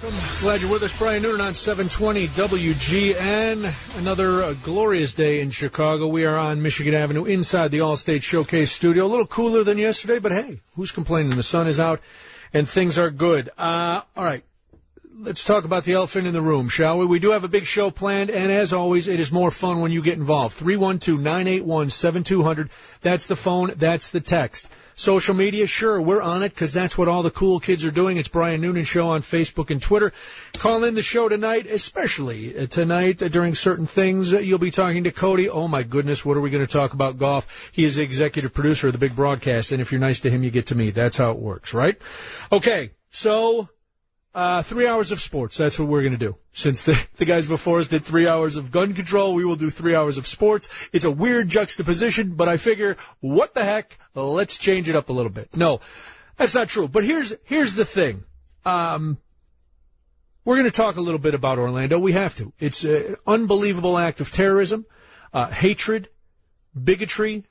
Glad you're with us. Brian Noonan on 720 WGN. Another glorious day in Chicago. We are on Michigan Avenue inside the Allstate Showcase studio. A little cooler than yesterday, but hey, who's complaining? The sun is out and things are good. All right. Let's talk about the elephant in the room, shall we? We do have a big show planned, and as always, it is more fun when you get involved. 312-981-7200. That's the phone. That's the text. Social media, sure, we're on it because that's what all the cool kids are doing. It's Brian Noonan Show on Facebook and Twitter. Call in the show tonight, especially tonight during certain things. You'll be talking to Cody. Oh, my goodness, what are we going to talk about? Golf. He is the executive producer of the big broadcast, and if you're nice to him, you get to me. That's how it works, right? Okay, so 3 hours of sports. That's what we're going to do. Since the guys before us did 3 hours of gun control, we will do 3 hours of sports. It's a weird juxtaposition, but I figure, what the heck? Let's change it up a little bit. No, that's not true. But here's the thing. We're going to talk a little bit about Orlando. We have to. It's an unbelievable act of terrorism, hatred, bigotry.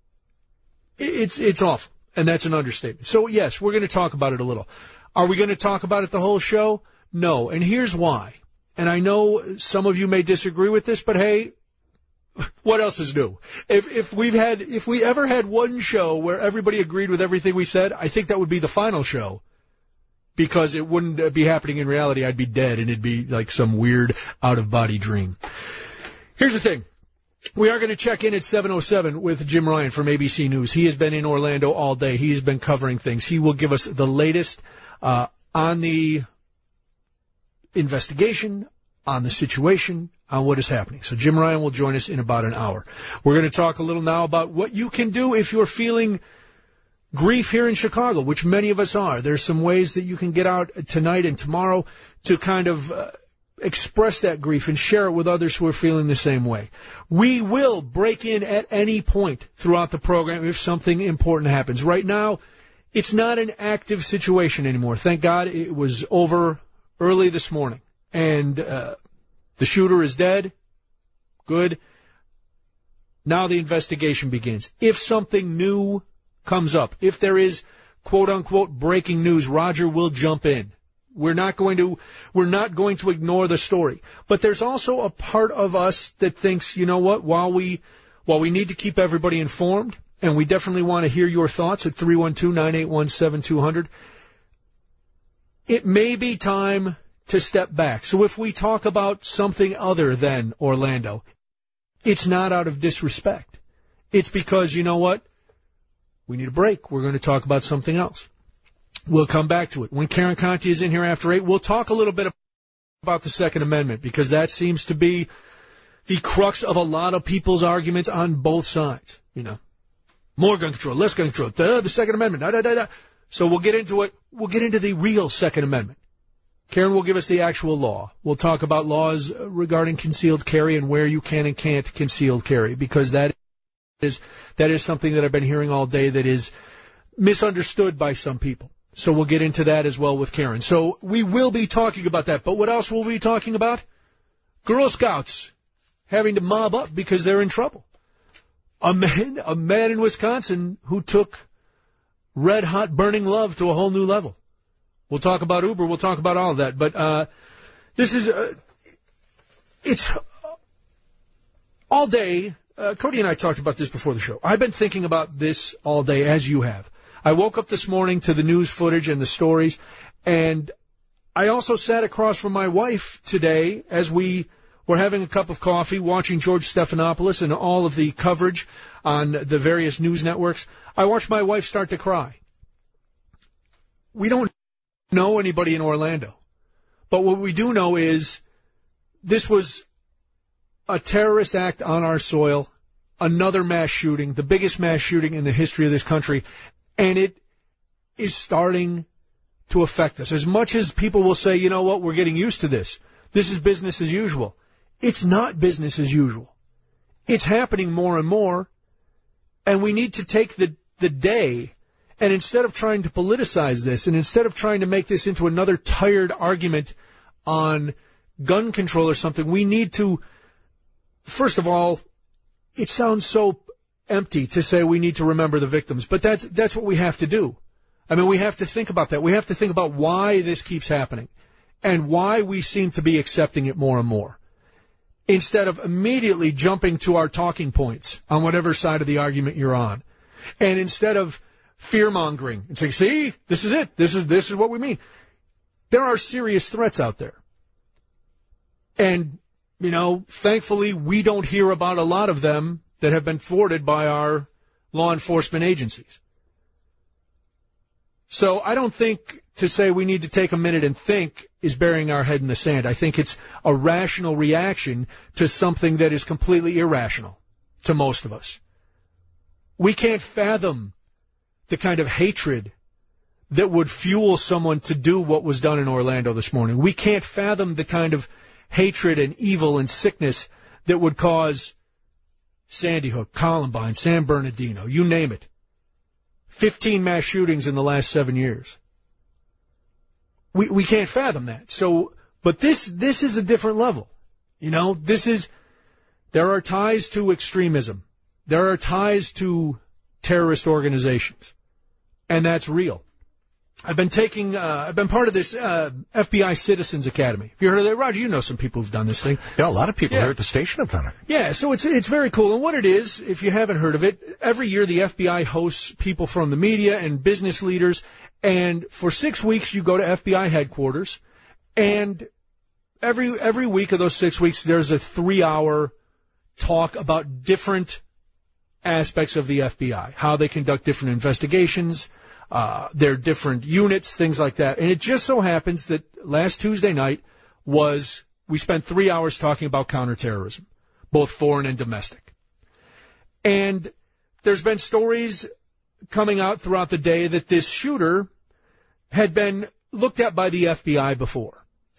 It's awful, and that's an understatement. So, yes, we're going to talk about it a little. Are we going to talk about it the whole show? No, and here's why. And I know some of you may disagree with this, but hey, what else is new? If we ever had one show where everybody agreed with everything we said, I think that would be the final show, because it wouldn't be happening in reality. I'd be dead, and it'd be like some weird out-of-body dream. Here's the thing. We are going to check in at 7:07 with Jim Ryan from ABC News. He has been in Orlando all day. He has been covering things. He will give us the latest on the investigation, on the situation, on what is happening. So Jim Ryan will join us in about an hour. We're going to talk a little now about what you can do if you're feeling grief here in Chicago, which many of us are. There's some ways that you can get out tonight and tomorrow to kind of express that grief and share it with others who are feeling the same way. We will break in at any point throughout the program if something important happens. Right now, it's not an active situation anymore. Thank God it was over early this morning. And the shooter is dead. Good. Now the investigation begins. If something new comes up, if there is, quote-unquote, breaking news, Roger will jump in. We're not going to ignore the story. But there's also a part of us that thinks, you know what, while we need to keep everybody informed, and we definitely want to hear your thoughts at 312-981-7200, it may be time to step back. So if we talk about something other than Orlando, it's not out of disrespect. It's because, you know what, we need a break. We're going to talk about something else. We'll come back to it. When Karen Conti is in here after 8, we'll talk a little bit about the Second Amendment, because that seems to be the crux of a lot of people's arguments on both sides. You know, more gun control, less gun control, the Second Amendment, So we'll get into it. We'll get into the real Second Amendment. Karen will give us the actual law. We'll talk about laws regarding concealed carry and where you can and can't concealed carry, because that is something that I've been hearing all day that is misunderstood by some people. So we'll get into that as well with Karen. So we will be talking about that. But what else will we be talking about? Girl Scouts having to mob up because they're in trouble. A man in Wisconsin who took red hot burning love to a whole new level. We'll talk about Uber. We'll talk about all of that. But this is it's all day. Cody and I talked about this before the show. I've been thinking about this all day, as you have. I woke up this morning to the news footage and the stories, and I also sat across from my wife today as we were having a cup of coffee, watching George Stephanopoulos and all of the coverage on the various news networks. I watched my wife start to cry. We don't know anybody in Orlando, but what we do know is this was a terrorist act on our soil, another mass shooting, the biggest mass shooting in the history of this country, and it is starting to affect us. As much as people will say, you know what, we're getting used to this. This is business as usual. It's not business as usual. It's happening more and more, and we need to take the day, and instead of trying to politicize this, and instead of trying to make this into another tired argument on gun control or something, we need to, first of all, it sounds so empty to say we need to remember the victims, but that's what we have to do. I mean, we have to think about that. We have to think about why this keeps happening. and why we seem to be accepting it more and more, instead of immediately jumping to our talking points on whatever side of the argument you're on. And instead of fear-mongering and saying, see, this is it. This is what we mean. There are serious threats out there. And, thankfully, we don't hear about a lot of them that have been thwarted by our law enforcement agencies. So I don't think to say we need to take a minute and think is burying our head in the sand. I think it's a rational reaction to something that is completely irrational to most of us. We can't fathom the kind of hatred that would fuel someone to do what was done in Orlando this morning. We can't fathom the kind of hatred and evil and sickness that would cause Sandy Hook, Columbine, San Bernardino, you name it. 15 mass shootings in the last 7 years. We can't fathom that. So, but this is a different level. There are ties to extremism. There are ties to terrorist organizations. And that's real. I've been part of this FBI Citizens Academy. Have you heard of that, Roger? You know some people who've done this thing. Yeah, a lot of people here at the station have done it. Yeah, so it's very cool. And what it is, if you haven't heard of it, every year the FBI hosts people from the media and business leaders, and for 6 weeks you go to FBI headquarters, and every week of those 6 weeks there's a 3-hour talk about different aspects of the FBI, how they conduct different investigations, their different units, things like that. And it just so happens that last Tuesday night we spent 3 hours talking about counterterrorism, both foreign and domestic. And there's been stories coming out throughout the day that this shooter had been looked at by the FBI before.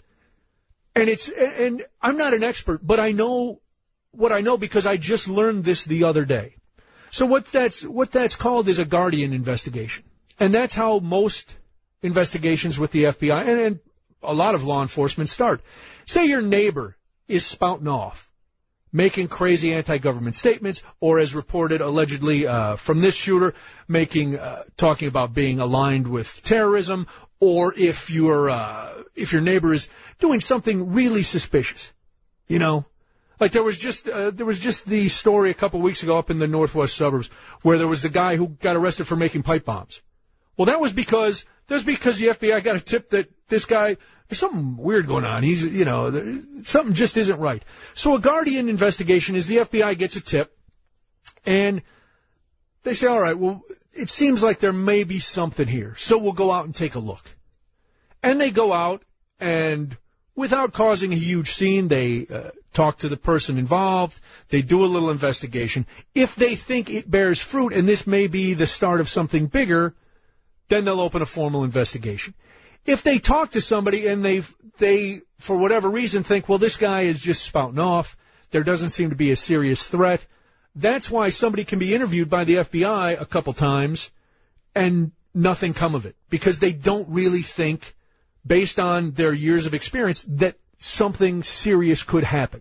And I'm not an expert, but I know what I know because I just learned this the other day. So what that's called is a Guardian investigation. And that's how most investigations with the FBI and a lot of law enforcement start. Say your neighbor is spouting off, making crazy anti-government statements, or as reported allegedly from this shooter, talking about being aligned with terrorism, or if your neighbor is doing something really suspicious, Like there was just the story a couple weeks ago up in the northwest suburbs where there was the guy who got arrested for making pipe bombs. Well, that was because the FBI got a tip that this guy, there's something weird going on. He's, something just isn't right. So a Guardian investigation is the FBI gets a tip and they say, all right, well, it seems like there may be something here. So we'll go out and take a look. And they go out and without causing a huge scene, they talk to the person involved. They do a little investigation. If they think it bears fruit and this may be the start of something bigger, then they'll open a formal investigation. If they talk to somebody and they for whatever reason think, well, this guy is just spouting off, there doesn't seem to be a serious threat, that's why somebody can be interviewed by the FBI a couple times and nothing come of it, because they don't really think, based on their years of experience, that something serious could happen.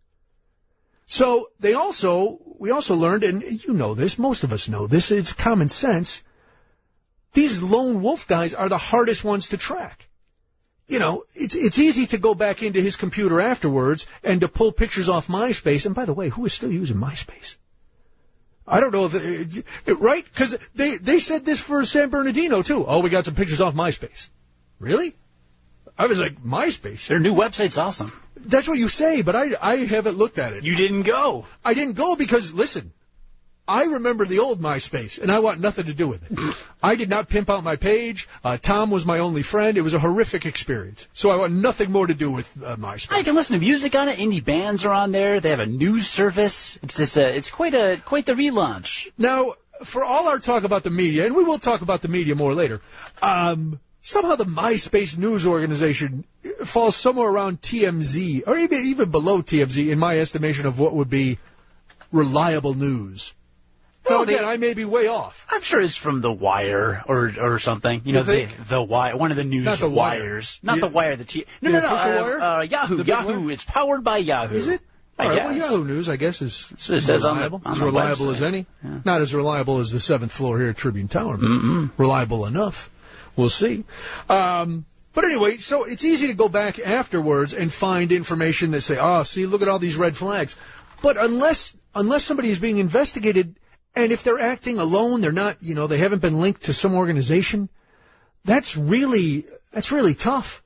So we also learned, and you know this, most of us know this, it's common sense, these lone wolf guys are the hardest ones to track. It's easy to go back into his computer afterwards and to pull pictures off MySpace. And by the way, who is still using MySpace? I don't know if, right? Because they said this for San Bernardino, too. Oh, we got some pictures off MySpace. Really? I was like, MySpace? Their new website's awesome. That's what you say, but I haven't looked at it. You didn't go. I didn't go because, listen, I remember the old MySpace, and I want nothing to do with it. I did not pimp out my page. Tom was my only friend. It was a horrific experience. So I want nothing more to do with MySpace. I can listen to music on it. Indie bands are on there. They have a news service. It's quite the relaunch. Now, for all our talk about the media, and we will talk about the media more later, somehow the MySpace news organization falls somewhere around TMZ, or even below TMZ, in my estimation of what would be reliable news. Well, again, I may be way off. I'm sure it's from The Wire or something. The Wire, one of the news wires. Not The Wire, No, Wire? Yahoo. Yahoo. It's powered by Yahoo. Is it? All right, well, Yahoo News, I guess, is reliable. As reliable as any. Yeah. Not as reliable as the 7th floor here at Tribune Tower, but reliable enough. We'll see. But anyway, so it's easy to go back afterwards and find information that say, oh, see, look at all these red flags. But unless somebody is being investigated, and if they're acting alone, they're not, they haven't been linked to some organization, that's really tough.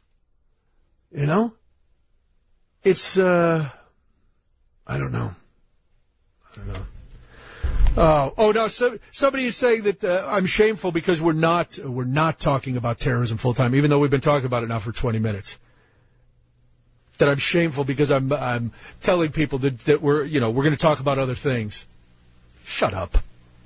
It's, I don't know. No, somebody is saying that I'm shameful because we're not talking about terrorism full time, even though we've been talking about it now for 20 minutes. That I'm shameful because I'm telling people that we're going to talk about other things. Shut up.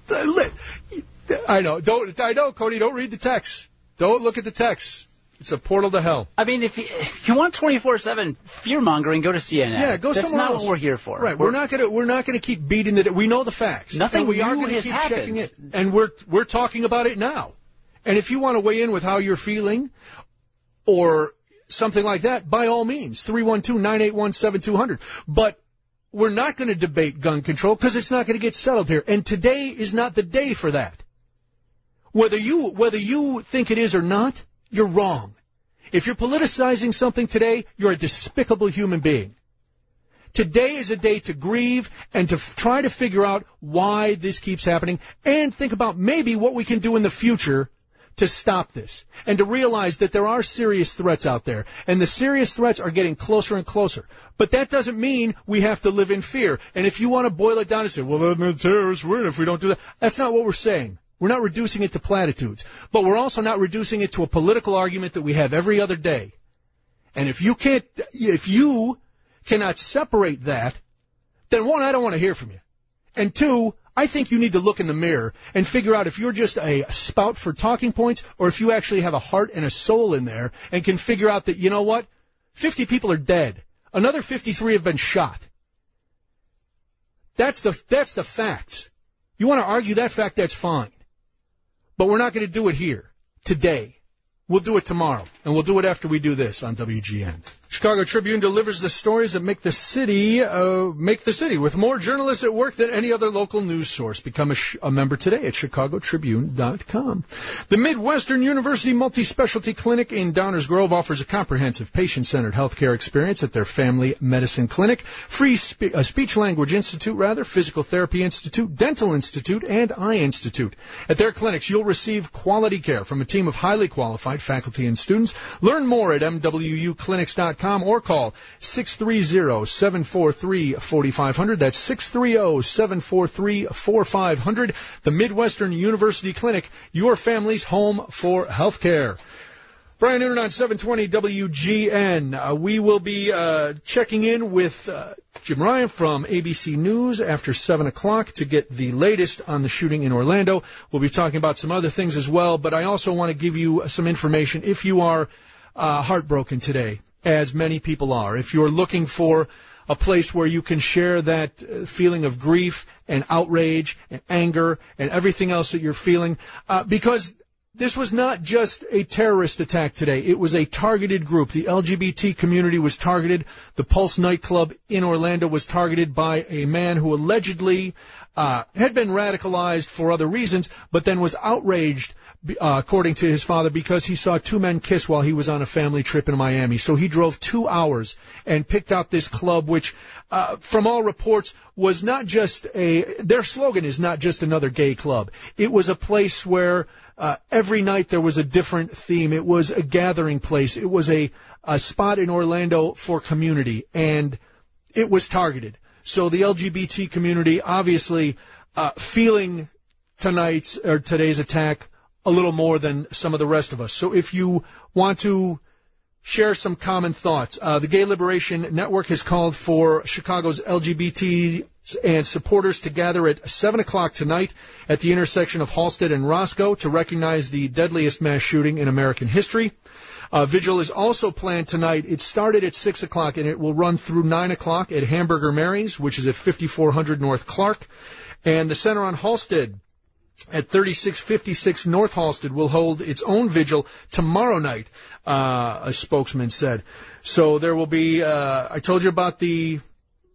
I know, Cody, don't read the text. Don't look at the text. It's a portal to hell. I mean, if you want 24/7 fear-mongering, go to CNN. Yeah, go That's somewhere else. That's not what we're here for. Right. We're not gonna keep beating it. We know the facts. Nothing we are going to keep checking it. And we're talking about it now. And if you want to weigh in with how you're feeling or something like that, by all means, 312-981-7200. But we're not going to debate gun control because it's not going to get settled here. And today is not the day for that. Whether you think it is or not, you're wrong. If you're politicizing something today, you're a despicable human being. Today is a day to grieve and to try to figure out why this keeps happening and think about maybe what we can do in the future to stop this and to realize that there are serious threats out there, and the serious threats are getting closer and closer. But that doesn't mean we have to live in fear. And if you want to boil it down and say, well, then the terrorists win if we don't do that, that's not what we're saying. We're not reducing it to platitudes, but we're also not reducing it to a political argument that we have every other day. And if you cannot separate that, then one, I don't want to hear from you. And two, I think you need to look in the mirror and figure out if you're just a spout for talking points or if you actually have a heart and a soul in there and can figure out that, you know what, 50 people are dead. Another 53 have been shot. That's the facts. You want to argue that fact, that's fine. But we're not going to do it here, today. We'll do it tomorrow, and we'll do it after we do this on WGN. Chicago Tribune delivers the stories that make the city with more journalists at work than any other local news source. Become a member today at chicagotribune.com. The Midwestern University Multi-Specialty Clinic in Downers Grove offers a comprehensive patient-centered healthcare experience at their family medicine clinic, free speech-language institute, physical therapy institute, dental institute, and eye institute. At their clinics, you'll receive quality care from a team of highly qualified faculty and students. Learn more at MWUclinics.com or call 630-743-4500. That's 630-743-4500. The Midwestern University Clinic, your family's home for health care. Brian Noonan on 720 WGN. We will be checking in with Jim Ryan from ABC News after 7 o'clock to get the latest on the shooting in Orlando. We'll be talking about some other things as well, but I also want to give you some information if you are heartbroken today, as many people are. If you're looking for a place where you can share that feeling of grief and outrage and anger and everything else that you're feeling, because this was not just a terrorist attack today. It was a targeted group. The LGBT community was targeted. The Pulse nightclub in Orlando was targeted by a man who allegedly had been radicalized for other reasons, but then was outraged, according to his father, because he saw two men kiss while he was on a family trip in Miami. So he drove 2 hours and picked out this club, which, from all reports, was not just their slogan is not just another gay club. It was a place where every night there was a different theme. It was a gathering place. It was a spot in Orlando for community, and it was targeted. So the LGBT community obviously feeling today's attack a little more than some of the rest of us. So if you want to share some common thoughts, the Gay Liberation Network has called for Chicago's LGBT and supporters to gather at 7 o'clock tonight at the intersection of Halsted and Roscoe to recognize the deadliest mass shooting in American history. Vigil is also planned tonight. It started at 6 o'clock, and it will run through 9 o'clock at Hamburger Mary's, which is at 5400 North Clark. And the Center on Halsted at 3656 North Halsted will hold its own vigil tomorrow night, a spokesman said. So there will be, I told you about the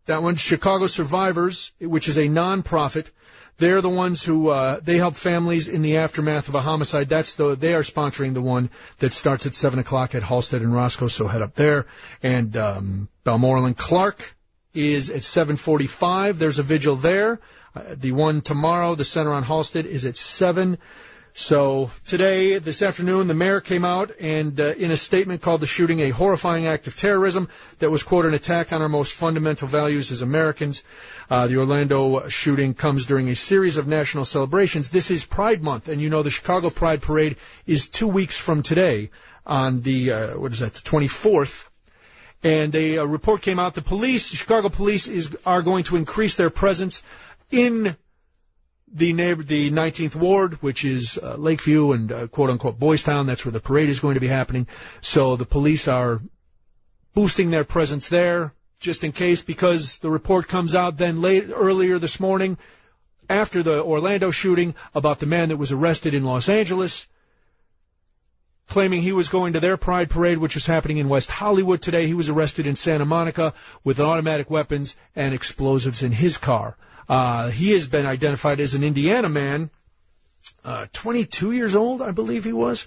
That one, Chicago Survivors, which is a nonprofit. They're the ones who they help families in the aftermath of a homicide. They are sponsoring the one that starts at 7 o'clock at Halstead and Roscoe, so head up there. And Balmoral Clark is at 7:45. There's a vigil there. The one tomorrow, the center on Halstead, is at 7. So today, this afternoon, the mayor came out and in a statement called the shooting a horrifying act of terrorism that was, quote, an attack on our most fundamental values as Americans. The Orlando shooting comes during a series of national celebrations. This is Pride Month, and you know the Chicago Pride Parade is 2 weeks from today on the, the 24th. And a report came out. The Chicago police are going to increase their presence in the 19th Ward, which is Lakeview and quote-unquote Boys Town. That's where the parade is going to be happening. So the police are boosting their presence there just in case, because the report comes out then earlier this morning after the Orlando shooting about the man that was arrested in Los Angeles, claiming he was going to their Pride Parade, which was happening in West Hollywood today. He was arrested in Santa Monica with automatic weapons and explosives in his car. He has been identified as an Indiana man, 22 years old, I believe he was.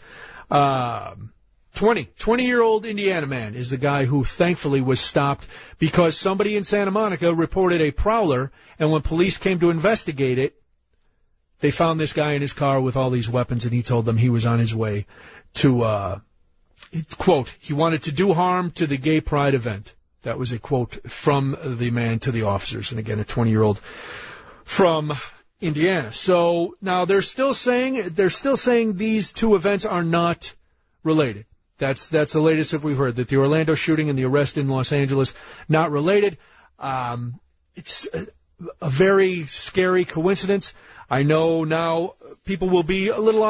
20-year-old Indiana man is the guy who thankfully was stopped because somebody in Santa Monica reported a prowler, and when police came to investigate it, they found this guy in his car with all these weapons, and he told them he was on his way to, quote, he wanted to do harm to the gay pride event. That was a quote from the man to the officers, and again, a 20-year-old from Indiana. So now they're still saying these two events are not related. That's the latest that we've heard, that the Orlando shooting and the arrest in Los Angeles not related. It's a very scary coincidence. I know now people will be a little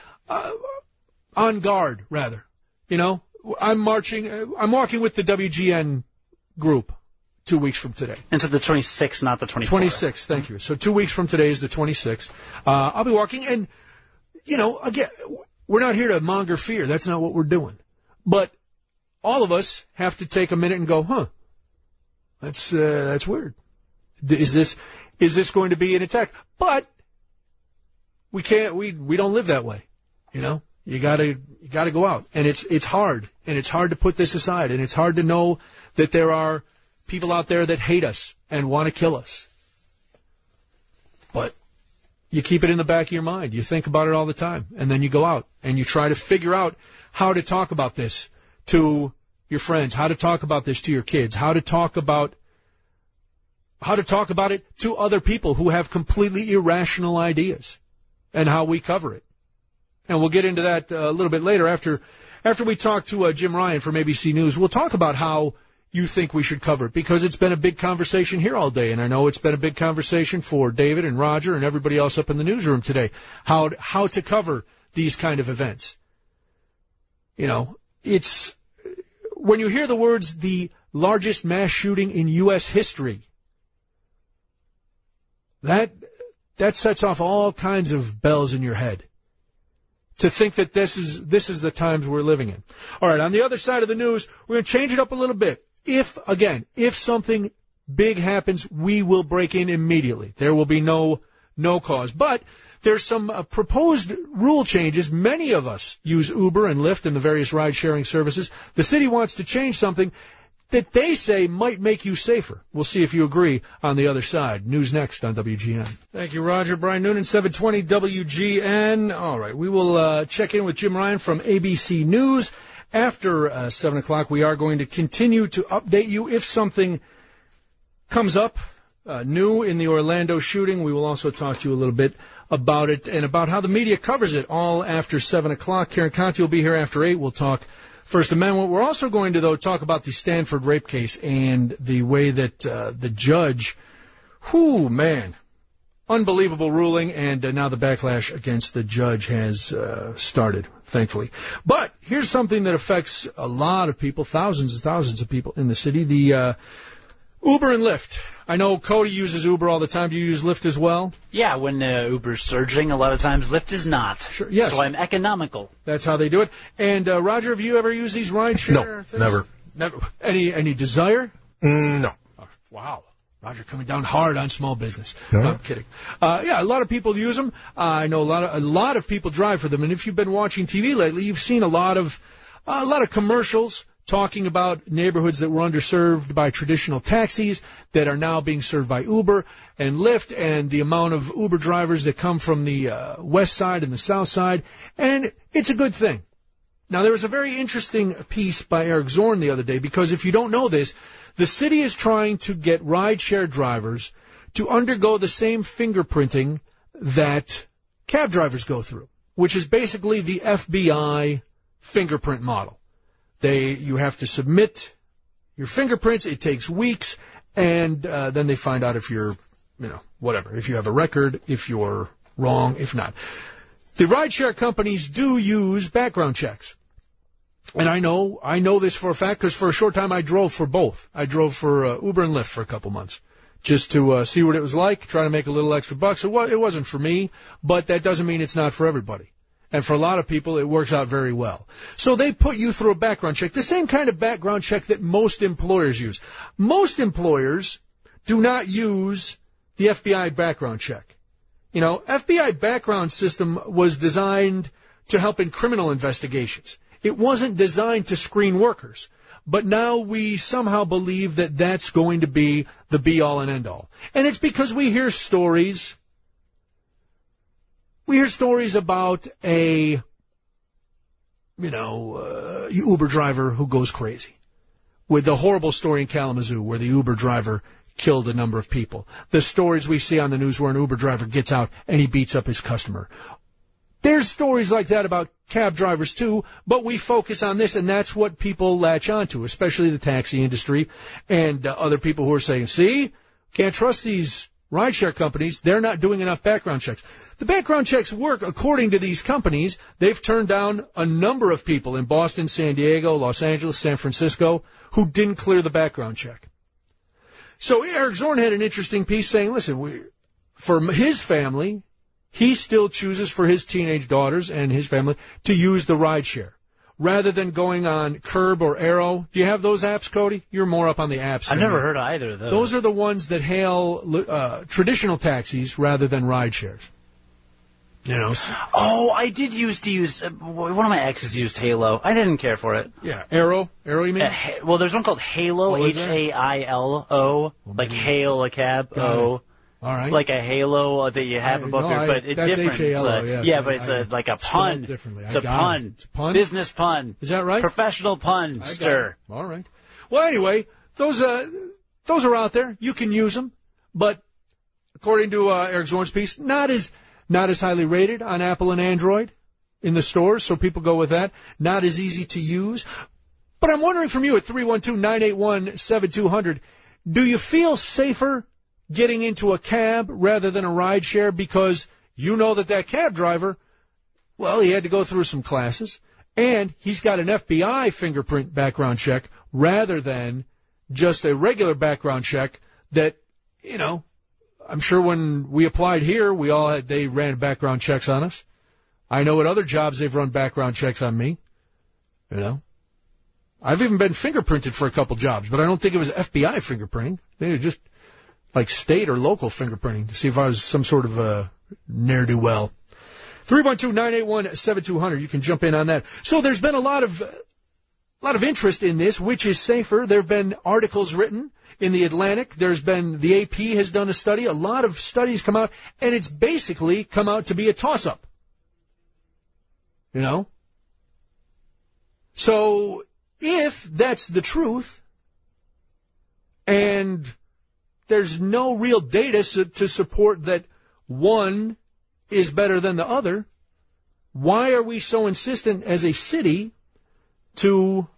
on guard, rather. You know, I'm walking with the WGN group 2 weeks from today. And so the 26th, not the 24th. 26th, thank you. So 2 weeks from today is the 26th. I'll be walking, and, you know, again, we're not here to monger fear. That's not what we're doing. But all of us have to take a minute and go, that's weird. Is this going to be an attack? But we don't live that way, you know? You gotta go out, and it's hard, and it's hard to put this aside, and it's hard to know that there are people out there that hate us and want to kill us. But you keep it in the back of your mind. You think about it all the time, and then you go out and you try to figure out how to talk about this to your friends, how to talk about this to your kids, how to talk about it to other people who have completely irrational ideas, and how we cover it. And we'll get into that a little bit later after we talk to Jim Ryan from ABC News. We'll talk about how you think we should cover it, because it's been a big conversation here all day, and I know it's been a big conversation for David and Roger and everybody else up in the newsroom today, how to cover these kind of events. You know, it's when you hear the words the largest mass shooting in U.S. history, that sets off all kinds of bells in your head. To think that this is the times we're living in. All right, on the other side of the news, we're going to change it up a little bit. If something big happens, we will break in immediately. There will be no cause. But there's some proposed rule changes. Many of us use Uber and Lyft and the various ride-sharing services. The city wants to change something that they say might make you safer. We'll see if you agree on the other side. News next on WGN. Thank you, Roger. Brian Noonan, 720 WGN. All right, we will check in with Jim Ryan from ABC News. After 7 o'clock, we are going to continue to update you if something comes up new in the Orlando shooting. We will also talk to you a little bit about it and about how the media covers it all after 7 o'clock. Karen Conti will be here after 8. We'll talk First Amendment. We're also going to, though, talk about the Stanford rape case and the way that the judge, unbelievable ruling, and now the backlash against the judge has started, thankfully. But here's something that affects a lot of people, thousands and thousands of people in the city, the Uber and Lyft. I know Cody uses Uber all the time. Do you use Lyft as well? Yeah, when Uber's surging, a lot of times Lyft is not. Sure, yes. So I'm economical. That's how they do it. And, Roger, have you ever used these rideshare things? No, never. Never. Any desire? No. Oh, wow. Roger coming down hard on small business. No, I'm kidding. Yeah, a lot of people use them. I know a lot of people drive for them. And if you've been watching TV lately, you've seen a lot of commercials talking about neighborhoods that were underserved by traditional taxis that are now being served by Uber and Lyft, and the amount of Uber drivers that come from the west side and the south side. And it's a good thing. Now, there was a very interesting piece by Eric Zorn the other day, because if you don't know this, the city is trying to get rideshare drivers to undergo the same fingerprinting that cab drivers go through, which is basically the FBI fingerprint model. You have to submit your fingerprints. It takes weeks, and then they find out if you're, whatever, if you have a record, if you're wrong, if not. The rideshare companies do use background checks. And I know this for a fact, because for a short time I drove for both. I drove for Uber and Lyft for a couple months, just to see what it was like, try to make a little extra bucks. It wasn't for me, but that doesn't mean it's not for everybody. And for a lot of people, it works out very well. So they put you through a background check, the same kind of background check that most employers use. Most employers do not use the FBI background check. FBI background system was designed to help in criminal investigations. It wasn't designed to screen workers. But now we somehow believe that that's going to be the be-all and end-all. And it's because we hear stories. We hear stories about a, Uber driver who goes crazy. With the horrible story in Kalamazoo where the Uber driver killed a number of people. The stories we see on the news where an Uber driver gets out and he beats up his customer. There's stories like that about cab drivers too, but we focus on this, and that's what people latch onto, especially the taxi industry and other people who are saying, see, can't trust these rideshare companies. They're not doing enough background checks. The background checks work according to these companies. They've turned down a number of people in Boston, San Diego, Los Angeles, San Francisco who didn't clear the background check. So Eric Zorn had an interesting piece saying, listen, for his family, he still chooses for his teenage daughters and his family to use the rideshare rather than going on Curb or Arrow. Do you have those apps, Cody? You're more up on the apps. I've never heard of either of those. Those are the ones that hail traditional taxis rather than rideshares. Oh, I did used to use, one of my exes used Halo. I didn't care for it. Yeah, Arrow you mean? Well, there's one called Halo, Hailo, like hail a cab, O. All right. Like a halo that you have above your, but it's different. H-A-L-O, yes. Yeah, but it's like a pun. It's a pun. It's a pun? Business pun. Is that right? Professional punster. All right. Well, anyway, those are out there. You can use them, but according to Eric Zorn's piece, not as highly rated on Apple and Android in the stores, so people go with that. Not as easy to use. But I'm wondering from you at 312-981-7200, do you feel safer getting into a cab rather than a rideshare because you know that cab driver, well, he had to go through some classes, and he's got an FBI fingerprint background check rather than just a regular background check that, I'm sure when we applied here, they ran background checks on us. I know at other jobs they've run background checks on me, I've even been fingerprinted for a couple jobs, but I don't think it was FBI fingerprinting. They were just like state or local fingerprinting to see if I was some sort of a ne'er-do-well. 312-981-7200. You can jump in on that. So there's been a lot of interest in this, which is safer. There have been articles written in the Atlantic. The AP has done a study. A lot of studies come out, and it's basically come out to be a toss-up. So if that's the truth, and there's no real data to support that one is better than the other, why are we so insistent as a city to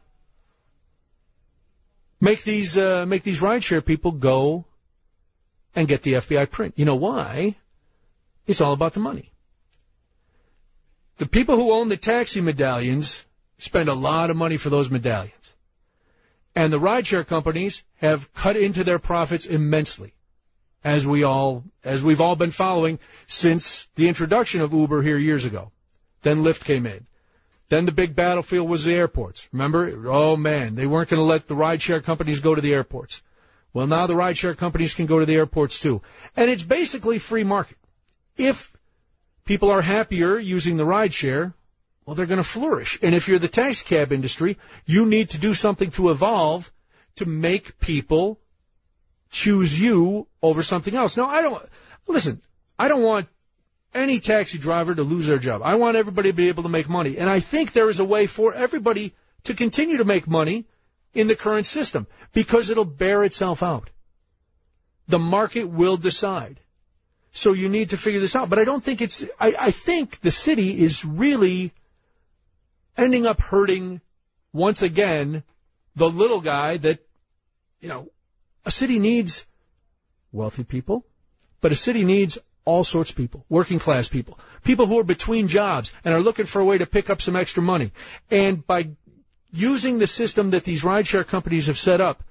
make these rideshare people go and get the FBI print? You know why? It's all about the money. The people who own the taxi medallions spend a lot of money for those medallions. And the rideshare companies have cut into their profits immensely, as we've all been following since the introduction of Uber here years ago. Then Lyft came in. Then the big battlefield was the airports. Remember? Oh, man, they weren't going to let the rideshare companies go to the airports. Well, now the rideshare companies can go to the airports too. And it's basically free market. If people are happier using the rideshare, well, they're going to flourish. And if you're the taxi cab industry, you need to do something to evolve to make people choose you over something else. Now, I don't want any taxi driver to lose their job. I want everybody to be able to make money. And I think there is a way for everybody to continue to make money in the current system because it'll bear itself out. The market will decide. So you need to figure this out. But I don't think I think the city is really ending up hurting, once again, the little guy that, a city needs wealthy people, but a city needs all sorts of people, working class people, people who are between jobs and are looking for a way to pick up some extra money. And by using the system that these rideshare companies have set up,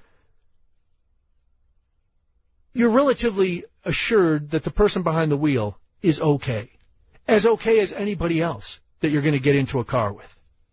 you're relatively assured that the person behind the wheel is okay as anybody else that you're going to get into a car with.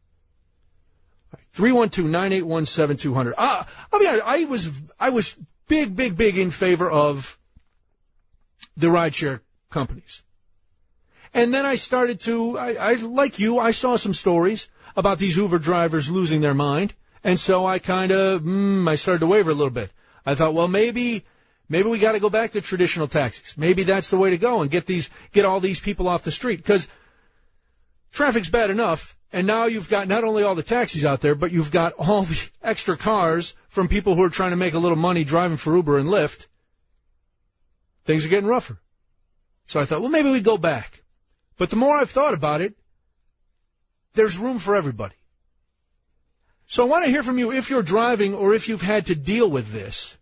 312-981-7200. I'll be honest, I was big in favor of the rideshare companies. And then I started to, like you, I saw some stories about these Uber drivers losing their mind. And so I I started to waver a little bit. I thought, well, maybe we got to go back to traditional taxis. Maybe that's the way to go and get all these people off the street. Because traffic's bad enough, and now you've got not only all the taxis out there, but you've got all the extra cars from people who are trying to make a little money driving for Uber and Lyft. Things are getting rougher. So I thought, well, maybe we go back. But the more I've thought about it, there's room for everybody. So I want to hear from you if you're driving or if you've had to deal with this.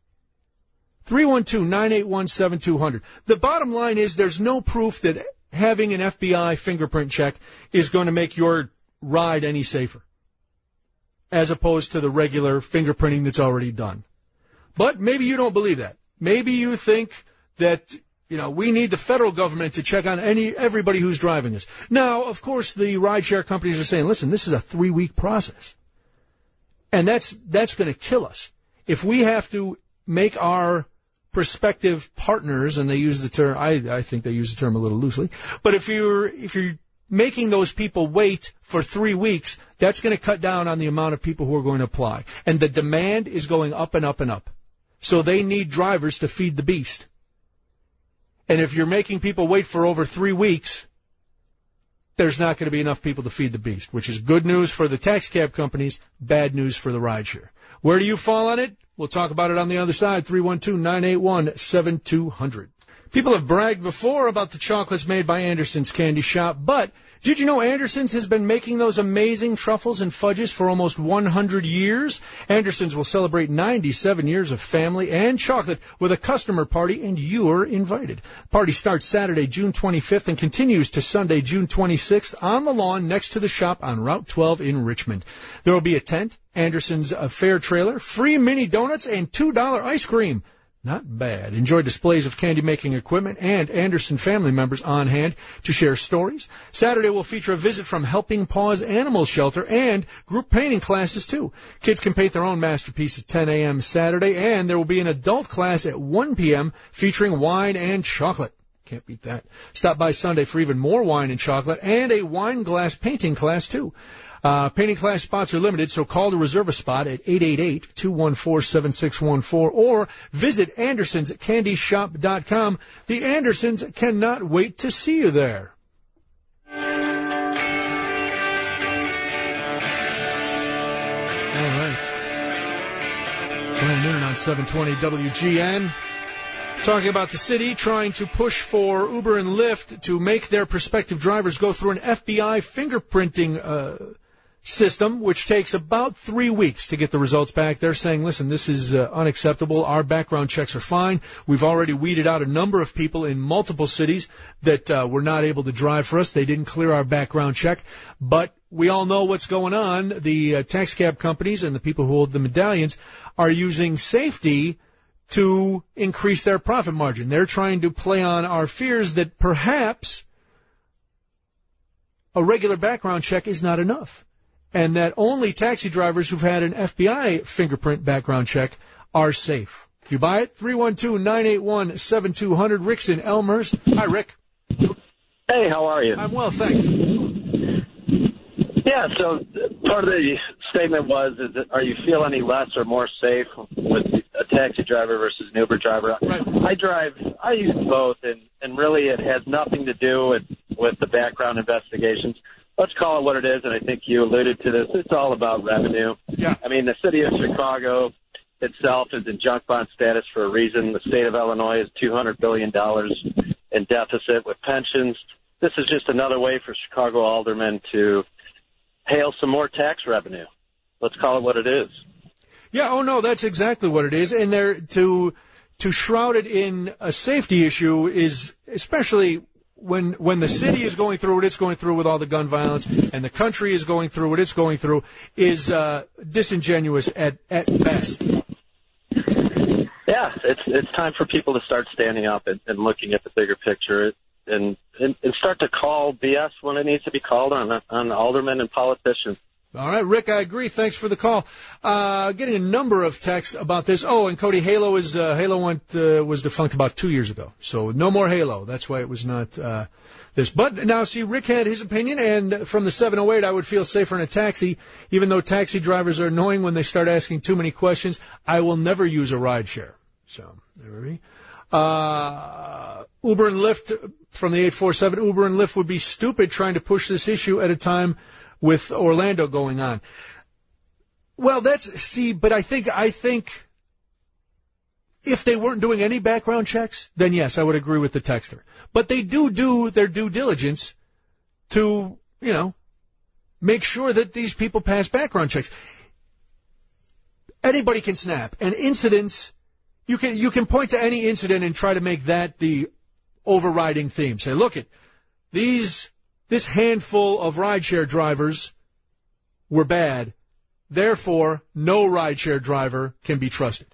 312-981-7200. The bottom line is there's no proof that having an FBI fingerprint check is going to make your ride any safer, as opposed to the regular fingerprinting that's already done. But maybe you don't believe that. Maybe you think that, we need the federal government to check on everybody who's driving us. Now, of course, the rideshare companies are saying, listen, this is a 3-week process. And that's going to kill us. If we have to make our prospective partners, and they use the term, I think they use the term a little loosely, but if you're making those people wait for 3 weeks, that's going to cut down on the amount of people who are going to apply. And the demand is going up and up and up. So they need drivers to feed the beast. And if you're making people wait for over 3 weeks, there's not going to be enough people to feed the beast, which is good news for the taxi cab companies, bad news for the rideshare. Where do you fall on it? We'll talk about it on the other side, 312-981-7200. People have bragged before about the chocolates made by Anderson's Candy Shop, but did you know Anderson's has been making those amazing truffles and fudges for almost 100 years? Anderson's will celebrate 97 years of family and chocolate with a customer party, and you're invited. Party starts Saturday, June 25th, and continues to Sunday, June 26th, on the lawn next to the shop on Route 12 in Richmond. There will be a tent, Anderson's fair trailer, free mini donuts, and $2 ice cream. Not bad. Enjoy displays of candy-making equipment and Anderson family members on hand to share stories. Saturday will feature a visit from Helping Paws Animal Shelter and group painting classes, too. Kids can paint their own masterpiece at 10 a.m. Saturday, and there will be an adult class at 1 p.m. featuring wine and chocolate. Can't beat that. Stop by Sunday for even more wine and chocolate and a wine glass painting class, too. Painting class spots are limited, so call to reserve a spot at 888-214-7614 or visit AndersonsCandyShop.com. The Andersons cannot wait to see you there. All right. Brian Noonan on 720 WGN. Talking about the city trying to push for Uber and Lyft to make their prospective drivers go through an FBI fingerprinting system, which takes about 3 weeks to get the results back. They're saying, listen, this is unacceptable. Our background checks are fine. We've already weeded out a number of people in multiple cities that were not able to drive for us. They didn't clear our background check. But we all know what's going on. The taxi cab companies and the people who hold the medallions are using safety to increase their profit margin. They're trying to play on our fears that perhaps a regular background check is not enough, and that only taxi drivers who've had an FBI fingerprint background check are safe. If you buy it, 312-981-7200. Rick's in Elmhurst. Hi, Rick. Hey, how are you? I'm well, thanks. Yeah, so part of the statement was, are you feel any less or more safe with a taxi driver versus an Uber driver? Right. I use both, and really it has nothing to do with the background investigations. Let's call it what it is, and I think you alluded to this. It's all about revenue. Yeah. I mean, the city of Chicago itself is in junk bond status for a reason. The state of Illinois is $200 billion in deficit with pensions. This is just another way for Chicago aldermen to hail some more tax revenue. Let's call it what it is. Yeah, oh no, that's exactly what it is. And there to shroud it in a safety issue is, especially when the city is going through what it's going through with all the gun violence, and the country is going through what it's going through, is disingenuous at best. Yeah, it's time for people to start standing up and looking at the bigger picture and start to call BS when it needs to be called on aldermen and politicians. All right, Rick, I agree. Thanks for the call. Getting a number of texts about this. Oh, and Cody, Halo was defunct about 2 years ago, so no more Halo. That's why it was not this. But now, see, Rick had his opinion, and from the 708, I would feel safer in a taxi, even though taxi drivers are annoying when they start asking too many questions. I will never use a rideshare. So there we go. Uber and Lyft from the 847. Uber and Lyft would be stupid trying to push this issue at a time with Orlando going on. Well, but I think if they weren't doing any background checks, then yes, I would agree with the texter. But they do their due diligence to, make sure that these people pass background checks. Anybody can snap. And incidents, you can point to any incident and try to make that the overriding theme. Say, look at this handful of rideshare drivers were bad, therefore no rideshare driver can be trusted.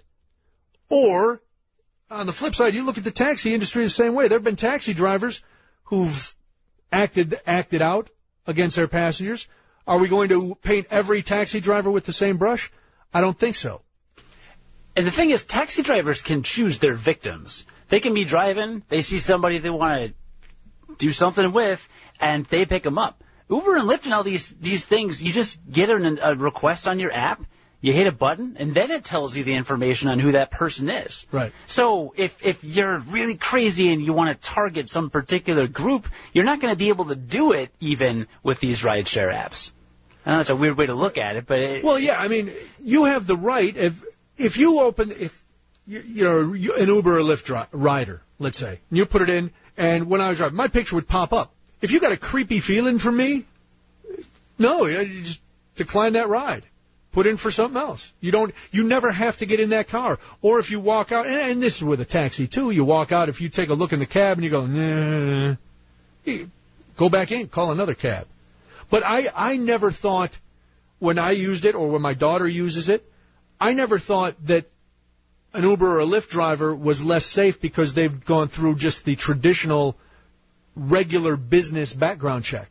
Or, on the flip side, you look at the taxi industry the same way. There have been taxi drivers who've acted out against their passengers. Are we going to paint every taxi driver with the same brush? I don't think so. And the thing is, taxi drivers can choose their victims. They can be driving, they see somebody they want to do something with, and they pick them up. Uber and Lyft and all these things, you just get a request on your app, you hit a button, and then it tells you the information on who that person is. Right. So if you're really crazy and you want to target some particular group, you're not going to be able to do it even with these rideshare apps. I know it's a weird way to look at it, but... Well, yeah, I mean, you have the right, if you're an Uber or Lyft rider, let's say, and you put it in, and when I was driving, my picture would pop up. If you got a creepy feeling from me, no, you just decline that ride. Put in for something else. You never have to get in that car. Or if you walk out, and this is with a taxi too, you walk out, if you take a look in the cab and you go, nah, you go back in, call another cab. But I never thought, when I used it or when my daughter uses it, I never thought that an Uber or a Lyft driver was less safe because they've gone through just the traditional regular business background check.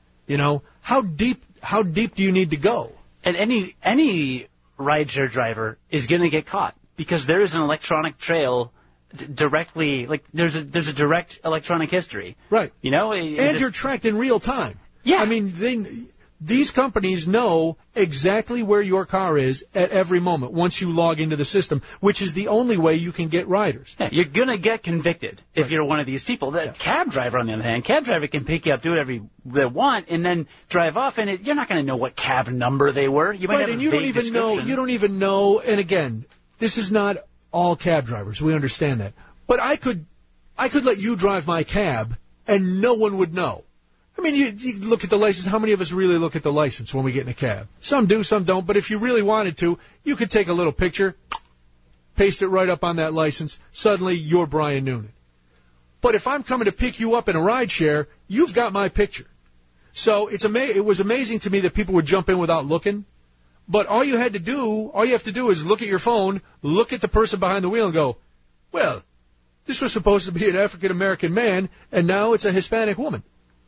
How deep do you need to go? And any rideshare driver is going to get caught because there is an electronic trail directly, like there's a direct electronic history. Right. And you're tracked in real time. Yeah. I mean, these companies know exactly where your car is at every moment once you log into the system, which is the only way you can get riders. Yeah, you're going to get convicted if you're one of these people. The cab driver, on the other hand, cab driver can pick you up, do whatever they want, and then drive off, and you're not going to know what cab number they were. You might have a vague description. You don't even know, and again, this is not all cab drivers. We understand that. But I could let you drive my cab, and no one would know. I mean, you look at the license. How many of us really look at the license when we get in a cab? Some do, some don't. But if you really wanted to, you could take a little picture, paste it right up on that license. Suddenly, you're Brian Noonan. But if I'm coming to pick you up in a rideshare, you've got my picture. So it was amazing to me that people would jump in without looking. But all you have to do is look at your phone, look at the person behind the wheel, and go, well, this was supposed to be an African-American man, and now it's a Hispanic woman.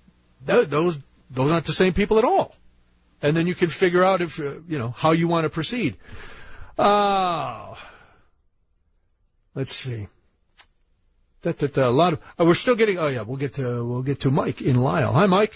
Those aren't the same people at all. And then you can figure out if how you want to proceed. Let's see. A lot of we're still getting. Oh yeah, we'll get to Mike in Lisle. Hi, Mike.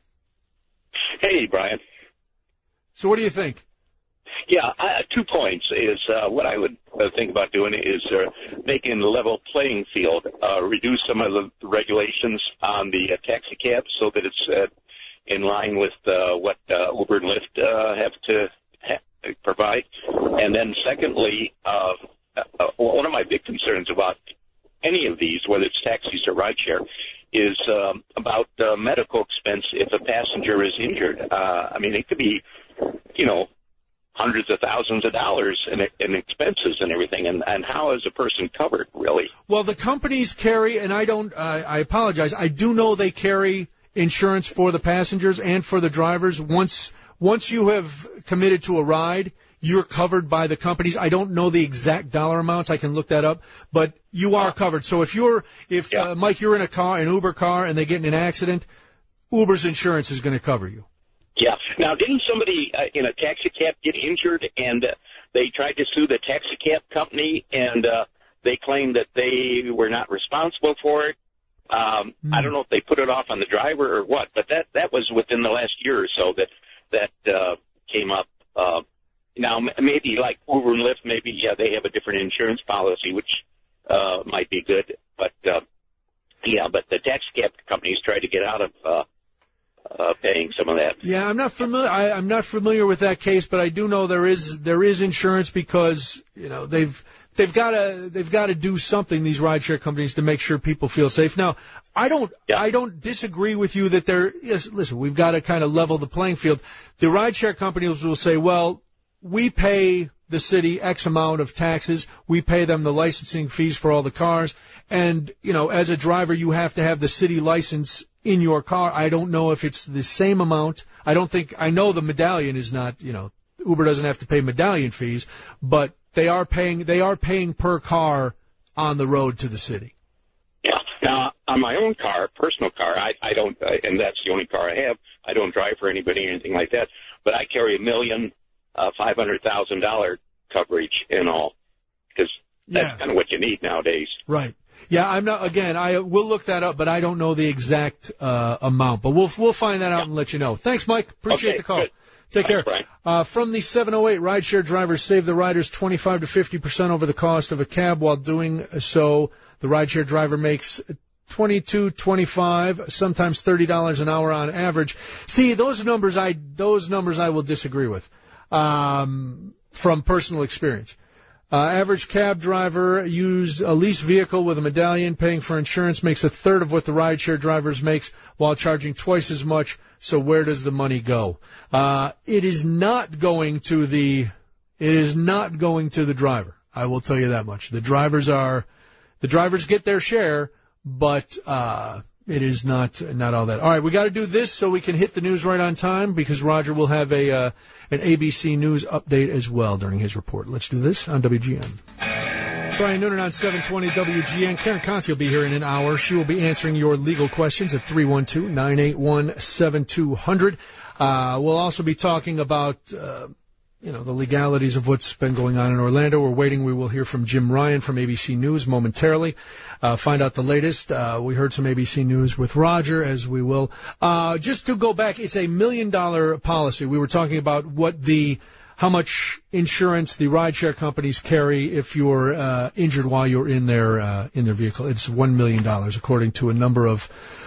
Hey, Brian. So what do you think? Yeah, 2 points is what I would think about doing is making a level playing field, reduce some of the regulations on the taxi cabs so that it's in line with what Uber and Lyft have to provide. And then secondly, one of my big concerns about any of these, whether it's taxis or rideshare, is about medical expense if a passenger is injured. I mean, it could be, hundreds of thousands of dollars in expenses and everything. And how is a person covered, really? Well, the companies carry, and I apologize, I do know they carry insurance for the passengers and for the drivers. Once you have committed to a ride, you're covered by the companies. I don't know the exact dollar amounts. I can look that up, but you are covered. So if Mike, you're in an Uber car and they get in an accident, Uber's insurance is going to cover you. Yeah. Now, didn't somebody in a taxi cab get injured and they tried to sue the taxi cab company and they claimed that they were not responsible for it? I don't know if they put it off on the driver or what, but that was within the last year or so that came up. Now, maybe like Uber and Lyft, maybe, they have a different insurance policy, which might be good. But, but the taxi cab companies try to get out of paying some of that. Yeah, I'm not familiar with that case, but I do know there is insurance because, they've got to do something, these rideshare companies, to make sure people feel safe. Now, I don't disagree with you that listen, we've got to kind of level the playing field. The rideshare companies will say, well, we pay the city X amount of taxes. We pay them the licensing fees for all the cars. And, as a driver, you have to have the city license in your car. I don't know if it's the same amount. I know the medallion is not, Uber doesn't have to pay medallion fees, but they are paying per car on the road to the city. Yeah. Now, on my own car, personal car, I don't, and that's the only car I have. I don't drive for anybody or anything like that, but I carry $1,500,000 coverage in all, because that's kind of what you need nowadays. Right. Yeah, I'm not. Again, we'll look that up, but I don't know the exact amount. But we'll find that out and let you know. Thanks, Mike. Appreciate the call. Good. Take care. Brian. From the 708, rideshare drivers save the riders 25 to 50% over the cost of a cab. While doing so, the rideshare driver makes $22, $25, sometimes $30 an hour on average. See, those numbers I will disagree with from personal experience. Average cab driver used a leased vehicle with a medallion, paying for insurance, makes a third of what the rideshare drivers makes while charging twice as much. So where does the money go? It is not going to the driver. I will tell you that much. The drivers get their share, but it is not all that. All right, we got to do this so we can hit the news right on time, because Roger will have an ABC News update as well during his report. Let's do this on WGN. Brian Noonan on 720 WGN. Karen Conti will be here in an hour. She will be answering your legal questions at 312-981-7200. We'll also be talking about the legalities of what's been going on in Orlando. We're waiting. We will hear from Jim Ryan from ABC News momentarily. Find out the latest. We heard some ABC News with Roger, as we will. Just to go back, it's $1 million policy. We were talking about how much insurance the rideshare companies carry if you're injured while you're in their vehicle. It's $1 million, according to a number of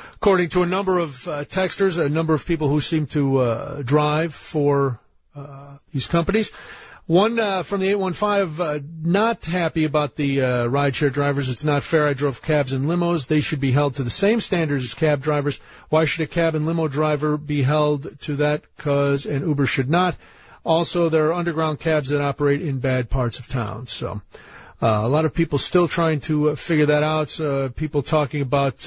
texters, a number of people who seem to drive for these companies. One from the 815, not happy about the rideshare drivers. It's not fair. I drove cabs and limos. They should be held to the same standards as cab drivers. Why should a cab and limo driver be held to that? And Uber should not. Also, there are underground cabs that operate in bad parts of town. So a lot of people still trying to figure that out. People talking about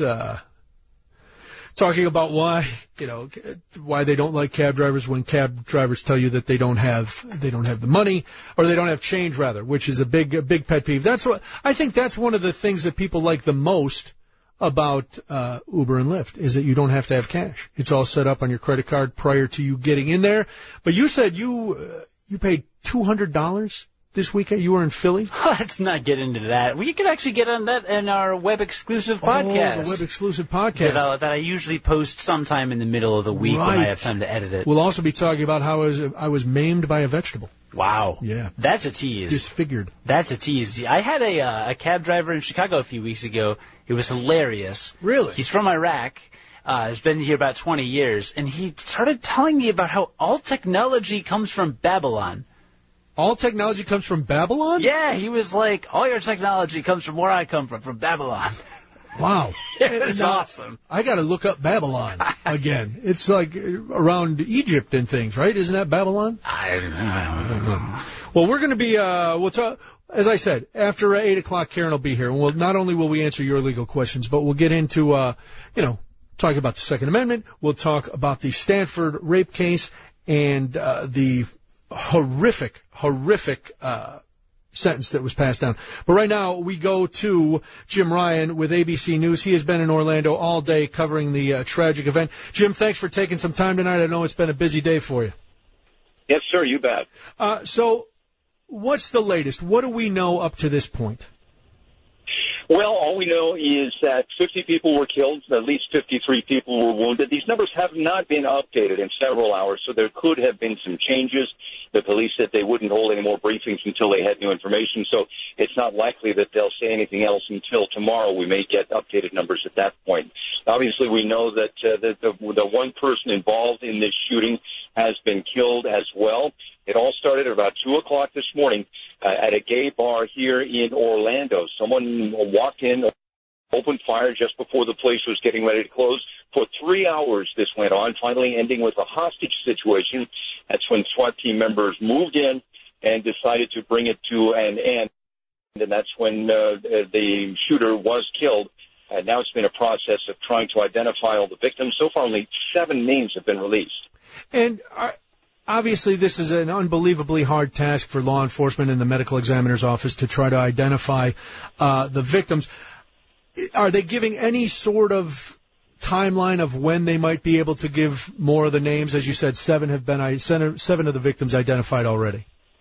why they don't like cab drivers, when cab drivers tell you that they don't have the money, or they don't have change, rather, which is a big pet peeve. I think that's one of the things that people like the most about Uber and Lyft, is that you don't have to have cash. It's all set up on your credit card prior to you getting in there. But you said you paid $200 this weekend? You were in Philly? Let's not get into that. You can actually get on that in our web-exclusive podcast. Oh, the web-exclusive podcast. That I usually post sometime in the middle of the week when I have time to edit it. We'll also be talking about how I was maimed by a vegetable. Wow. Yeah. That's a tease. Disfigured. That's a tease. I had a cab driver in Chicago a few weeks ago. It was hilarious. Really? He's from Iraq. He's been here about 20 years. And he started telling me about how all technology comes from Babylon. All technology comes from Babylon? Yeah, he was like, all your technology comes from where I come from Babylon. Wow. It's awesome. I got to look up Babylon again. It's like around Egypt and things, right? Isn't that Babylon? I don't know. Well, we're going to be, we'll talk, as I said, after 8 o'clock, Karen will be here. And not only will we answer your legal questions, but we'll get into, talk about the Second Amendment. We'll talk about the Stanford rape case and the horrific sentence that was passed down. But right now, we go to Jim Ryan with ABC News. He has been in Orlando all day covering the tragic event. Jim, thanks for taking some time tonight. I know it's been a busy day for you. Yes, sir, you bet. So what's the latest? What do we know up to this point? Well, all we know is that 50 people were killed, at least 53 people were wounded. These numbers have not been updated in several hours, so there could have been some changes. The police said they wouldn't hold any more briefings until they had new information, so it's not likely that they'll say anything else until tomorrow. We may get updated numbers at that point. Obviously, we know that the one person involved in this shooting has been killed as well. It all started at about 2 o'clock this morning at a gay bar here in Orlando. Someone walked in, opened fire just before the place was getting ready to close. For 3 hours this went on, finally ending with a hostage situation. That's when SWAT team members moved in and decided to bring it to an end. And that's when the shooter was killed. Now it's been a process of trying to identify all the victims. So far, only 7 names have been released. And obviously, this is an unbelievably hard task for law enforcement and the medical examiner's office to try to identify the victims. Are they giving any sort of timeline of when they might be able to give more of the names? As you said, 7 of the victims identified already.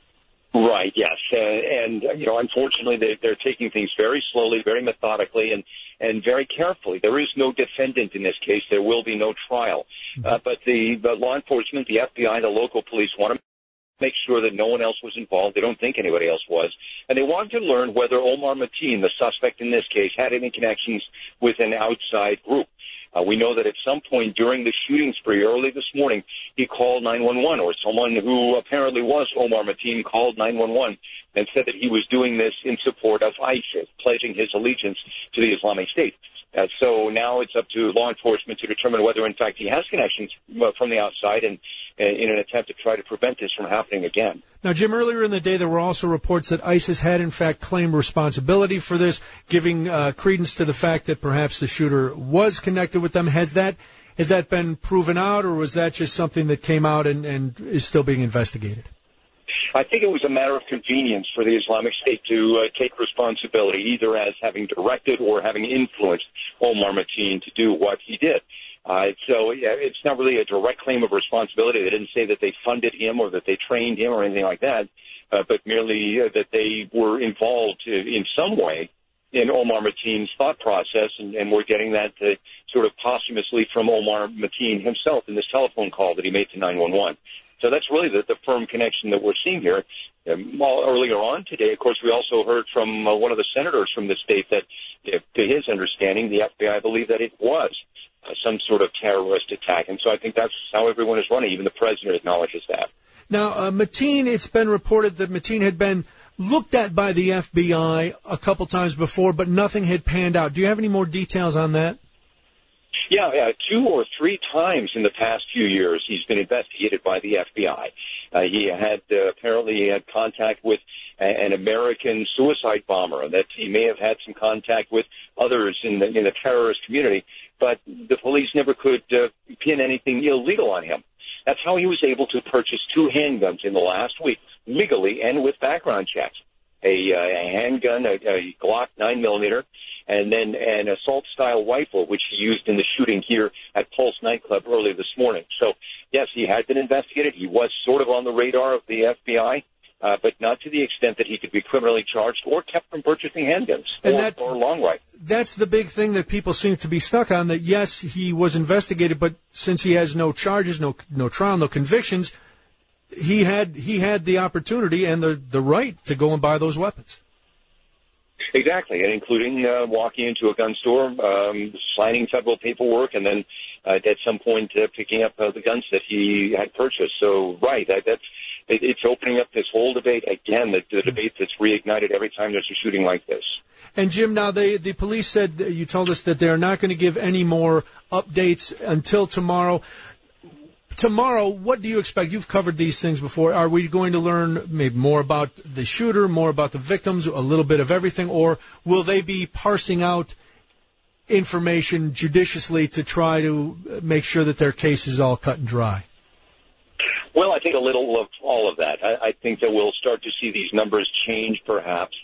Right, yes. And unfortunately, they're taking things very slowly, very methodically, and very carefully. There is no defendant in this case. There will be no trial. But the law enforcement, the FBI, the local police want to make sure that no one else was involved. They don't think anybody else was. And they want to learn whether Omar Mateen, the suspect in this case, had any connections with an outside group. We know that at some point during the shooting spree early this morning, he called 911, or someone who apparently was Omar Mateen called 911 and said that he was doing this in support of ISIS, pledging his allegiance to the Islamic State. So now it's up to law enforcement to determine whether, in fact, he has connections from the outside and in an attempt to try to prevent this from happening again. Now, Jim, earlier in the day there were also reports that ISIS had, in fact, claimed responsibility for this, giving credence to the fact that perhaps the shooter was connected with them. Has that been proven out, or was that just something that came out and is still being investigated? I think it was a matter of convenience for the Islamic State to take responsibility, either as having directed or having influenced Omar Mateen to do what he did. So it's not really a direct claim of responsibility. They didn't say that they funded him or that they trained him or anything like that, but merely that they were involved in some way in Omar Mateen's thought process, and we're getting that sort of posthumously from Omar Mateen himself in this telephone call that he made to 911. So that's really the firm connection that we're seeing here. Earlier on today, of course, we also heard from one of the senators from the state that, to his understanding, the FBI believed that it was some sort of terrorist attack. And so I think that's how everyone is running. Even the president acknowledges that. Now, Mateen, it's been reported that Mateen had been looked at by the FBI a couple times before, but nothing had panned out. Do you have any more details on that? Yeah, 2 or 3 times in the past few years he's been investigated by the FBI. He had apparently had contact with an American suicide bomber, that he may have had some contact with others in the terrorist community, but the police never could pin anything illegal on him. That's how he was able to purchase 2 handguns in the last week, legally and with background checks. A handgun, a Glock 9mm, and then an assault-style rifle, which he used in the shooting here at Pulse nightclub earlier this morning. So, yes, he had been investigated. He was sort of on the radar of the FBI, but not to the extent that he could be criminally charged or kept from purchasing handguns or long rifles. That's the big thing that people seem to be stuck on, that, yes, he was investigated, but since he has no charges, no trial, no convictions, he had the opportunity and the right to go and buy those weapons. Exactly, and including walking into a gun store, signing federal paperwork, and then at some point picking up the guns that he had purchased. So, right, it's opening up this whole debate again, the debate that's reignited every time there's a shooting like this. And, Jim, now the police said, you told us that they're not going to give any more updates until tomorrow. Tomorrow, what do you expect? You've covered these things before. Are we going to learn maybe more about the shooter, more about the victims, a little bit of everything, or will they be parsing out information judiciously to try to make sure that their case is all cut and dry? Well, I think a little of all of that. I think that we'll start to see these numbers change, perhaps.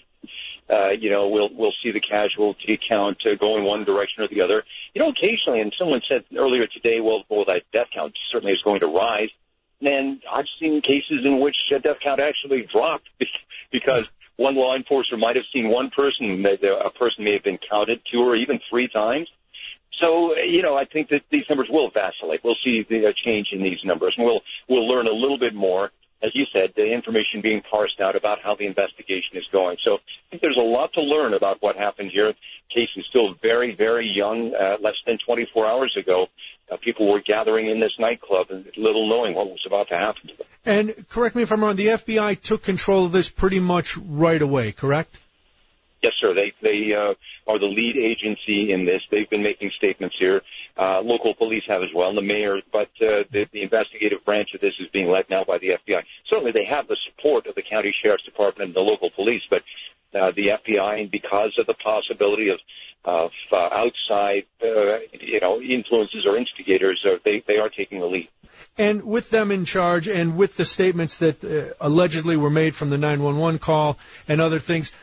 We'll see the casualty count going one direction or the other. Occasionally, and someone said earlier today, well, that death count certainly is going to rise. And I've seen cases in which death count actually dropped because one law enforcer might have seen one person, a person may have been counted 2 or even 3 times. So, I think that these numbers will vacillate. We'll see the change in these numbers, and we'll learn a little bit more. As you said, the information being parsed out about how the investigation is going. So I think there's a lot to learn about what happened here. The case is still very, very young. Less than 24 hours ago, people were gathering in this nightclub and little knowing what was about to happen to them. And correct me if I'm wrong, the FBI took control of this pretty much right away, correct? Yes, sir. They are the lead agency in this. They've been making statements here. Local police have as well, and the mayor. But the investigative branch of this is being led now by the FBI. Certainly, they have the support of the county sheriff's department and the local police. But the FBI, and because of the possibility of outside, influences or instigators, they are taking the lead. And with them in charge, and with the statements that allegedly were made from the 911 call and other things.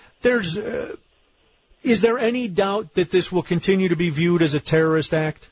Is there any doubt that this will continue to be viewed as a terrorist act?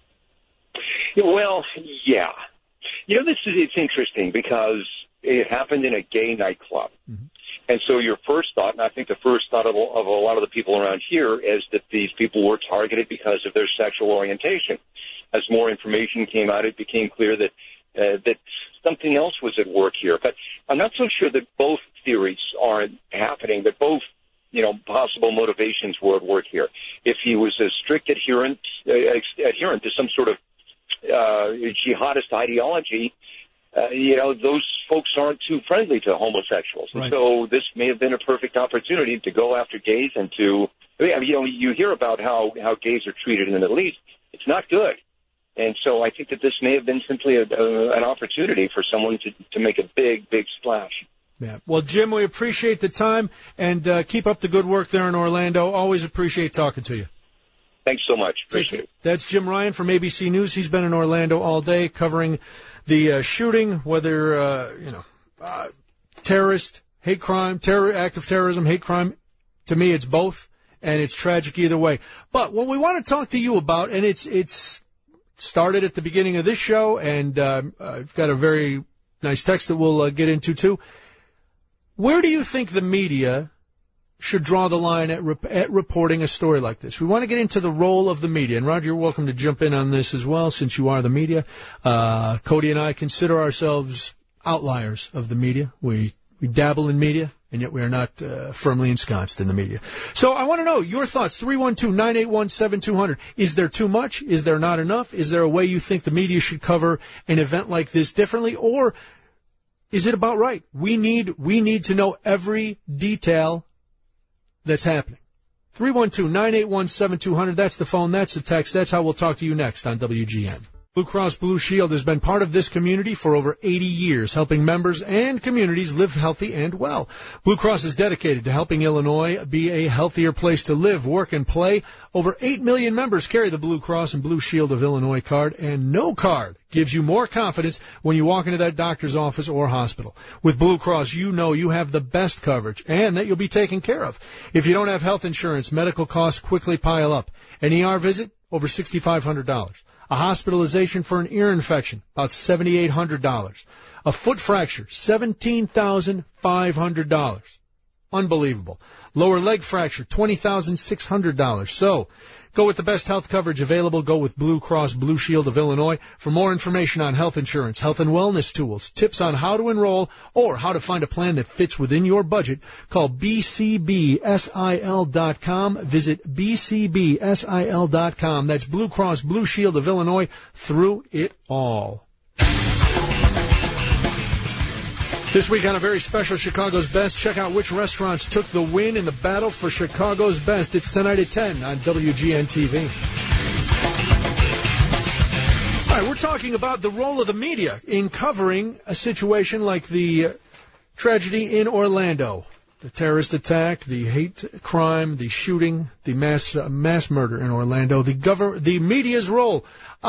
Well, yeah. It's interesting because it happened in a gay nightclub. Mm-hmm. And so your first thought, and I think the first thought of a lot of the people around here, is that these people were targeted because of their sexual orientation. As more information came out, it became clear that something else was at work here. But I'm not so sure that both theories are happening, that both, possible motivations were at work here. If he was a strict adherent to some sort of jihadist ideology, those folks aren't too friendly to homosexuals. Right. And so this may have been a perfect opportunity to go after gays and you hear about how gays are treated in the Middle East. It's not good. And so I think that this may have been simply an opportunity for someone to make a big, big splash. Yeah. Well, Jim, we appreciate the time, and keep up the good work there in Orlando. Always appreciate talking to you. Thanks so much. Appreciate it. That's Jim Ryan from ABC News. He's been in Orlando all day covering the shooting, whether, terrorist, hate crime, act of terrorism, hate crime. To me, it's both, and it's tragic either way. But what we want to talk to you about, and it's started at the beginning of this show, and I've got a very nice text that we'll get into, too. Where do you think the media should draw the line at reporting a story like this? We want to get into the role of the media. And, Roger, you're welcome to jump in on this as well, since you are the media. Cody and I consider ourselves outliers of the media. We dabble in media, and yet we are not firmly ensconced in the media. So I want to know your thoughts. 312-981-7200. Is there too much? Is there not enough? Is there a way you think the media should cover an event like this differently? Or is it about right? We need to know every detail that's happening. 312-981-7200. That's the phone. That's the text. That's how we'll talk to you next on WGN. Blue Cross Blue Shield has been part of this community for over 80 years, helping members and communities live healthy and well. Blue Cross is dedicated to helping Illinois be a healthier place to live, work, and play. Over 8 million members carry the Blue Cross and Blue Shield of Illinois card, and no card gives you more confidence when you walk into that doctor's office or hospital. With Blue Cross, you know you have the best coverage and that you'll be taken care of. If you don't have health insurance, medical costs quickly pile up. An ER visit, over $6,500. A hospitalization for an ear infection, about $7,800. A foot fracture, $17,500. Unbelievable. Lower leg fracture, $20,600. So, go with the best health coverage available. Go with Blue Cross Blue Shield of Illinois. For more information on health insurance, health and wellness tools, tips on how to enroll, or how to find a plan that fits within your budget, call bcbsil.com. Visit bcbsil.com. That's Blue Cross Blue Shield of Illinois, through it all. This week on a very special Chicago's Best, check out which restaurants took the win in the battle for Chicago's Best. It's tonight at 10 on WGN-TV. All right, we're talking about the role of the media in covering a situation like the tragedy in Orlando. The terrorist attack, the hate crime, the shooting, the mass murder in Orlando. The media's role.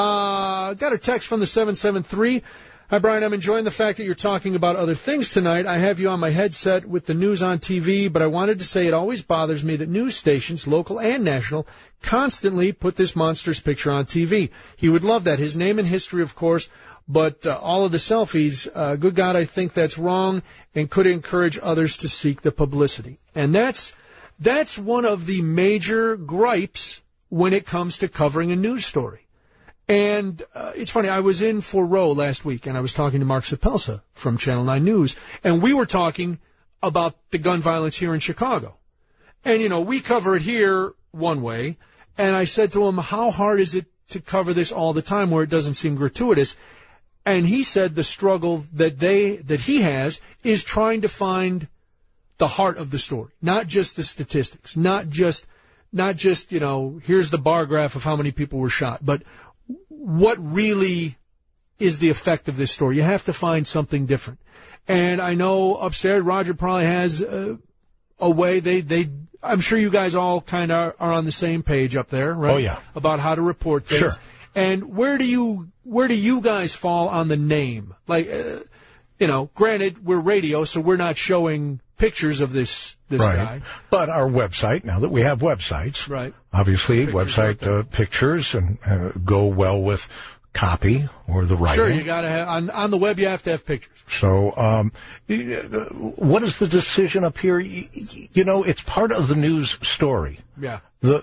Got a text from the 773. Hi, Brian. I'm enjoying the fact that you're talking about other things tonight. I have you on my headset with the news on TV, but I wanted to say it always bothers me that news stations, local and national, constantly put this monster's picture on TV. He would love that. His name and history, of course, but all of the selfies, good God, I think that's wrong and could encourage others to seek the publicity. And that's one of the major gripes when it comes to covering a news story. And it's funny, I was in for Roe last week, and I was talking to Mark Sapelsa from Channel 9 News, and we were talking about the gun violence here in Chicago. And, you know, we cover it here one way, and I said to him, how hard is it to cover this all the time where it doesn't seem gratuitous? And he said the struggle that he has is trying to find the heart of the story, not just the statistics, not just, you know, here's the bar graph of how many people were shot, but what really is the effect of this story? You have to find something different. And I know upstairs, Roger probably has a way. I'm sure you guys all kind of are on the same page up there, right? Oh, yeah. About how to report things. Sure. And where do you guys fall on the name? Like, you know, granted, we're radio, so we're not showing pictures of this right. guy. But our website, now that we have websites, right? Obviously, Pictures website pictures and go well with copy or the writing. Sure, you got to have on the web. You have to have pictures. So, what is the decision up here? You know, it's part of the news story. Yeah.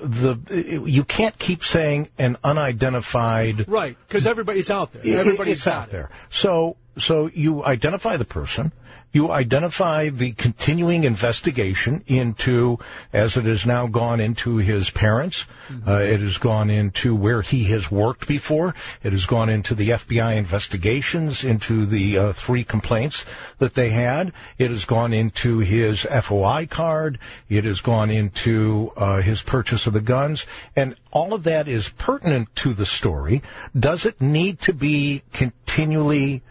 You can't keep saying an unidentified. Right, because it's out there. Everybody's out there. So you identify the person. You identify the continuing investigation into, as it has now gone into his parents. Mm-hmm. It has gone into where he has worked before. It has gone into the FBI investigations, into the 3 complaints that they had. It has gone into his FOI card. It has gone into his purchase of the guns. And all of that is pertinent to the story. Does it need to be continually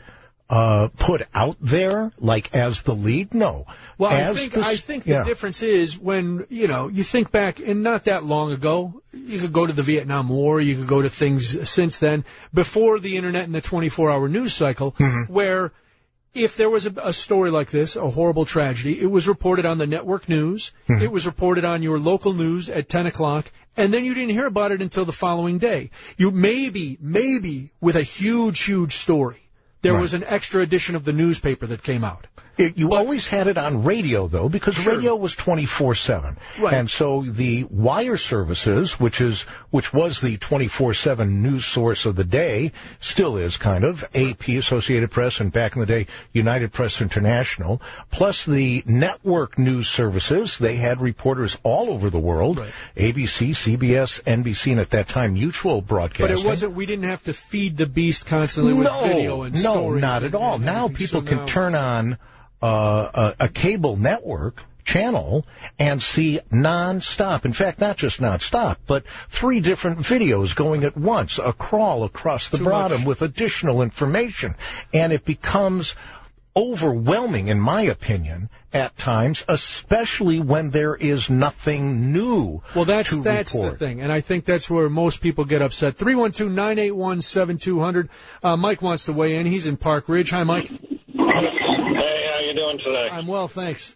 put out there, like as the lead? No. Well, I think the difference is when, you know, you think back, and not that long ago, you could go to the Vietnam War, you could go to things since then, before the Internet and the 24-hour news cycle, mm-hmm. where if there was a story like this, a horrible tragedy, it was reported on the network news, mm-hmm. it was reported on your local news at 10 o'clock, and then you didn't hear about it until the following day. You maybe with a huge story. There was an extra edition of the newspaper that came out. You always had it on radio, though, because sure. radio was 24/7. Right. And so the wire services, which was the 24/7 news source of the day, still is kind of, AP, Associated Press, and back in the day, United Press International, plus the network news services. They had reporters all over the world, right. ABC, CBS, NBC, and at that time, Mutual Broadcasting. But we didn't have to feed the beast constantly with video and stories. No, not at all. Now people can turn on a cable network channel and see nonstop. In fact, not just nonstop, but 3 different videos going at once, a crawl across the bottom with additional information. And it becomes overwhelming, in my opinion, at times, especially when there is nothing new. Well, that's the thing, and I think that's where most people get upset. 312-981-7200. Mike wants to weigh in. He's in Park Ridge. Hi, Mike. Hey, how you doing today? I'm well, thanks.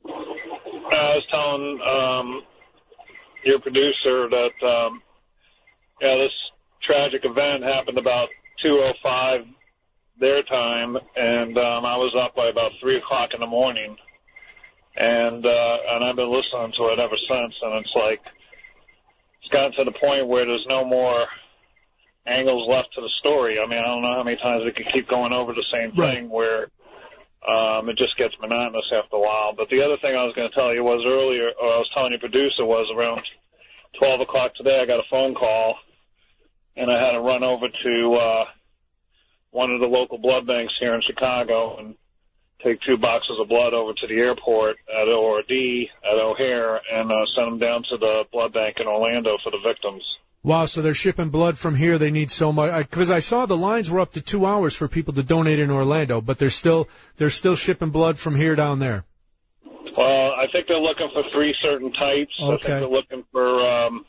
I was telling your producer that this tragic event happened about 2:05 their time, and I was up by about 3 o'clock in the morning, and I've been listening to it ever since, and it's like it's gotten to the point where there's no more angles left to the story. I mean, I don't know how many times we could keep going over the same thing where it just gets monotonous after a while. But the other thing I was going to tell you was earlier, or I was telling your producer, was around 12 o'clock today I got a phone call, and I had to run over to one of the local blood banks here in Chicago and take 2 boxes of blood over to the airport at ORD at O'Hare and send them down to the blood bank in Orlando for the victims. Wow, so they're shipping blood from here. They need so much. Because I saw the lines were up to 2 hours for people to donate in Orlando, but they're still shipping blood from here down there. Well, I think they're looking for 3 certain types. Okay. I think they're looking for,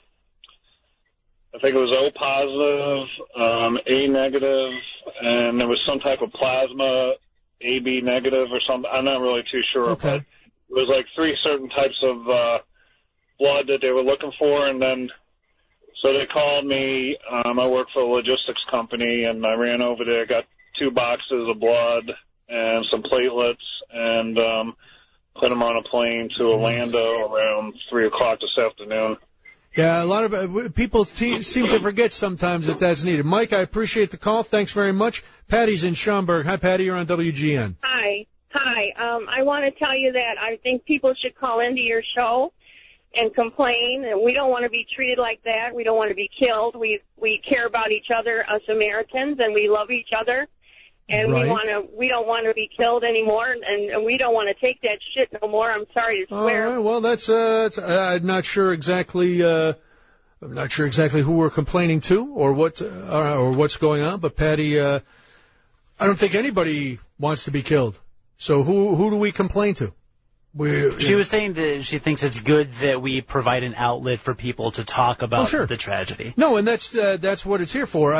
I think it was O positive, A negative, and there was some type of plasma, AB negative or something. I'm not really too sure, but it was like 3 certain types of blood that they were looking for, and then so they called me. I work for a logistics company, and I ran over there, got 2 boxes of blood and some platelets, and put them on a plane to Orlando around 3 o'clock this afternoon. Yeah, a lot of people seem to forget sometimes that that's needed. Mike, I appreciate the call. Thanks very much. Patty's in Schaumburg. Hi, Patty. You're on WGN. Hi. I want to tell you that I think people should call into your show and complain. And we don't want to be treated like that. We don't want to be killed. We care about each other, us Americans, and we love each other. And we don't want to be killed anymore, and we don't want to take that shit no more. I'm sorry to swear. All right, well, that's I'm not sure exactly who we're complaining to or what's going on. But Patty, I don't think anybody wants to be killed. So who do we complain to? She was saying that she thinks it's good that we provide an outlet for people to talk about the tragedy. No, and that's what it's here for.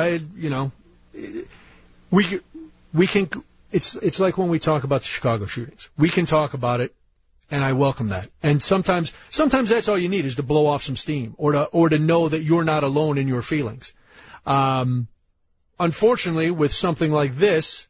We can. It's like when we talk about the Chicago shootings. We can talk about it, and I welcome that. And sometimes that's all you need is to blow off some steam, or to know that you're not alone in your feelings. Unfortunately, with something like this,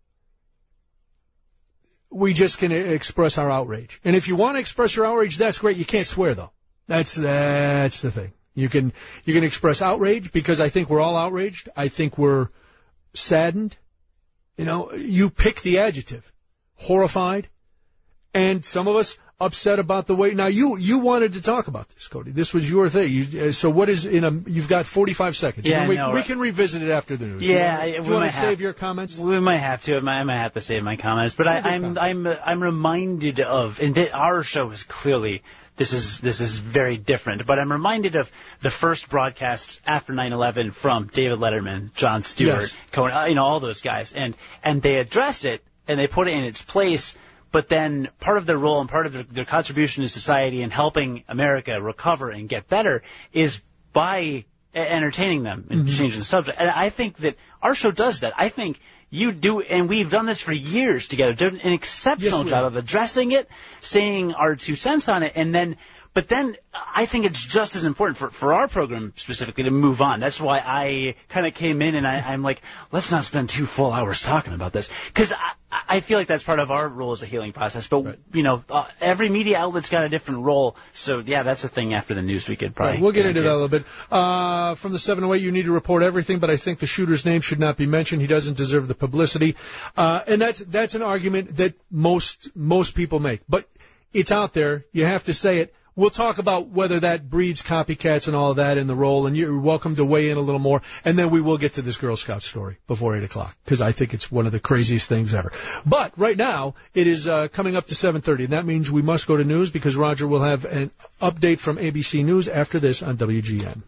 we just can express our outrage. And if you want to express your outrage, that's great. You can't swear though. That's the thing. You can express outrage because I think we're all outraged. I think we're saddened. You pick the adjective, horrified, and some of us upset about the way. Now, you wanted to talk about this, Cody. This was your thing. So what is you've got 45 seconds. Yeah, we can revisit it after the news. Yeah, do you want to save your comments? We might have to. I might have to save my comments. But I'm reminded of, and our show is clearly. This is very different, but I'm reminded of the first broadcasts after 9/11 from David Letterman, Jon Stewart, Cohen, all those guys, and they address it and they put it in its place. But then part of their role and part of their contribution to society and helping America recover and get better is by entertaining them and changing the subject. And I think that our show does that. I think you do, and we've done this for years together, done an exceptional job of addressing it, saying our 2 cents on it, but then I think it's just as important for our program specifically to move on. That's why I kind of came in and I'm like, let's not spend 2 full hours talking about this. Because I feel like that's part of our role as a healing process. But, every media outlet's got a different role. So, yeah, that's a thing after the news we could probably we'll get into that a little bit. From the 708, you need to report everything, but I think the shooter's name should not be mentioned. He doesn't deserve the publicity. And that's an argument that most people make. But it's out there. You have to say it. We'll talk about whether that breeds copycats and all of that in the role, and you're welcome to weigh in a little more, and then we will get to this Girl Scout story before 8 o'clock, because I think it's one of the craziest things ever. But right now, it is coming up to 7:30, and that means we must go to news, because Roger will have an update from ABC News after this on WGN.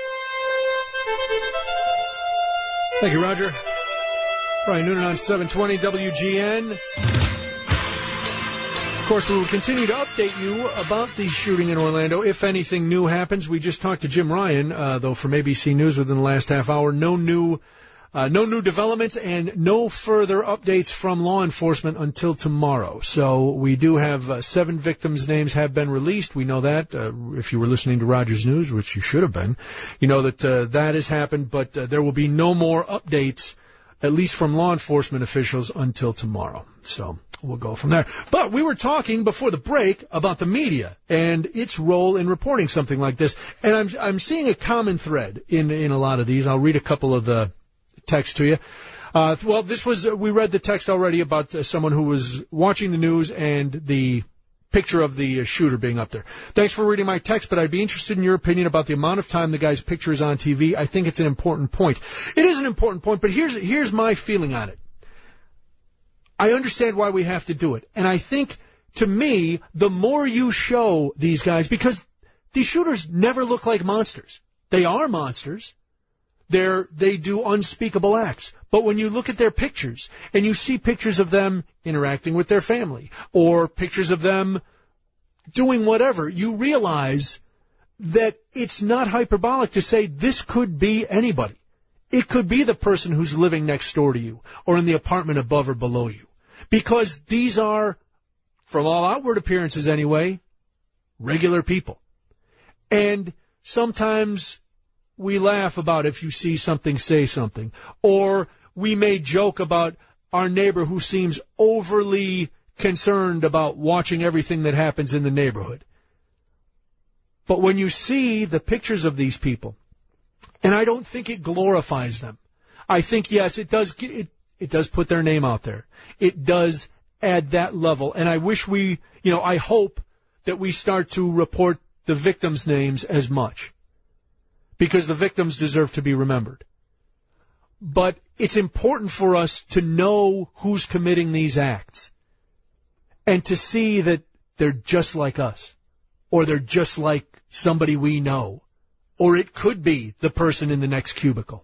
Thank you, Roger. Brian Noonan on 720 WGN. Of course, we will continue to update you about the shooting in Orlando if anything new happens. We just talked to Jim Ryan, though, from ABC News within the last half hour. No new No new developments and no further updates from law enforcement until tomorrow. So we do have 7 victims' names have been released. We know that. If you were listening to Rogers News, which you should have been, you know that that has happened, but there will be no more updates, at least from law enforcement officials, until tomorrow. So we'll go from there. But we were talking before the break about the media and its role in reporting something like this. And I'm seeing a common thread in a lot of these. I'll read a couple of the text to you. Well, we read the text already about someone who was watching the news and the picture of the shooter being up there. Thanks for reading my text, but I'd be interested in your opinion about the amount of time the guy's picture is on TV. I think it's an important point. It is an important point, but here's my feeling on it. I understand why we have to do it. And I think, to me, the more you show these guys, because these shooters never look like monsters. They are monsters. They do unspeakable acts. But when you look at their pictures and you see pictures of them interacting with their family or pictures of them doing whatever, you realize that it's not hyperbolic to say this could be anybody. It could be the person who's living next door to you or in the apartment above or below you. Because these are, from all outward appearances anyway, regular people. And sometimes we laugh about if you see something, say something. Or we may joke about our neighbor who seems overly concerned about watching everything that happens in the neighborhood. But when you see the pictures of these people, and I don't think it glorifies them. I think, yes, it does put their name out there. It does add that level. And I wish I hope that we start to report the victims' names as much. Because the victims deserve to be remembered. But it's important for us to know who's committing these acts and to see that they're just like us or they're just like somebody we know or it could be the person in the next cubicle.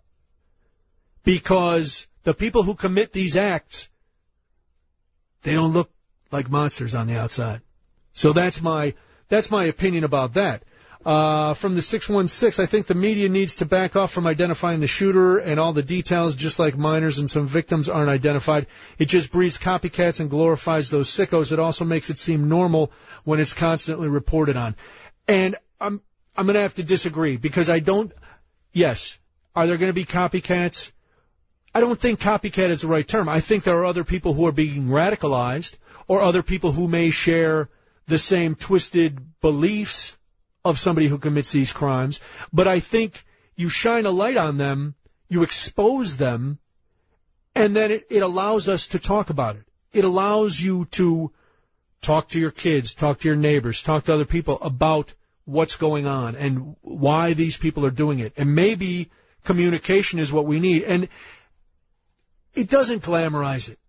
Because the people who commit these acts, they don't look like monsters on the outside. So that's my opinion about that. From the 616, I think the media needs to back off from identifying the shooter and all the details, just like minors and some victims aren't identified. It just breeds copycats and glorifies those sickos. It also makes it seem normal when it's constantly reported on. And I'm going to have to disagree because yes, are there going to be copycats? I don't think copycat is the right term. I think there are other people who are being radicalized or other people who may share the same twisted beliefs of somebody who commits these crimes, but I think you shine a light on them, you expose them, and then it allows us to talk about it. It allows you to talk to your kids, talk to your neighbors, talk to other people about what's going on and why these people are doing it. And maybe communication is what we need. And it doesn't glamorize it.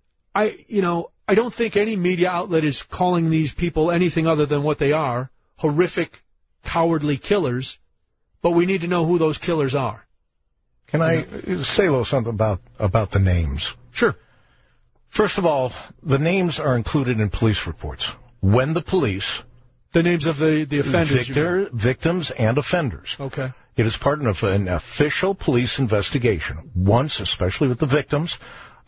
I don't think any media outlet is calling these people anything other than what they are, horrific, cowardly killers, but we need to know who those killers are. Can I say a little something about the names? Sure. First of all, the names are included in police reports. When the police... The names of the offenders. Victims and offenders. Okay. It is part of an official police investigation. Once, especially with the victims,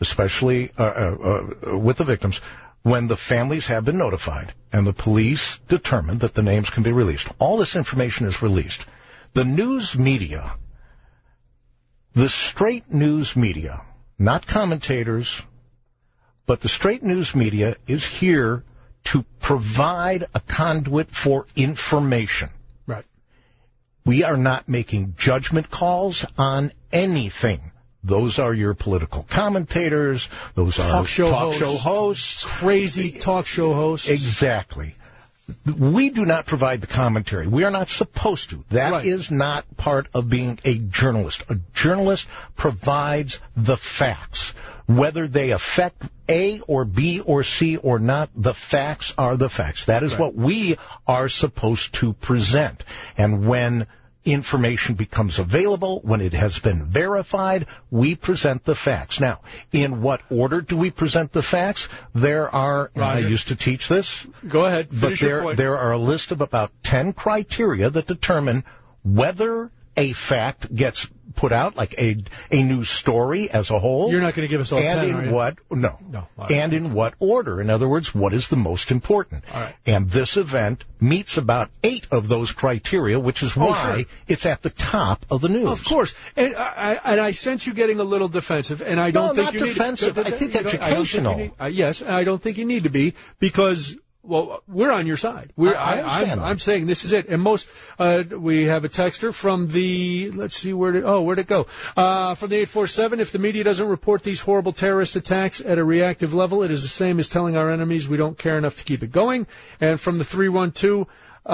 when the families have been notified and the police determine that the names can be released. All this information is released. The news media, the straight news media, not commentators, but the straight news media is here to provide a conduit for information. Right. We are not making judgment calls on anything. Those are your political commentators. Those are talk show hosts. Crazy talk show hosts. Exactly. We do not provide the commentary. We are not supposed to. That is not part of being a journalist. A journalist provides the facts. Whether they affect A or B or C or not, the facts are the facts. That is what we are supposed to present. And when information becomes available, when it has been verified, we present the facts. Now, in what order do we present the facts? There are, I used to teach this. Go ahead. But there are a list of about 10 criteria that determine whether a fact gets put out, like a news story as a whole. You're not going to give us all 10, are you? No. And in what order? In other words, what is the most important? All right. And this event meets about 8 of those criteria, which is why it's at the top of the news. Of course. And I sense you getting a little defensive, and I don't think not you defensive. need to. I think educational. Yes, and I don't think you need to be, because... Well, we're on your side. I'm saying this is it. And we have a texter from the, let's see, where'd it go? From the 847, if the media doesn't report these horrible terrorist attacks at a reactive level, it is the same as telling our enemies we don't care enough to keep it going. And from the 312,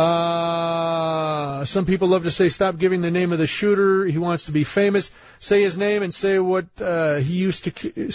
some people love to say, stop giving the name of the shooter. He wants to be famous. Say his name and say what he used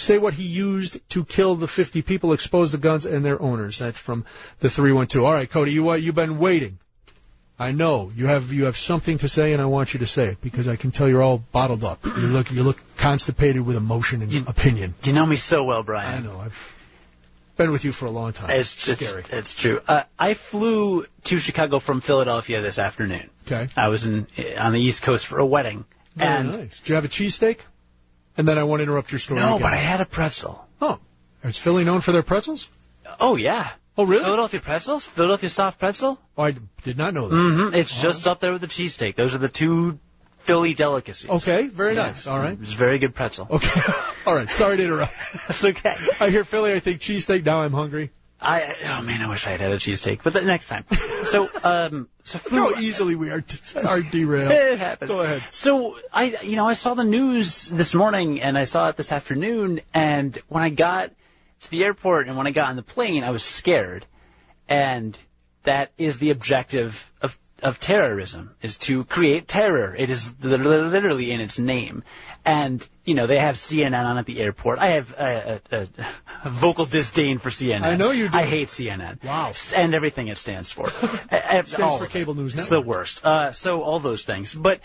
to kill the 50 people. Expose the guns and their owners. That's from the 312. All right, Cody, you've been waiting. I know you have something to say, and I want you to say it, because I can tell you're all bottled up. You look constipated with emotion and opinion. You know me so well, Brian. I know. I've been with you for a long time. It's scary. It's true. I flew to Chicago from Philadelphia this afternoon. Okay. I was on the East Coast for a wedding. Very nice. Did you have a cheesesteak? And then I won't interrupt your story. No, again. but I had a pretzel. Oh. Is Philly known for their pretzels? Oh, yeah. Oh, really? Philadelphia pretzels? Philadelphia soft pretzel? Oh, I did not know that. Mm-hmm. It's just up there with the cheesesteak. Those are the 2 Philly delicacies. Okay, very nice. All right. It's a very good pretzel. Okay. All right, sorry to interrupt. That's okay. I hear Philly, I think cheesesteak, now I'm hungry. Oh man, I wish I had a cheesesteak, but the next time. So how easily we are derailed. It happens. Go ahead. So I saw the news this morning, and I saw it this afternoon, and when I got to the airport and when I got on the plane, I was scared, and that is the objective of terrorism, is to create terror. It is literally in its name. And, they have CNN on at the airport. I have a vocal disdain for CNN. I know you do. I hate CNN. Wow. And everything it stands for. It stands for Cable News Network. It's the worst. So all those things. But,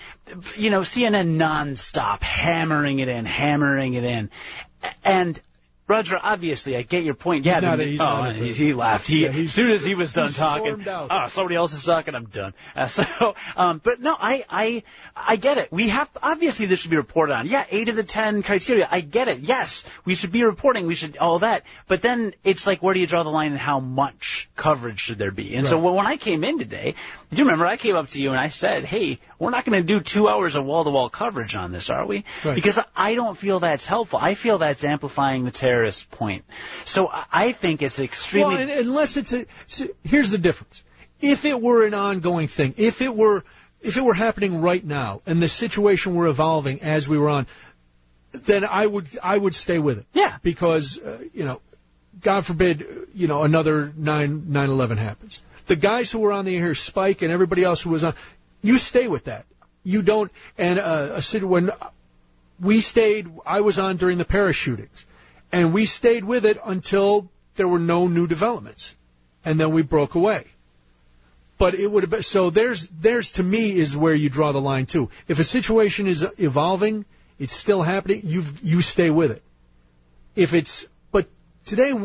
CNN nonstop, hammering it in. And... Roger, obviously, I get your point. Yeah, he laughed. As soon as he was done talking, somebody else is talking, I'm done. But no, I get it. We have, obviously this should be reported on. Yeah, 8 of the 10 criteria. I get it. Yes, we should be reporting. We should, all that. But then it's like, where do you draw the line and how much coverage should there be? And so when I came in today, do you remember I came up to you and I said, hey, we're not going to do 2 hours of wall-to-wall coverage on this, are we? Right. Because I don't feel that's helpful. I feel that's amplifying the terrorist point. So I think it's extremely... Well, unless here's the difference. If it were an ongoing thing, if it were happening right now, and the situation were evolving as we were on, then I would stay with it. Yeah. Because, God forbid, another 9/11 happens. The guys who were on the air, Spike and everybody else who was on, you stay with that. You don't. And when we stayed, I was on during the Paris shootings, and we stayed with it until there were no new developments, and then we broke away. But it would have been, so there's to me is where you draw the line too. If a situation is evolving, it's still happening, you stay with it. But today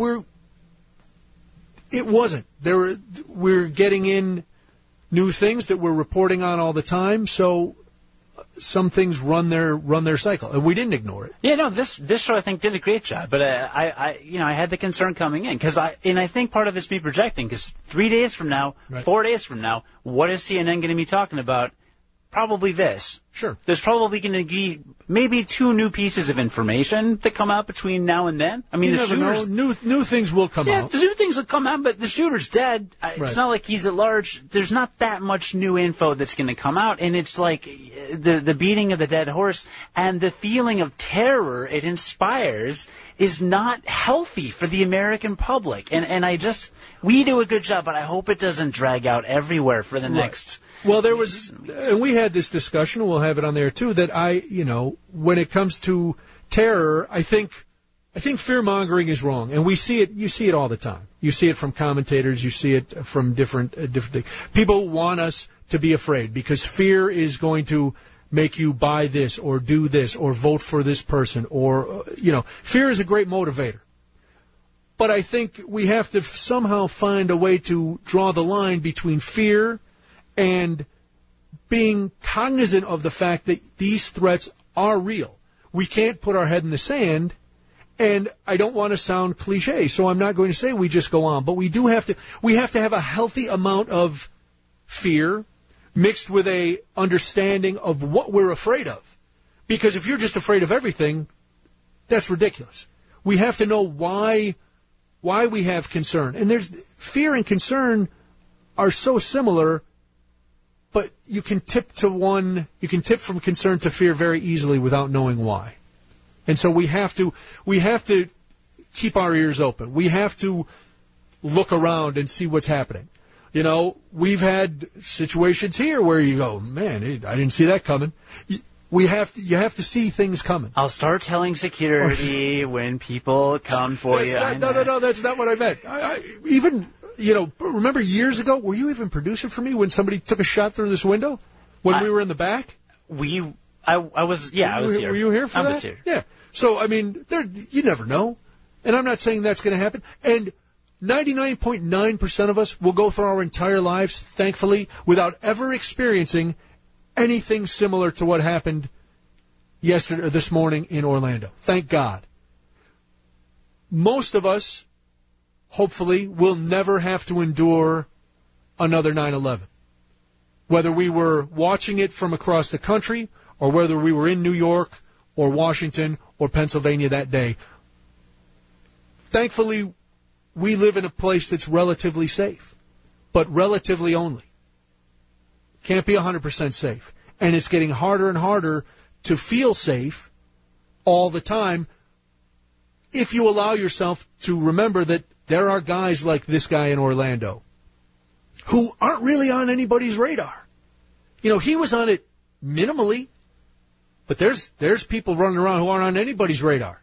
it wasn't. We're getting in new things that we're reporting on all the time, so some things run their cycle, and we didn't ignore it. Yeah, no, this show I think did a great job, but I had the concern coming in because I think part of it's me projecting, because 3 days from now, 4 days from now, what is CNN going to be talking about? Probably this. Sure. There's probably going to be maybe 2 new pieces of information that come out between now and then. I mean, you never know. New things will come out. Yeah, the new things will come out, but the shooter's dead. It's not like he's at large. There's not that much new info that's going to come out, and it's like the beating of the dead horse and the feeling of terror it inspires is not healthy for the American public. And we do a good job, but I hope it doesn't drag out everywhere for the next... Well, and we had this discussion, and we'll have it on there too, that when it comes to terror, I think fear-mongering is wrong, and you see it all the time. You see it from commentators, you see it from different things. People want us to be afraid because fear is going to make you buy this or do this or vote for this person, or, fear is a great motivator. But I think we have to somehow find a way to draw the line between fear and being cognizant of the fact that these threats are real. We can't put our head in the sand, and I don't want to sound cliche, so I'm not going to say we just go on, but we have to have a healthy amount of fear mixed with a understanding of what we're afraid of. Because if you're just afraid of everything, that's ridiculous. We have to know why we have concern. And there's fear and concern are so similar, but you can tip from concern to fear very easily without knowing why. And so we have to keep our ears open. We have to look around and see what's happening. You know, we've had situations here where you go, man, I didn't see that coming. You have to see things coming. I'll start telling security when people come for you. No, that's not what I meant. Even, remember years ago, were you even producing for me when somebody took a shot through this window when we were in the back? I was here. Were you here for that? I was here. Yeah. So, I mean, you never know. And I'm not saying that's going to happen. And 99.9% of us will go through our entire lives, thankfully, without ever experiencing anything similar to what happened yesterday or this morning in Orlando. Thank God. Most of us, hopefully, will never have to endure another 9/11. Whether we were watching it from across the country or whether we were in New York or Washington or Pennsylvania that day. Thankfully, we live in a place that's relatively safe, but relatively only. Can't be 100% safe. And it's getting harder and harder to feel safe all the time if you allow yourself to remember that there are guys like this guy in Orlando who aren't really on anybody's radar. He was on it minimally, but there's people running around who aren't on anybody's radar.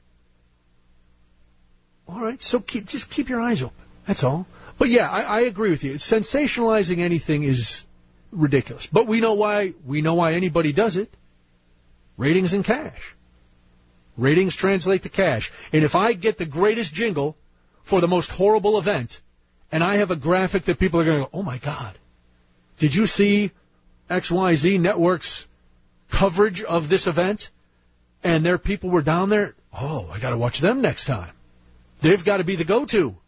All right, so just keep your eyes open. That's all. But yeah, I agree with you. Sensationalizing anything is ridiculous. But we know why anybody does it. Ratings and cash. Ratings translate to cash. And if I get the greatest jingle for the most horrible event, and I have a graphic that people are going to go, oh my God, did you see XYZ Network's coverage of this event? And their people were down there. Oh, I got to watch them next time. They've got to be the go-to.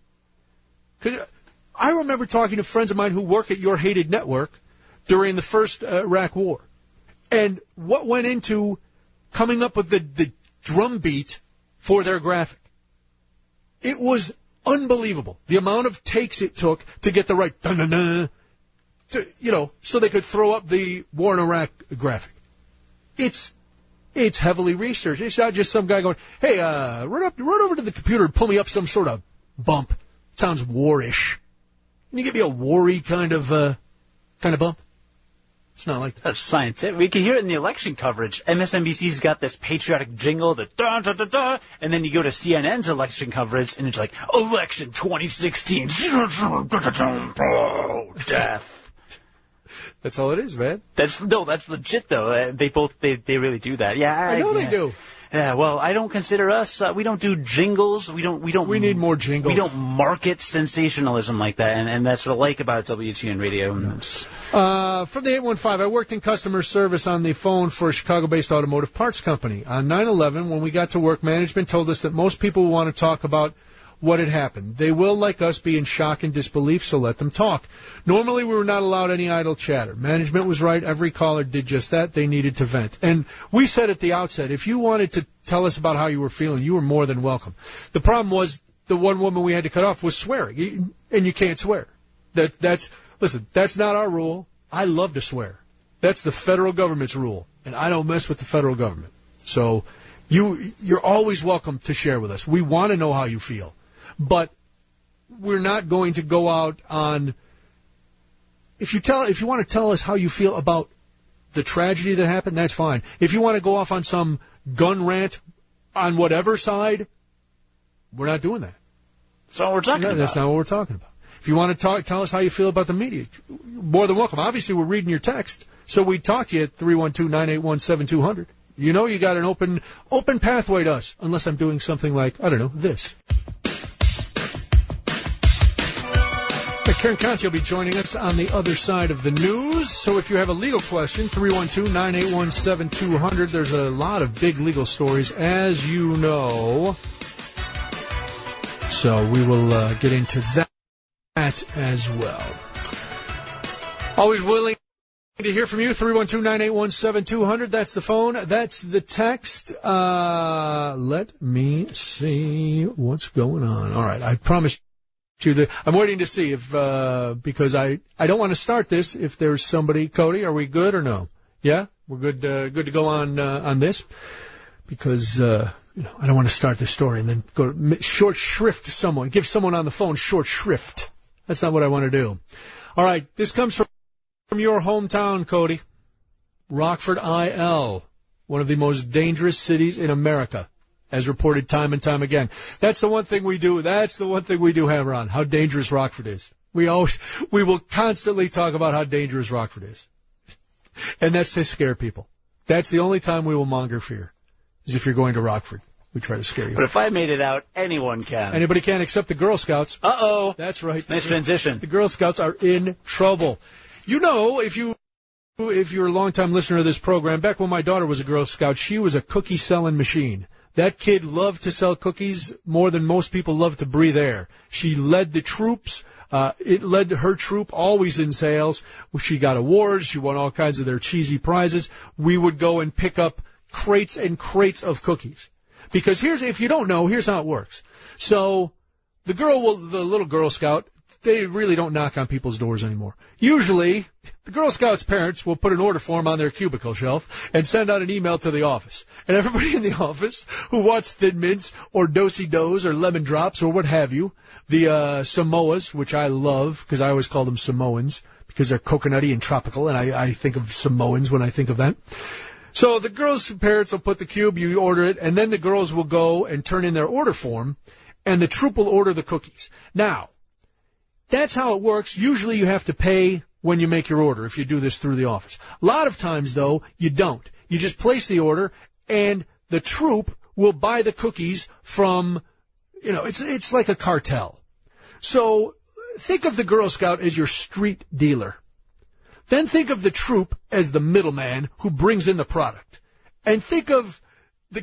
I remember talking to friends of mine who work at your hated network during the first Iraq War. And what went into coming up with the drum beat for their graphic. It was unbelievable. The amount of takes it took to get the right dun-dun-dun, so they could throw up the War in Iraq graphic. It's heavily researched. It's not just some guy going, hey, run over to the computer and pull me up some sort of bump. It sounds war-ish. Can you give me a war-y kind of bump? It's not like that. That's scientific. We can hear it in the election coverage. MSNBC's got this patriotic jingle, the da-da-da-da, and then you go to CNN's election coverage, and it's like, election 2016, death. That's all it is, man. That's legit, though. They really do that. Yeah, I know they do. Yeah, well, I don't consider us. We don't do jingles. We We need more jingles. We don't market sensationalism like that, and that's what I like about WGN Radio. From the 815, I worked in customer service on the phone for a Chicago-based automotive parts company. On 9/11, when we got to work, management told us that most people want to talk about what had happened. They will, like us, be in shock and disbelief, so let them talk. Normally, we were not allowed any idle chatter. Management was right. Every caller did just that. They needed to vent. And we said at the outset, if you wanted to tell us about how you were feeling, you were more than welcome. The problem was the one woman we had to cut off was swearing, and you can't swear. Listen, that's not our rule. I love to swear. That's the federal government's rule, and I don't mess with the federal government. So you're always welcome to share with us. We want to know how you feel. But we're not going to go out on. If you want to tell us how you feel about the tragedy that happened, that's fine. If you want to go off on some gun rant on whatever side, we're not doing that. That's not what we're talking about. That's not what we're talking about. If you want to tell us how you feel about the media, more than welcome. Obviously, we're reading your text, so we talk to you at 312-981-7200. You know you got an open pathway to us, unless I'm doing something like, I don't know, this. Karen Conti will be joining us on the other side of the news. So if you have a legal question, 312-981-7200. There's a lot of big legal stories, as you know. So we will get into that as well. Always willing to hear from you, 312-981-7200. That's the phone. That's the text. Let me see what's going on. All right, I promise you that I'm waiting to see if, because I don't want to start this if there's somebody. Cody, are we good or no? Yeah? We're good to go on this? Because, I don't want to start the story and then go short shrift to someone, give someone on the phone short shrift. That's not what I want to do. All right, this comes from your hometown, Cody. Rockford, IL, one of the most dangerous cities in America, as reported time and time again. That's the one thing we do. That's the one thing we do hammer on, how dangerous Rockford is. We will constantly talk about how dangerous Rockford is. And that's to scare people. That's the only time we will monger fear, is if you're going to Rockford. We try to scare you. But if I made it out, anyone can. Anybody can except the Girl Scouts. Uh-oh. That's right. Nice transition. The Girl Scouts are in trouble. You know, if you're a longtime listener of this program, back when my daughter was a Girl Scout, she was a cookie-selling machine. That kid loved to sell cookies more than most people love to breathe air. She led the troops. It led to her troop always in sales. She got awards. She won all kinds of their cheesy prizes. We would go and pick up crates and crates of cookies. Because if you don't know, here's how it works. So the little Girl Scout, they really don't knock on people's doors anymore. Usually, the Girl Scouts' parents will put an order form on their cubicle shelf and send out an email to the office. And everybody in the office who wants Thin Mints or Do-si-dos or Lemon Drops or what have you, the Samoas, which I love because I always call them Samoans because they're coconutty and tropical, and I think of Samoans when I think of that. So the girls' parents will put the cube, you order it, and then the girls will go and turn in their order form, and the troop will order the cookies. Now, that's how it works. Usually you have to pay when you make your order if you do this through the office. A lot of times, though, you don't. You just place the order, and the troop will buy the cookies from, it's like a cartel. So think of the Girl Scout as your street dealer. Then think of the troop as the middleman who brings in the product. And think of the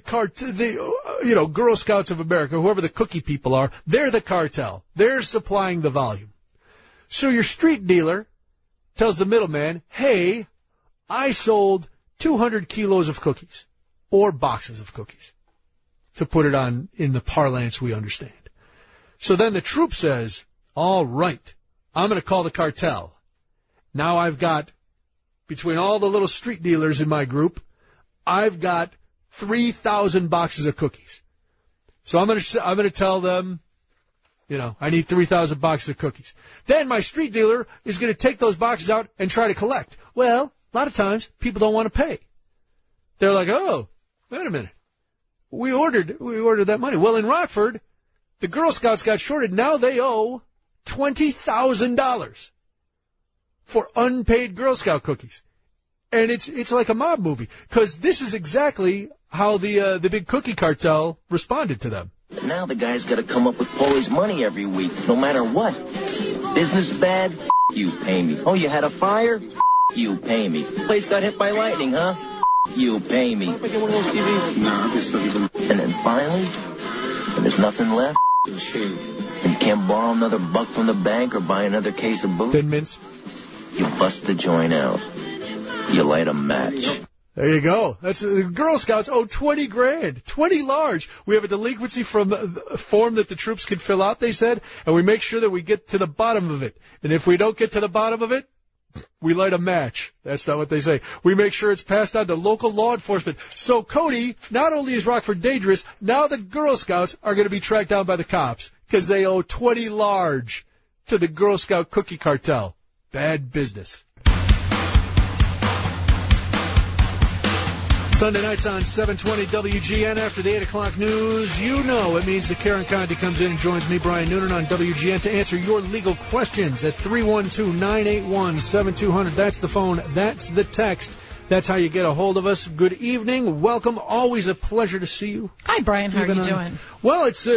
Girl Scouts of America, whoever the cookie people are, they're the cartel. They're supplying the volume. So your street dealer tells the middleman, hey, I sold 200 kilos of cookies, or boxes of cookies, to put it on in the parlance we understand. So then the troop says, all right, I'm going to call the cartel. Now I've got, between all the little street dealers in my group, I've got 3,000 boxes of cookies. So I'm going to tell them, I need 3,000 boxes of cookies. Then my street dealer is going to take those boxes out and try to collect. Well, a lot of times people don't want to pay. They're like, oh, wait a minute. We ordered that money. Well, in Rockford, the Girl Scouts got shorted. Now they owe $20,000 for unpaid Girl Scout cookies. And it's like a mob movie, because this is exactly how the big cookie cartel responded to them. Now the guy's got to come up with Paulie's money every week, no matter what. Business bad? You pay me. Oh, you had a fire? You pay me. Place got hit by lightning, huh? You pay me. Get one of those TVs? Nah, I'm just looking. And then finally, when there's nothing left, and you can't borrow another $1 from the bank or buy another case of booze, Thin Mints, you bust the joint out. You light a match. There you go. That's Girl Scouts owe 20 grand, 20 large. We have a delinquency form that the troops can fill out, they said, and we make sure that we get to the bottom of it. And if we don't get to the bottom of it, we light a match. That's not what they say. We make sure it's passed on to local law enforcement. So, Cody, not only is Rockford dangerous, now the Girl Scouts are going to be tracked down by the cops because they owe 20 large to the Girl Scout cookie cartel. Bad business. Sunday nights on 720 WGN after the 8 o'clock news. You know it means that Karen Conti comes in and joins me, Brian Noonan, on WGN to answer your legal questions at 312-981-7200. That's the phone. That's the text. That's how you get a hold of us. Good evening. Welcome. Always a pleasure to see you. Hi, Brian. How are you doing? Well, it's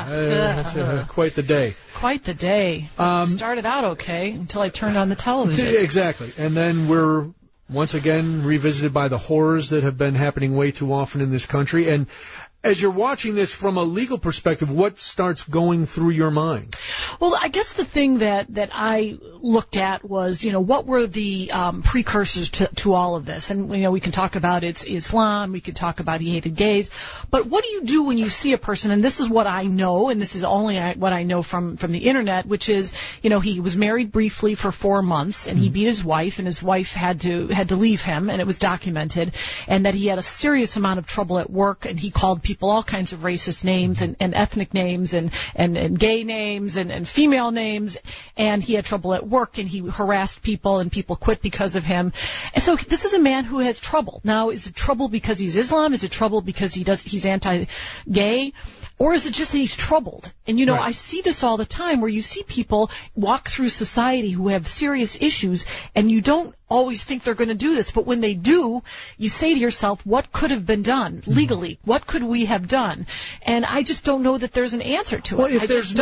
quite the day. Quite the day. Started out okay until I turned on the television. Exactly. And then we're once again revisited by the horrors that have been happening way too often in this country. And as you're watching this from a legal perspective, what starts going through your mind? Well, I guess the thing that I looked at was, what were the precursors to all of this? And, we can talk about it's Islam, we can talk about he hated gays, but what do you do when you see a person, and this is what I know, and this is only what I know from the internet, which is, he was married briefly for 4 months, and he beat his wife, and his wife had to leave him, and it was documented, and that he had a serious amount of trouble at work, and he called people all kinds of racist names and ethnic names and gay names and female names, and he had trouble at work, and he harassed people, and people quit because of him. And so this is a man who has trouble. Now, is it trouble because he's Islam? Is it trouble because he's anti-gay? Or is it just that he's troubled? And, right. I see this all the time where you see people walk through society who have serious issues, and you don't always think they're going to do this. But when they do, you say to yourself, what could have been done legally? What could we have done? And I just don't know that there's an answer to it.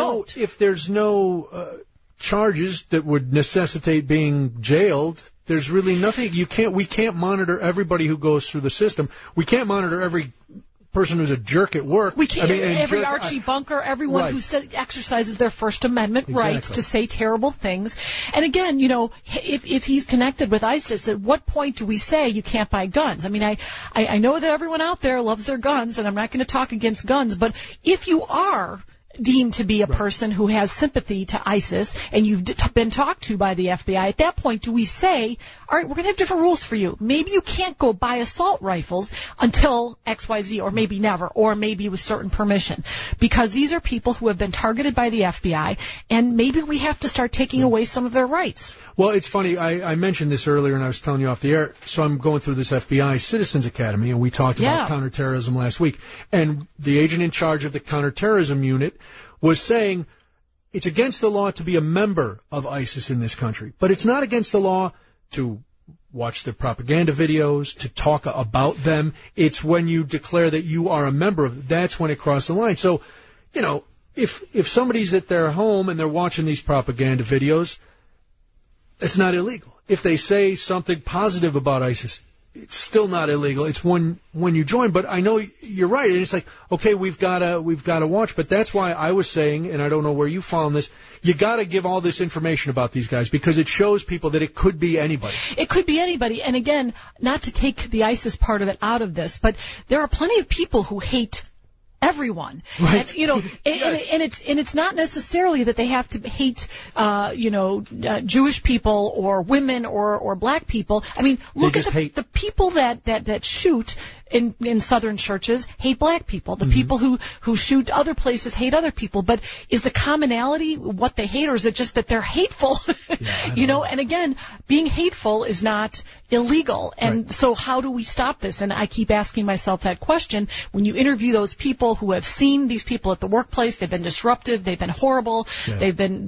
If there's no charges that would necessitate being jailed, there's really nothing. We can't monitor everybody who goes through the system. We can't monitor every person who's a jerk at work. We can't. Every Archie Bunker, everyone right. who exercises their First Amendment rights to say terrible things. And again, if he's connected with ISIS, at what point do we say you can't buy guns? I mean, I know that everyone out there loves their guns, and I'm not going to talk against guns, but if you are deemed to be a person who has sympathy to ISIS and you've been talked to by the FBI, at that point do we say, all right, we're going to have different rules for you. Maybe you can't go buy assault rifles until XYZ, or maybe never, or maybe with certain permission, because these are people who have been targeted by the FBI, and maybe we have to start taking away some of their rights. Well, it's funny. I mentioned this earlier, and I was telling you off the air, so I'm going through this FBI Citizens Academy, and we talked about counterterrorism last week, and the agent in charge of the counterterrorism unit was saying it's against the law to be a member of ISIS in this country, but it's not against the law to watch their propaganda videos, to talk about them. It's when you declare that you are a member of it, that's when it crosses the line. So, if somebody's at their home and they're watching these propaganda videos, it's not illegal. If they say something positive about ISIS, it's still not illegal. It's when you join. But I know you're right. And it's like, okay, we've got to watch. But that's why I was saying, and I don't know where you found this, you got to give all this information about these guys, because it shows people that it could be anybody. It could be anybody. And again, not to take the ISIS part of it out of this, but there are plenty of people who hate everyone. Right. And it's not necessarily that they have to hate, Jewish people or women or black people. I mean, look at the people that shoot in southern churches hate black people. The people who shoot other places hate other people. But is the commonality what they hate, or is it just that they're hateful? And again, being hateful is not illegal. And so how do we stop this? And I keep asking myself that question. When you interview those people who have seen these people at the workplace, they've been disruptive, they've been horrible, they've been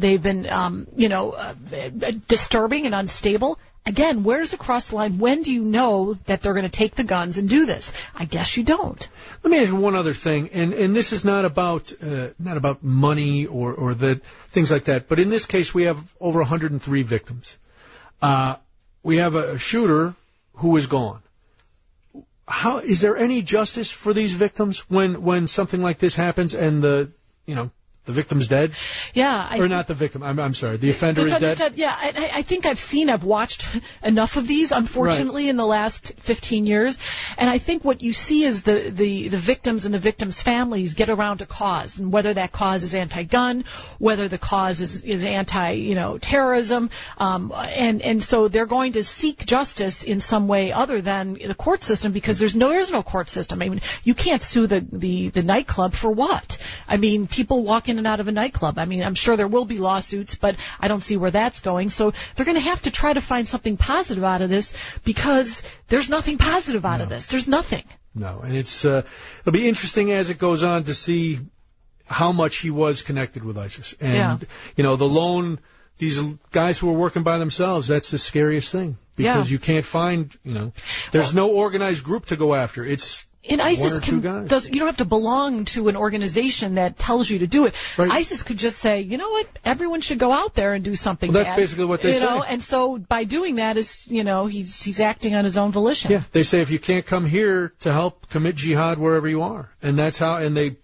disturbing and unstable. Again, where's across the line? When do you know that they're going to take the guns and do this? I guess you don't. Let me ask you one other thing, and this is not about money or the things like that. But in this case, we have over 103 victims. We have a shooter who is gone. How is there any justice for these victims when something like this happens and the victim's dead? Yeah. Or not the victim. I'm sorry. The offender is dead? Yeah. I think I've watched enough of these, unfortunately, in the last 15 years. And I think what you see is the victims and the victims' families get around a cause. And whether that cause is anti-gun, whether the cause is anti-terrorism. And so they're going to seek justice in some way other than the court system, because there is no court system. I mean, you can't sue the nightclub for what? I mean, people walk in and out of a nightclub. I mean, I'm sure there will be lawsuits, but I don't see where that's going. So they're going to have to try to find something positive out of this, because there's nothing positive out of this. There's nothing. No, and it'll be interesting as it goes on to see how much he was connected with ISIS. And, the these guys who are working by themselves, that's the scariest thing. Because you can't find, there's no organized group to go after. It's And ISIS you don't have to belong to an organization that tells you to do it. Right. ISIS could just say, you know what, everyone should go out there and do something Well, that's bad. basically what they say. And so by doing that he's acting on his own volition. Yeah, they say if you can't come here to help commit jihad wherever you are. And that's how, and they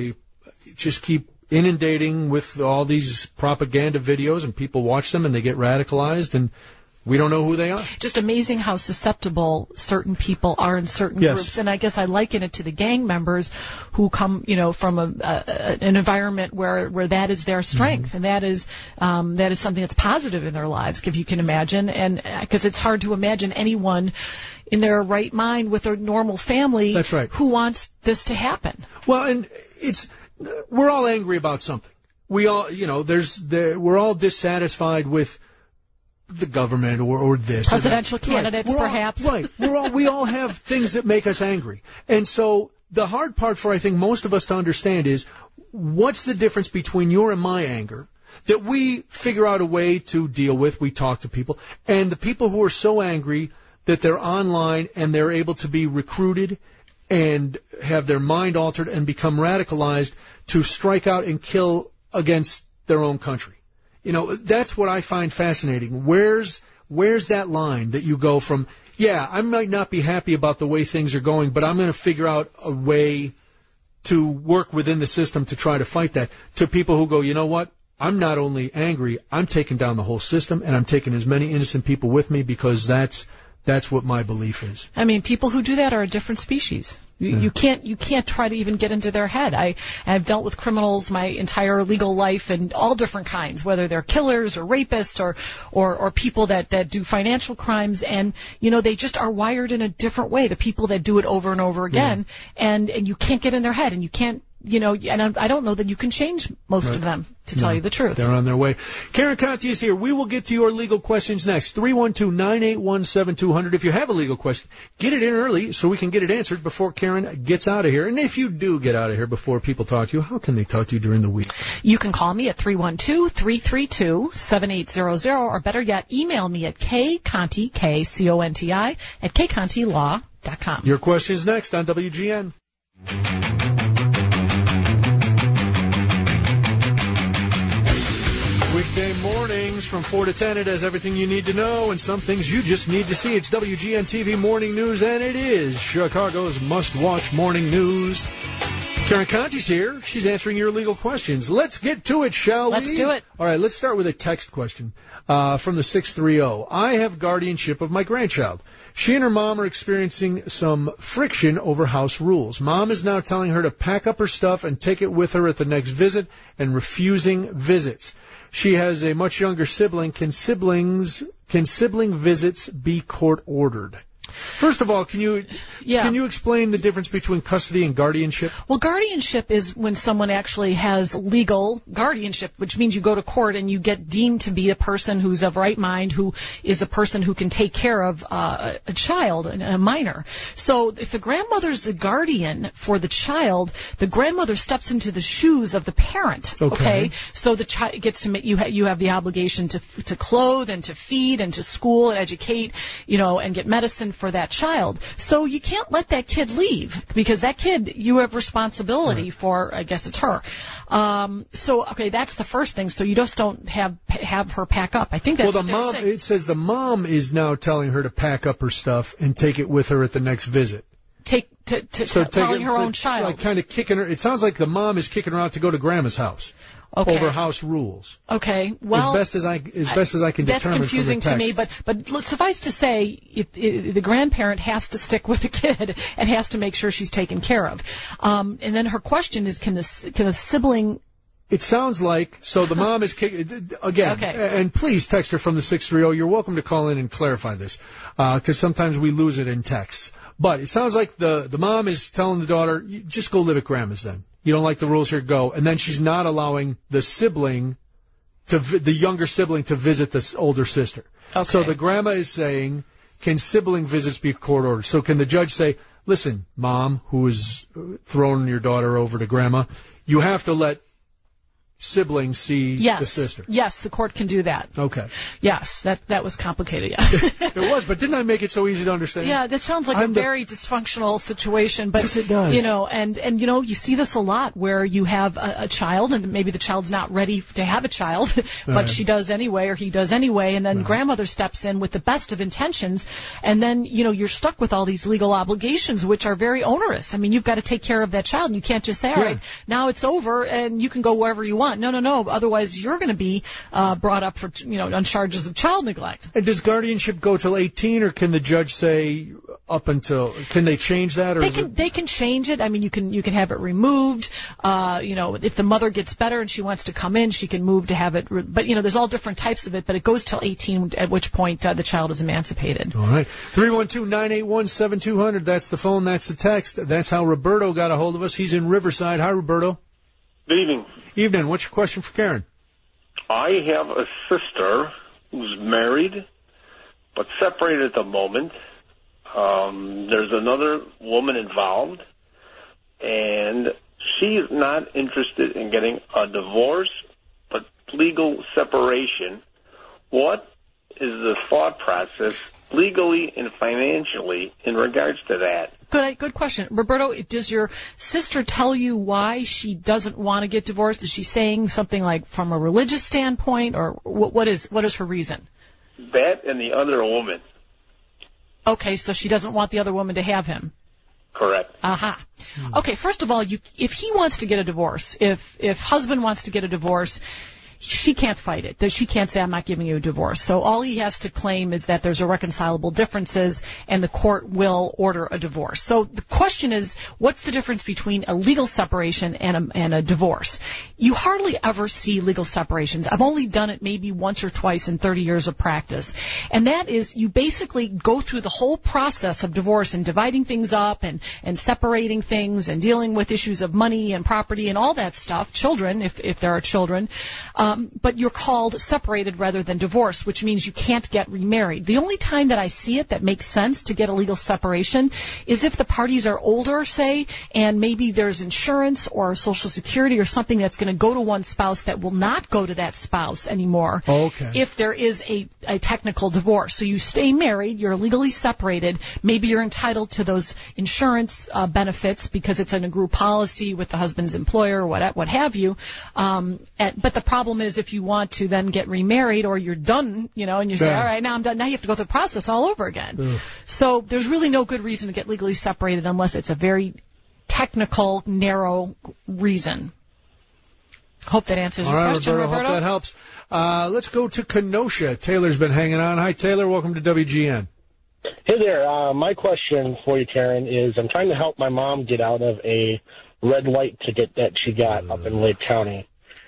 just keep inundating with all these propaganda videos, and people watch them and they get radicalized, and we don't know who they are. Just amazing how susceptible certain people are in certain groups. And I guess I liken it to the gang members who come, from an environment where that is their strength, and that is something that's positive in their lives, if you can imagine. And because it's hard to imagine anyone in their right mind with a normal family who wants this to happen. Well, and we're all angry about something. We all, we're all dissatisfied with the government or this presidential candidates, perhaps. We all have things that make us angry. And so the hard part for, I think, most of us to understand is, what's the difference between your and my anger that we figure out a way to deal with, we talk to people, and the people who are so angry that they're online and they're able to be recruited and have their mind altered and become radicalized to strike out and kill against their own country. That's what I find fascinating. Where's that line that you go from, I might not be happy about the way things are going, but I'm going to figure out a way to work within the system to try to fight that, to people who go, you know what, I'm not only angry, I'm taking down the whole system, and I'm taking as many innocent people with me, because that's what my belief is. I mean, people who do that are a different species. You can't try to even get into their head. I've dealt with criminals my entire legal life, and all different kinds, whether they're killers or rapists or people that do financial crimes, and they just are wired in a different way. The people that do it over and over again, and you can't get in their head, and you can't. And I don't know that you can change most of them, to tell you the truth. They're on their way. Karen Conti is here. We will get to your legal questions next. 312-981-7200. If you have a legal question, get it in early so we can get it answered before Karen gets out of here. And if you do get out of here before people talk to you, how can they talk to you during the week? You can call me at 312-332-7800, or better yet, email me at kconti, K-C-O-N-T-I, at kcontilaw.com. Your questions next on WGN. Weekday mornings from 4 to 10, it has everything you need to know and some things you just need to see. It's WGN TV Morning News, and it is Chicago's must-watch morning news. Karen Conti's here. She's answering your legal questions. Let's get to it, shall we? Let's do it. All right, let's start with a text question from the 630. I have guardianship of my grandchild. She and her mom are experiencing some friction over house rules. Mom is now telling her to pack up her stuff and take it with her at the next visit and refusing visits. She has a much younger sibling. Can sibling visits be court-ordered? First of all, can you explain the difference between custody and guardianship? Well, guardianship is when someone actually has legal guardianship, which means you go to court and you get deemed to be a person who's of right mind, who is a person who can take care of a child, a minor. So if the grandmother's the guardian for the child, the grandmother steps into the shoes of the parent. Okay? So the child gets to make, you have the obligation to clothe and to feed and to school and educate, and get medicine for that child. So you can't let that kid leave, because that kid, you have responsibility for, I guess it's her. That's the first thing. So you just don't have her pack up. I think that's what they're saying. It says the mom is now telling her to pack up her stuff and take it with her at the next visit. Telling her own child. Like kind of kicking her. It sounds like the mom is kicking her out to go to grandma's house. Okay. Over house rules. Okay. Well, as best as I can determine. That's confusing to me, but suffice to say, the grandparent has to stick with the kid and has to make sure she's taken care of. And then her question is, can the sibling? It sounds like, so the mom is kicking, again, and please text her from the 630. You're welcome to call in and clarify this, because sometimes we lose it in texts. But it sounds like the mom is telling the daughter, just go live at grandma's then. You don't like the rules here, go. And then she's not allowing the younger sibling to visit the older sister. Okay. So the grandma is saying, can sibling visits be court ordered? So can the judge say, listen, mom, who is throwing your daughter over to grandma, you have to let siblings see the sister. Yes, the court can do that. Okay. Yes, that was complicated, yeah. It was, but didn't I make it so easy to understand? Yeah, that sounds like a very dysfunctional situation, but yes, it does. You know, and you know, you see this a lot where you have a child and maybe the child's not ready to have a child, but she does anyway or he does anyway, and then grandmother steps in with the best of intentions, and then, you know, you're stuck with all these legal obligations which are very onerous. I mean, you've got to take care of that child, and you can't just say, all right, now it's over and you can go wherever you want. No. Otherwise, you're going to be brought up for, you know, on charges of child neglect. And does guardianship go till 18, or can the judge say up until? Can they change that? Or they can change it. I mean, you can have it removed. You know, if the mother gets better and she wants to come in, she can move to have it. But you know, there's all different types of it. But it goes till 18, at which point the child is emancipated. All right. 312-981-7200. That's the phone. That's the text. That's how Roberto got a hold of us. He's in Riverside. Hi, Roberto. Good evening. Evening. What's your question for Karen? I have a sister who's married, but separated at the moment. There's another woman involved, and she's not interested in getting a divorce, but legal separation. What is the thought process legally and financially in regards to that? Good question. Roberto, does your sister tell you why she doesn't want to get divorced? Is she saying something like from a religious standpoint, or what is her reason? That and the other woman. Okay, so she doesn't want the other woman to have him. Correct. Aha. Okay, first of all, if he wants to get a divorce, if husband wants to get a divorce, she can't fight it. She can't say, I'm not giving you a divorce. So all he has to claim is that there's irreconcilable differences, and the court will order a divorce. So the question is, what's the difference between a legal separation and a divorce? You hardly ever see legal separations. I've only done it maybe once or twice in 30 years of practice. And that is, you basically go through the whole process of divorce and dividing things up and separating things and dealing with issues of money and property and all that stuff, children, if there are children. But you're called separated rather than divorced, which means you can't get remarried. The only time that I see it that makes sense to get a legal separation is if the parties are older, say, and maybe there's insurance or Social Security or something that's going to go to one spouse that will not go to that spouse anymore. Okay. If there is a technical divorce. So you stay married, you're legally separated, maybe you're entitled to those insurance benefits because it's in a group policy with the husband's employer or what have you. But the problem is if you want to then get remarried or you're done, you know, and you say, all right, now I'm done. Now you have to go through the process all over again. Ugh. So there's really no good reason to get legally separated unless it's a very technical, narrow reason. Hope that answers your question, Roberto. Hope that helps. Let's go to Kenosha. Taylor's been hanging on. Hi, Taylor. Welcome to WGN. Hey there. My question for you, Karen, is I'm trying to help my mom get out of a red light ticket that she got up in Lake County.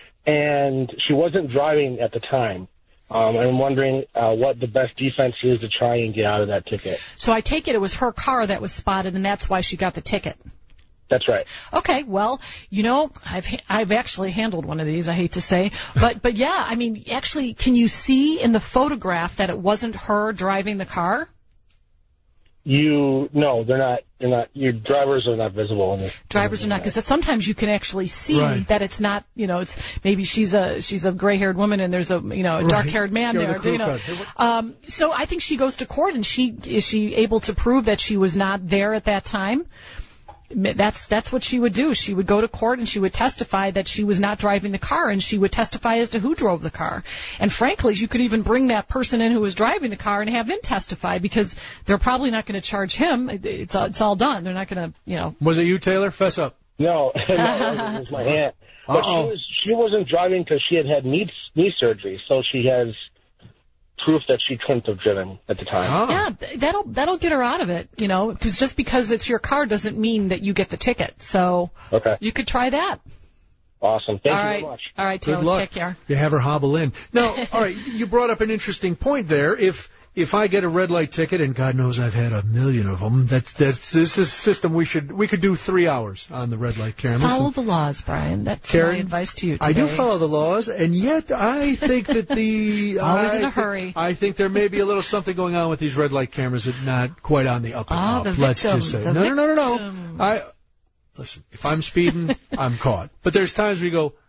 And she wasn't driving at the time. I'm wondering what the best defense is to try and get out of that ticket. So I take it was her car that was spotted, and that's why she got the ticket. That's right. Okay, well, you know, I've actually handled one of these, I hate to say. But yeah, I mean, actually, can you see in the photograph that it wasn't her driving the car? No, they're not. Your drivers are not visible in this. Drivers are not, because sometimes you can actually see that it's not. You know, it's maybe she's a gray-haired woman and there's a dark-haired man there. You know, so I think she goes to court and is she able to prove that she was not there at that time? That's what she would do. She would go to court and she would testify that she was not driving the car, and she would testify as to who drove the car. And frankly, you could even bring that person in who was driving the car and have him testify, because they're probably not going to charge him. It's all done. They're not going to, you know. Was it you, Taylor? Fess up. No, it was my aunt. But she wasn't driving because she had knee surgery, so she has proof that she couldn't have driven at the time. Oh. Yeah, that'll get her out of it, you know, because just because it's your car doesn't mean that you get the ticket. So you could try that. Awesome. Thank you very much. All right, Taylor, good luck. Take care. You have her hobble in. Now, all right, you brought up an interesting point there. If I get a red light ticket, and God knows I've had a million of them, this is a system we could do 3 hours on the red light camera. Follow the laws, Brian. That's Karen, my advice to you today. I do follow the laws, and yet I think that always in a hurry. I think there may be a little something going on with these red light cameras that not quite on the up and up. Let's just say no. Listen, if I'm speeding, I'm caught. But there's times we go,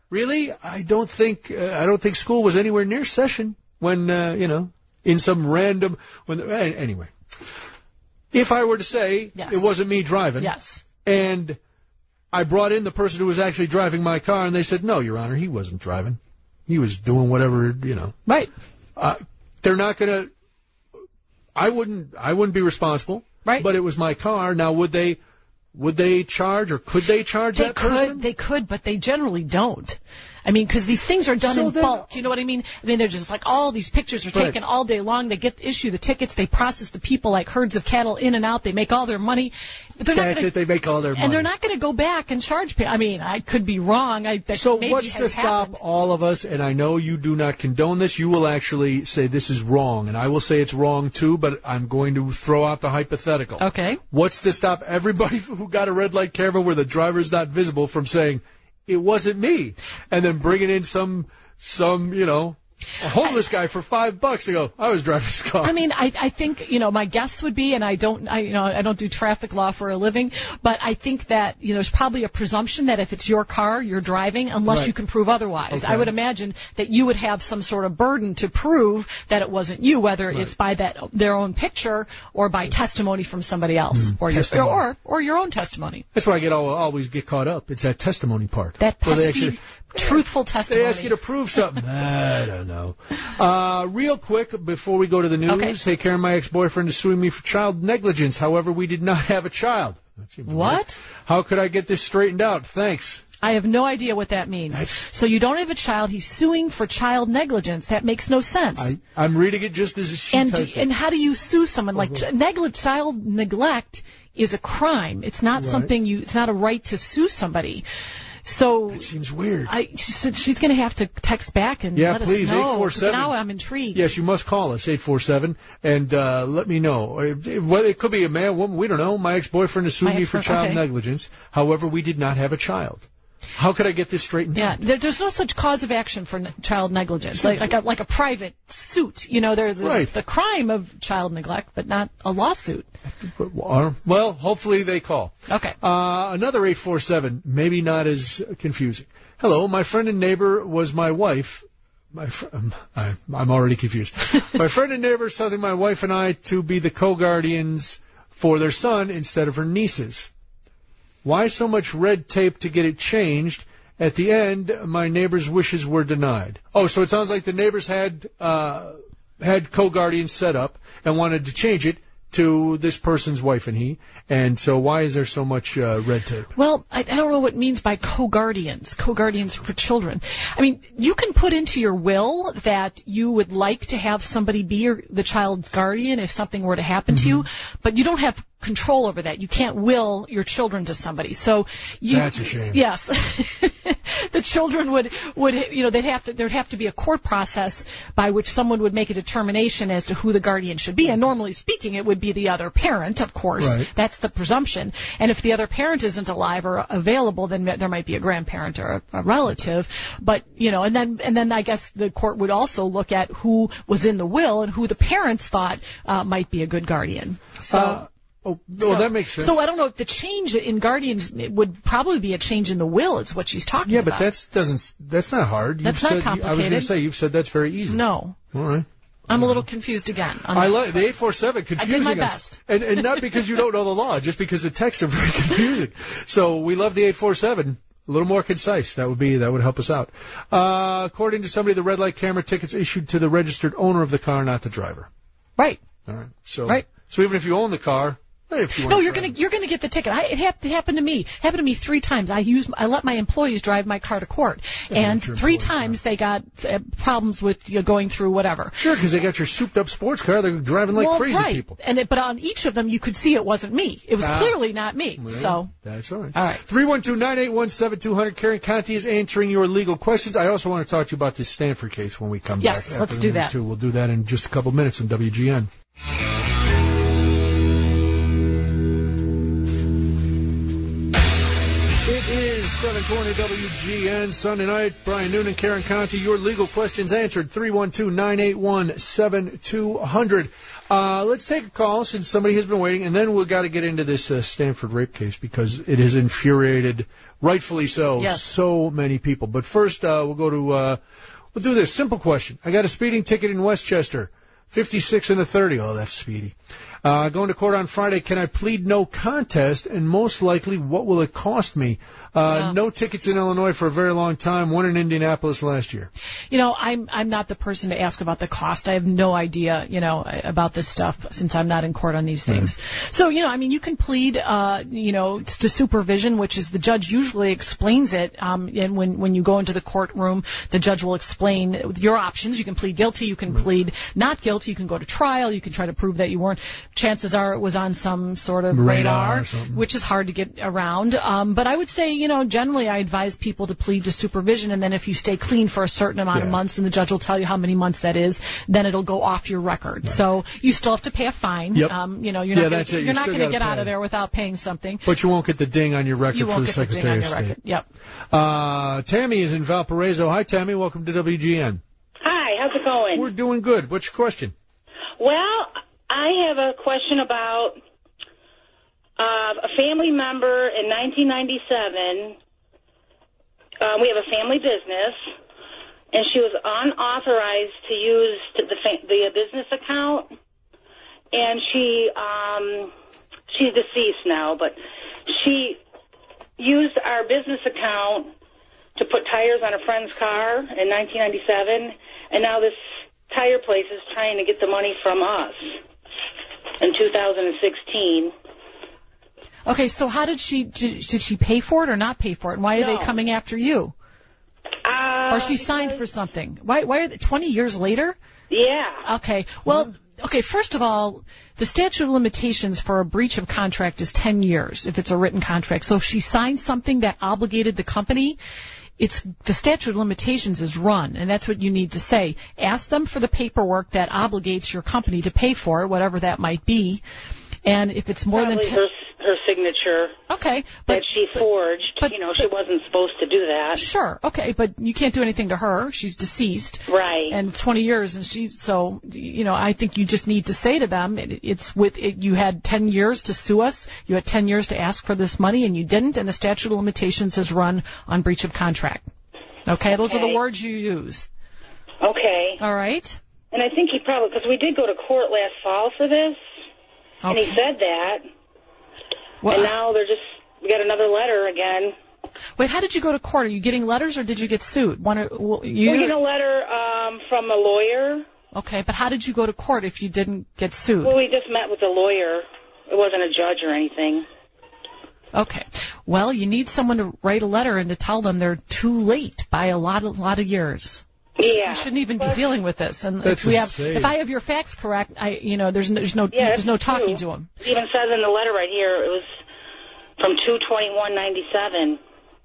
Really? I don't think school was anywhere near session when, in some random, anyway. If I were to say it wasn't me driving. Yes. And I brought in the person who was actually driving my car, and they said, no, Your Honor, he wasn't driving. He was doing whatever, Right. They're not going to, I wouldn't be responsible. Right. But it was my car. Now, would they charge or could they charge that person? They could, but they generally don't. I mean, because these things are done in bulk. You know what I mean? I mean, they're just like all these pictures are taken all day long. They issue the tickets. They process the people like herds of cattle in and out. They make all their money. But They make all their money. And they're not going to go back and charge people. I mean, I could be wrong. So what's to stop all of us, and I know you do not condone this, you will actually say this is wrong, and I will say it's wrong too, but I'm going to throw out the hypothetical. Okay. What's to stop everybody who got a red light camera where the driver's not visible from saying, it wasn't me, and then bringing in some a homeless guy for $5 to go, I was driving his car. I mean, I think, my guess would be, and I don't do traffic law for a living, but I think that, there's probably a presumption that if it's your car, you're driving, unless you can prove otherwise. Okay. I would imagine that you would have some sort of burden to prove that it wasn't you, whether it's by their own picture or by testimony from somebody else, or your own testimony. That's why I always get caught up. It's that testimony part. That pesky, truthful testimony. They ask you to prove something. I don't know. Real quick, before we go to the news, okay. Hey, Karen, my ex-boyfriend is suing me for child negligence. However, we did not have a child. What? Weird. How could I get this straightened out? Thanks. I have no idea what that means. So you don't have a child. He's suing for child negligence. That makes no sense. I'm reading it just as she typed it. And how do you sue someone? Like child neglect is a crime. It's not something it's not a right to sue somebody. So it seems weird. She said she's going to have to text back and let us know. 847. Now I'm intrigued. Yes, you must call us 847 and let me know. It could be a man, woman. We don't know. My ex-boyfriend is suing me for child negligence. However, we did not have a child. How could I get this straightened out? Yeah, there's no such cause of action for child negligence, like a private suit. There's the crime of child neglect, but not a lawsuit. Well, hopefully they call. Okay. Another 847, maybe not as confusing. Hello, my friend and neighbor was my wife. I'm already confused. My friend and neighbor sending my wife and I to be the co-guardians for their son instead of her nieces. Why so much red tape to get it changed? At the end, my neighbor's wishes were denied. Oh, so it sounds like the neighbors had co-guardians set up and wanted to change it to this person's wife and he. And so why is there so much red tape? Well, I don't know what it means by co-guardians for children. I mean, you can put into your will that you would like to have somebody be the child's guardian if something were to happen to you, but you don't have control over that. You can't will your children to somebody. So that's a shame. Yes. The children would there'd have to be a court process by which someone would make a determination as to who the guardian should be. And normally speaking, it would be the other parent, of course. Right. That's the presumption. And if the other parent isn't alive or available, then there might be a grandparent or a relative. But, and then I guess the court would also look at who was in the will and who the parents thought might be a good guardian. So. That makes sense. So I don't know if the change in guardians would probably be a change in the will. It's what she's talking about. Yeah, but that's not hard. That's not complicated. I was going to say, you've said that's very easy. No. All right. I'm a little confused again. I like the 847 confusing us. I did my best. And not because you don't know the law, just because the texts are very confusing. So we love the 847. A little more concise. That would help us out. According to somebody, the red light camera tickets issued to the registered owner of the car, not the driver. Right. All right. So even if you own the car, no, you're gonna get the ticket. It happened to me. It happened to me 3 times. I let my employees drive my car to court, and 3 times they got problems with going through whatever. Sure, because they got your souped-up sports car. They're driving like crazy people. But on each of them, you could see it wasn't me. It was clearly not me. Well, so that's all right. All right. 312-981-7200. Karen Conti is answering your legal questions. I also want to talk to you about this Stanford case when we come back. Yes, let's do that. We'll do that in just a couple minutes on WGN. It is 720 WGN, Sunday night. Brian Noonan, Karen Conti, your legal questions answered. 312-981-7200. Let's take a call since somebody has been waiting, and then we've got to get into this Stanford rape case because it has infuriated, rightfully so, so many people. But first, we'll go to, we'll do this simple question. I got a speeding ticket in Westchester, 56 and a 30. Oh, that's speedy. Going to court on Friday. Can I plead no contest? And most likely, what will it cost me? No tickets in Illinois for a very long time. One in Indianapolis last year. You know, I'm not the person to ask about the cost. I have no idea, you know, about this stuff since I'm not in court on these things. So, you know, I mean, you can plead, you know, to supervision, which is the judge usually explains it. And when you go into the courtroom, the judge will explain your options. You can plead guilty. You can plead not guilty. You can go to trial. You can try to prove that you weren't. Chances are it was on some sort of radar which is hard to get around. But I would say, you know, generally I advise people to plead to supervision, and then if you stay clean for a certain amount of months, and the judge will tell you how many months that is, then it'll go off your record. Right. So you still have to pay a fine. You know, you're not going to get out of there without paying something. But you won't get the ding on your record for the Secretary of State. Tammy is in Valparaiso. Hi, Tammy. Welcome to WGN. Hi. How's it going? We're doing good. What's your question? Well, I have a question about a family member in 1997. We have a family business, and she was unauthorized to use the business account, and she's deceased now, but she used our business account to put tires on a friend's car in 1997, and now this tire place is trying to get the money from us in 2016. Okay, so how did she pay for it or not pay for it? And why are they coming after you? Or she signed for something. Why are they 20 years later? Yeah. Okay. Well, okay, first of all, the statute of limitations for a breach of contract is 10 years if it's a written contract. So if she signed something that obligated the company, the statute of limitations is run, and that's what you need to say. Ask them for the paperwork that obligates your company to pay for it, whatever that might be. And if it's more than her signature, that she forged, you know, she wasn't supposed to do that. Sure, okay, but you can't do anything to her. She's deceased, right? And 20 years, and so you know, I think you just need to say to them, you had 10 years to sue us, you had 10 years to ask for this money, and you didn't, and the statute of limitations has run on breach of contract. Okay, those are the words you use. Okay. All right. And I think he probably, because we did go to court last fall for this. Okay. And he said that, and now we got another letter again. Wait, how did you go to court? Are you getting letters or did you get sued? We're getting a letter from a lawyer. Okay, but how did you go to court if you didn't get sued? Well, we just met with a lawyer. It wasn't a judge or anything. Okay. Well, you need someone to write a letter and to tell them they're too late by a lot of years. Yeah. We shouldn't even be dealing with this. And if I have your facts correct, there's no talking to them. It even says in the letter right here it was from 2/21/97.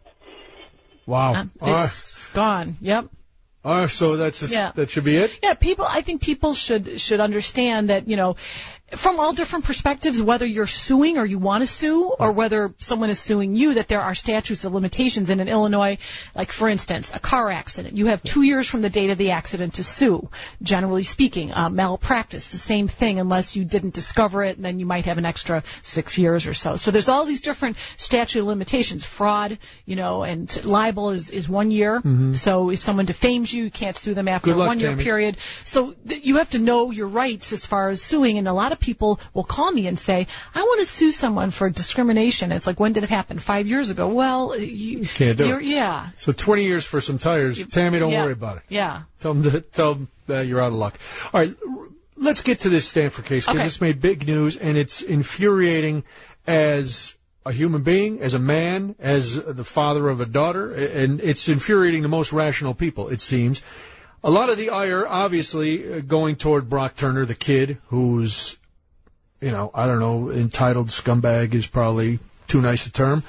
Wow. It's gone. Yep. So that should be it? Yeah, I think people should understand that, you know, from all different perspectives, whether you're suing or you want to sue, or whether someone is suing you, that there are statutes of limitations. And in Illinois, like, for instance, a car accident, you have 2 years from the date of the accident to sue, generally speaking. Malpractice, the same thing, unless you didn't discover it, and then you might have an extra 6 years or so. So there's all these different statute of limitations. Fraud, you know, and libel is 1 year. Mm-hmm. So if someone defames you, you can't sue them after a 1 year period. So you have to know your rights as far as suing, and a lot of people will call me and say, I want to sue someone for discrimination. It's like, when did it happen? 5 years ago. Well, you can't do it. Yeah. So 20 years for some tires. Tammy, don't worry about it. Yeah. Tell them that you're out of luck. All right, let's get to this Stanford case, because it's made big news, and it's infuriating as a human being, as a man, as the father of a daughter, and it's infuriating the most rational people, it seems. A lot of the ire, obviously, going toward Brock Turner, the kid, who's, you know, I don't know, entitled scumbag is probably too nice a term.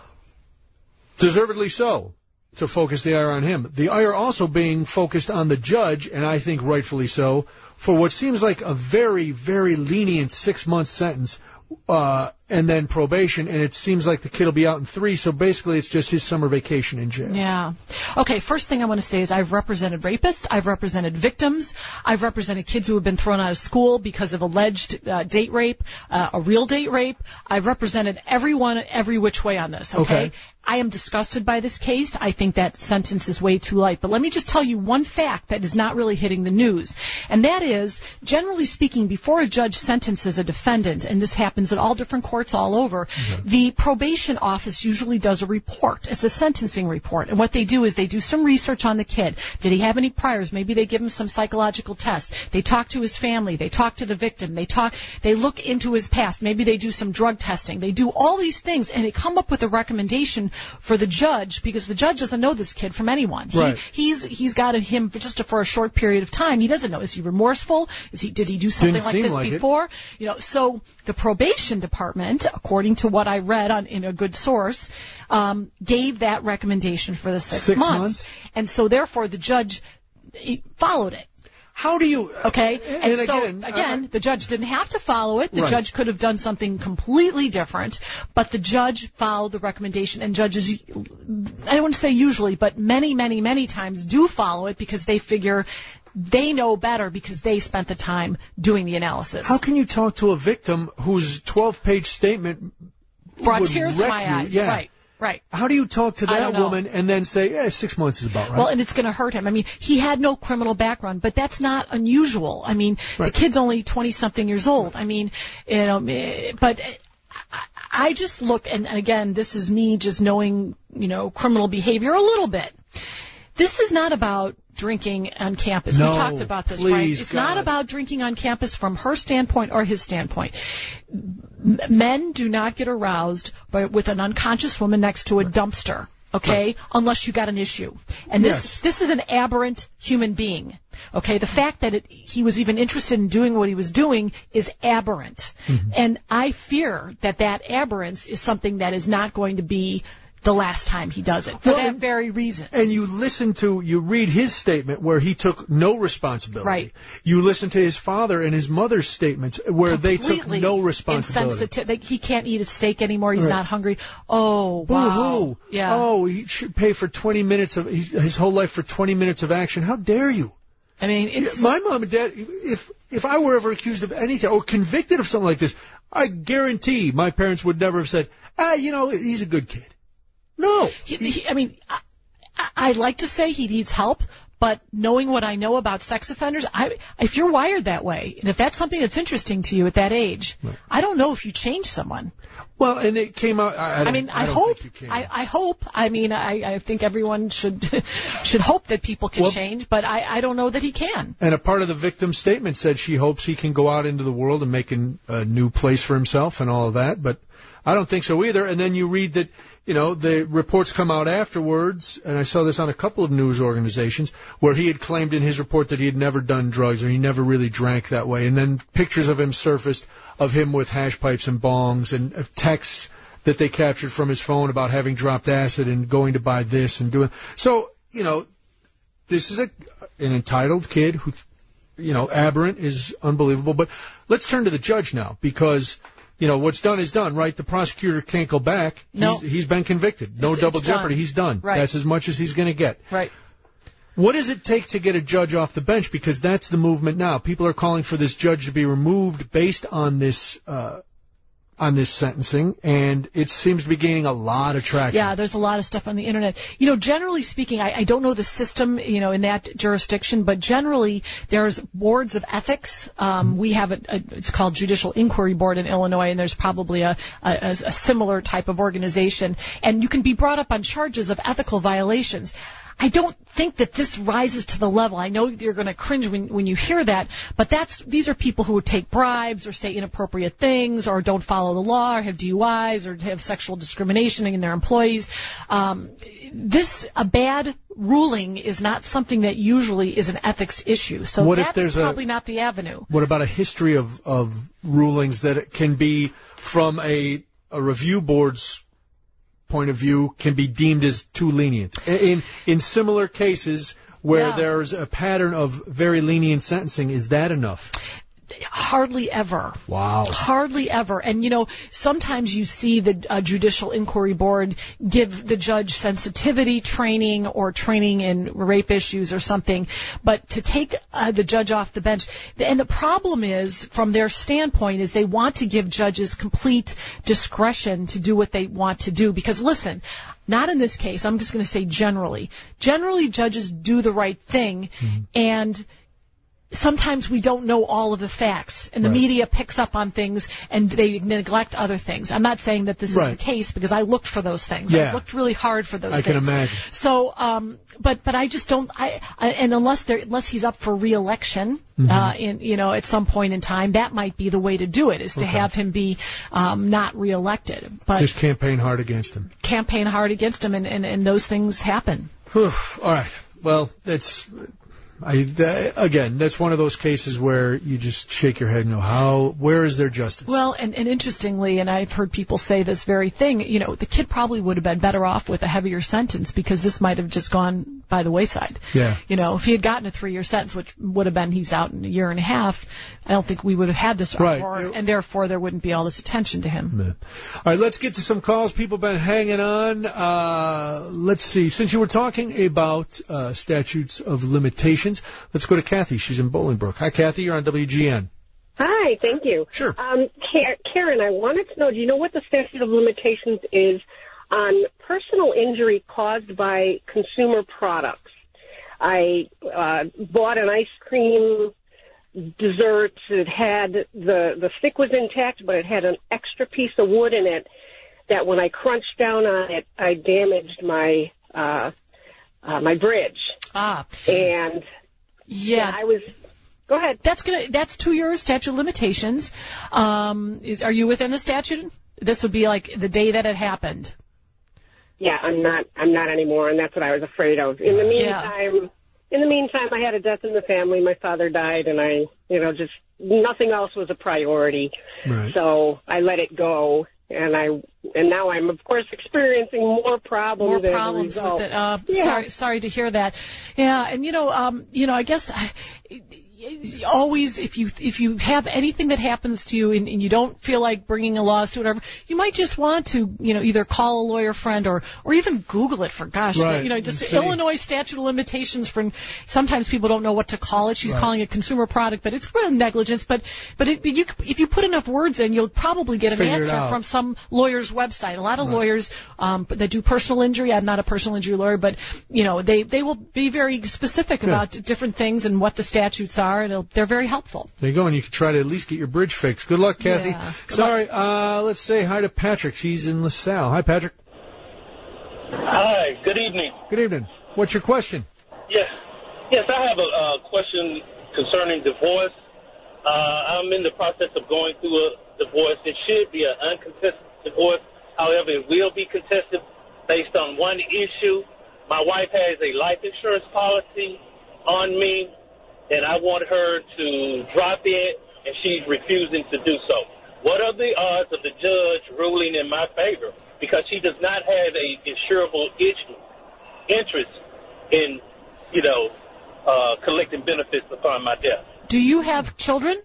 Deservedly so, to focus the ire on him. The ire also being focused on the judge, and I think rightfully so, for what seems like a very, very lenient 6-month sentence, and then probation, and it seems like the kid will be out in 3, so basically it's just his summer vacation in jail. Yeah. Okay, first thing I want to say is I've represented rapists, I've represented victims, I've represented kids who have been thrown out of school because of alleged date rape, a real date rape. I've represented everyone every which way on this, okay? I am disgusted by this case. I think that sentence is way too light. But let me just tell you one fact that is not really hitting the news. And that is, generally speaking, before a judge sentences a defendant, and this happens at all different courts all over, the probation office usually does a report. It's a sentencing report. And what they do is they do some research on the kid. Did he have any priors? Maybe they give him some psychological tests. They talk to his family. They talk to the victim. They look into his past. Maybe they do some drug testing. They do all these things, and they come up with a recommendation for the judge, because the judge doesn't know this kid from anyone. Right. He's got him for a short period of time. He doesn't know. Is he remorseful? Did he do something like this before? You know, so the probation department, according to what I read in a good source, gave that recommendation for the 6 months. And so therefore the judge followed it. How do you... Okay, and so, again, the judge didn't have to follow it. The judge could have done something completely different, but the judge followed the recommendation, and judges, I don't want to say usually, but many, many, many times do follow it because they figure they know better because they spent the time doing the analysis. How can you talk to a victim whose 12-page statement brought would tears wreck to my you? eyes? Yeah. Right. How do you talk to that woman and then say, 6 months is about right? Well, and it's going to hurt him. I mean, he had no criminal background, but that's not unusual. I mean, the kid's only 20-something years old. I mean, you know, but I just look, and again, this is me just knowing, you know, criminal behavior a little bit. This is not about drinking on campus. No, we talked about this, right? It's not about drinking on campus from her standpoint or his standpoint. Men do not get aroused with an unconscious woman next to a dumpster, okay, unless you got an issue. And this is an aberrant human being, okay? The fact that he was even interested in doing what he was doing is aberrant. And I fear that aberrance is something that is not going to be the last time he does it, for that very reason. And you read his statement where he took no responsibility. Right. You listen to his father and his mother's statements where they took no responsibility. He can't eat a steak anymore. He's not hungry. Oh, wow. Boo-hoo. Yeah. Oh, he should pay for 20 minutes of his whole life for 20 minutes of action. How dare you? I mean, it's... My mom and dad, if I were ever accused of anything or convicted of something like this, I guarantee my parents would never have said, you know, he's a good kid. No. I mean, I'd like to say he needs help, but knowing what I know about sex offenders, if you're wired that way, and if that's something that's interesting to you at that age, I don't know if you change someone. Well, and it came out. I hope. I hope. I mean, I think everyone should hope that people can change, but I don't know that he can. And a part of the victim's statement said she hopes he can go out into the world and make a new place for himself and all of that, but I don't think so either. And then you read that, you know, the reports come out afterwards, and I saw this on a couple of news organizations, where he had claimed in his report that he had never done drugs or he never really drank that way. And then pictures of him surfaced of him with hash pipes and bongs and texts that they captured from his phone about having dropped acid and going to buy this and doing. So, you know, this is an entitled kid who, you know, aberrant is unbelievable. But let's turn to the judge now, because... You know, what's done is done, right? The prosecutor can't go back. No. He's been convicted. No double jeopardy. He's done. Right. That's as much as he's going to get. Right. What does it take to get a judge off the bench? Because that's the movement now. People are calling for this judge to be removed based on this sentencing, and it seems to be gaining a lot of traction. Yeah, there's a lot of stuff on the internet. You know, generally speaking, I don't know the system, you know, in that jurisdiction, but generally there's boards of ethics. We have it's called Judicial Inquiry Board in Illinois, and there's probably a similar type of organization, and you can be brought up on charges of ethical violations. I don't think that this rises to the level. I know you're going to cringe when you hear that, but these are people who take bribes or say inappropriate things or don't follow the law or have DUIs or have sexual discrimination in their employees. A bad ruling is not something that usually is an ethics issue. So that's probably not the avenue. What about a history of rulings that can be from a review board's point of view can be deemed as too lenient? In similar cases where there's a pattern of very lenient sentencing, is that enough? Hardly ever. Wow. Hardly ever. And, sometimes you see the Judicial Inquiry Board give the judge sensitivity training or training in rape issues or something. But to take the judge off the bench, and the problem is, from their standpoint, is they want to give judges complete discretion to do what they want to do. Because, listen, not in this case, I'm just going to say generally. Generally, judges do the right thing, and sometimes we don't know all of the facts, and the media picks up on things, and they neglect other things. I'm not saying that this is the case, because I looked for those things. I looked really hard for those things. I can imagine. So, but I just don't. And unless he's up for re-election, at some point in time, that might be the way to do it, is to have him be not re-elected. But just campaign hard against him. Campaign hard against him, and those things happen. All right. Well, again, that's one of those cases where you just shake your head and go, where is their justice? Well, and interestingly, and I've heard people say this very thing, the kid probably would have been better off with a heavier sentence, because this might have just gone by the wayside. Yeah. If he had gotten a 3-year sentence, which would have been he's out in a year and a half, I don't think we would have had this uproar, and therefore there wouldn't be all this attention to him. Yeah. All right, let's get to some calls. People have been hanging on. Let's see. Since you were talking about statutes of limitations, let's go to Kathy. She's in Bolingbrook. Hi, Kathy. You're on WGN. Hi, thank you. Sure. Karen, I wanted to know, do you know what the statute of limitations is on personal injury caused by consumer products? I bought an ice cream dessert. It had the stick was intact, but it had an extra piece of wood in it that when I crunched down on it, I damaged my my bridge. And I was. Go ahead. That's 2 years statute of limitations. Are you within the statute? This would be like the day that it happened. Yeah, I'm not anymore, and that's what I was afraid of. In the meantime, I had a death in the family. My father died, and just nothing else was a priority. Right. So I let it go. And now I'm, of course, experiencing more problems with it. Sorry to hear that. Yeah, and I guess always, if you have anything that happens to you and you don't feel like bringing a lawsuit or whatever, you might just want to, either call a lawyer friend or even Google it, for gosh, just Illinois statute of limitations for. Sometimes people don't know what to call it. She's calling it consumer product, but it's real negligence. But if you put enough words in, you'll probably get an answer from some lawyer's website. A lot of lawyers that do personal injury. I'm not a personal injury lawyer, but they will be very specific about different things and what the statutes are. And they're very helpful. There you go, and you can try to at least get your bridge fixed. Good luck, Kathy. Yeah. Sorry, let's say hi to Patrick. He's in LaSalle. Hi, Patrick. Hi, good evening. Good evening. What's your question? Yes, I have a question concerning divorce. I'm in the process of going through a divorce. It should be an uncontested divorce. However, it will be contested based on one issue. My wife has a life insurance policy on me, and I want her to drop it, and she's refusing to do so. What are the odds of the judge ruling in my favor? Because she does not have a insurable interest in, collecting benefits upon my death. Do you have children?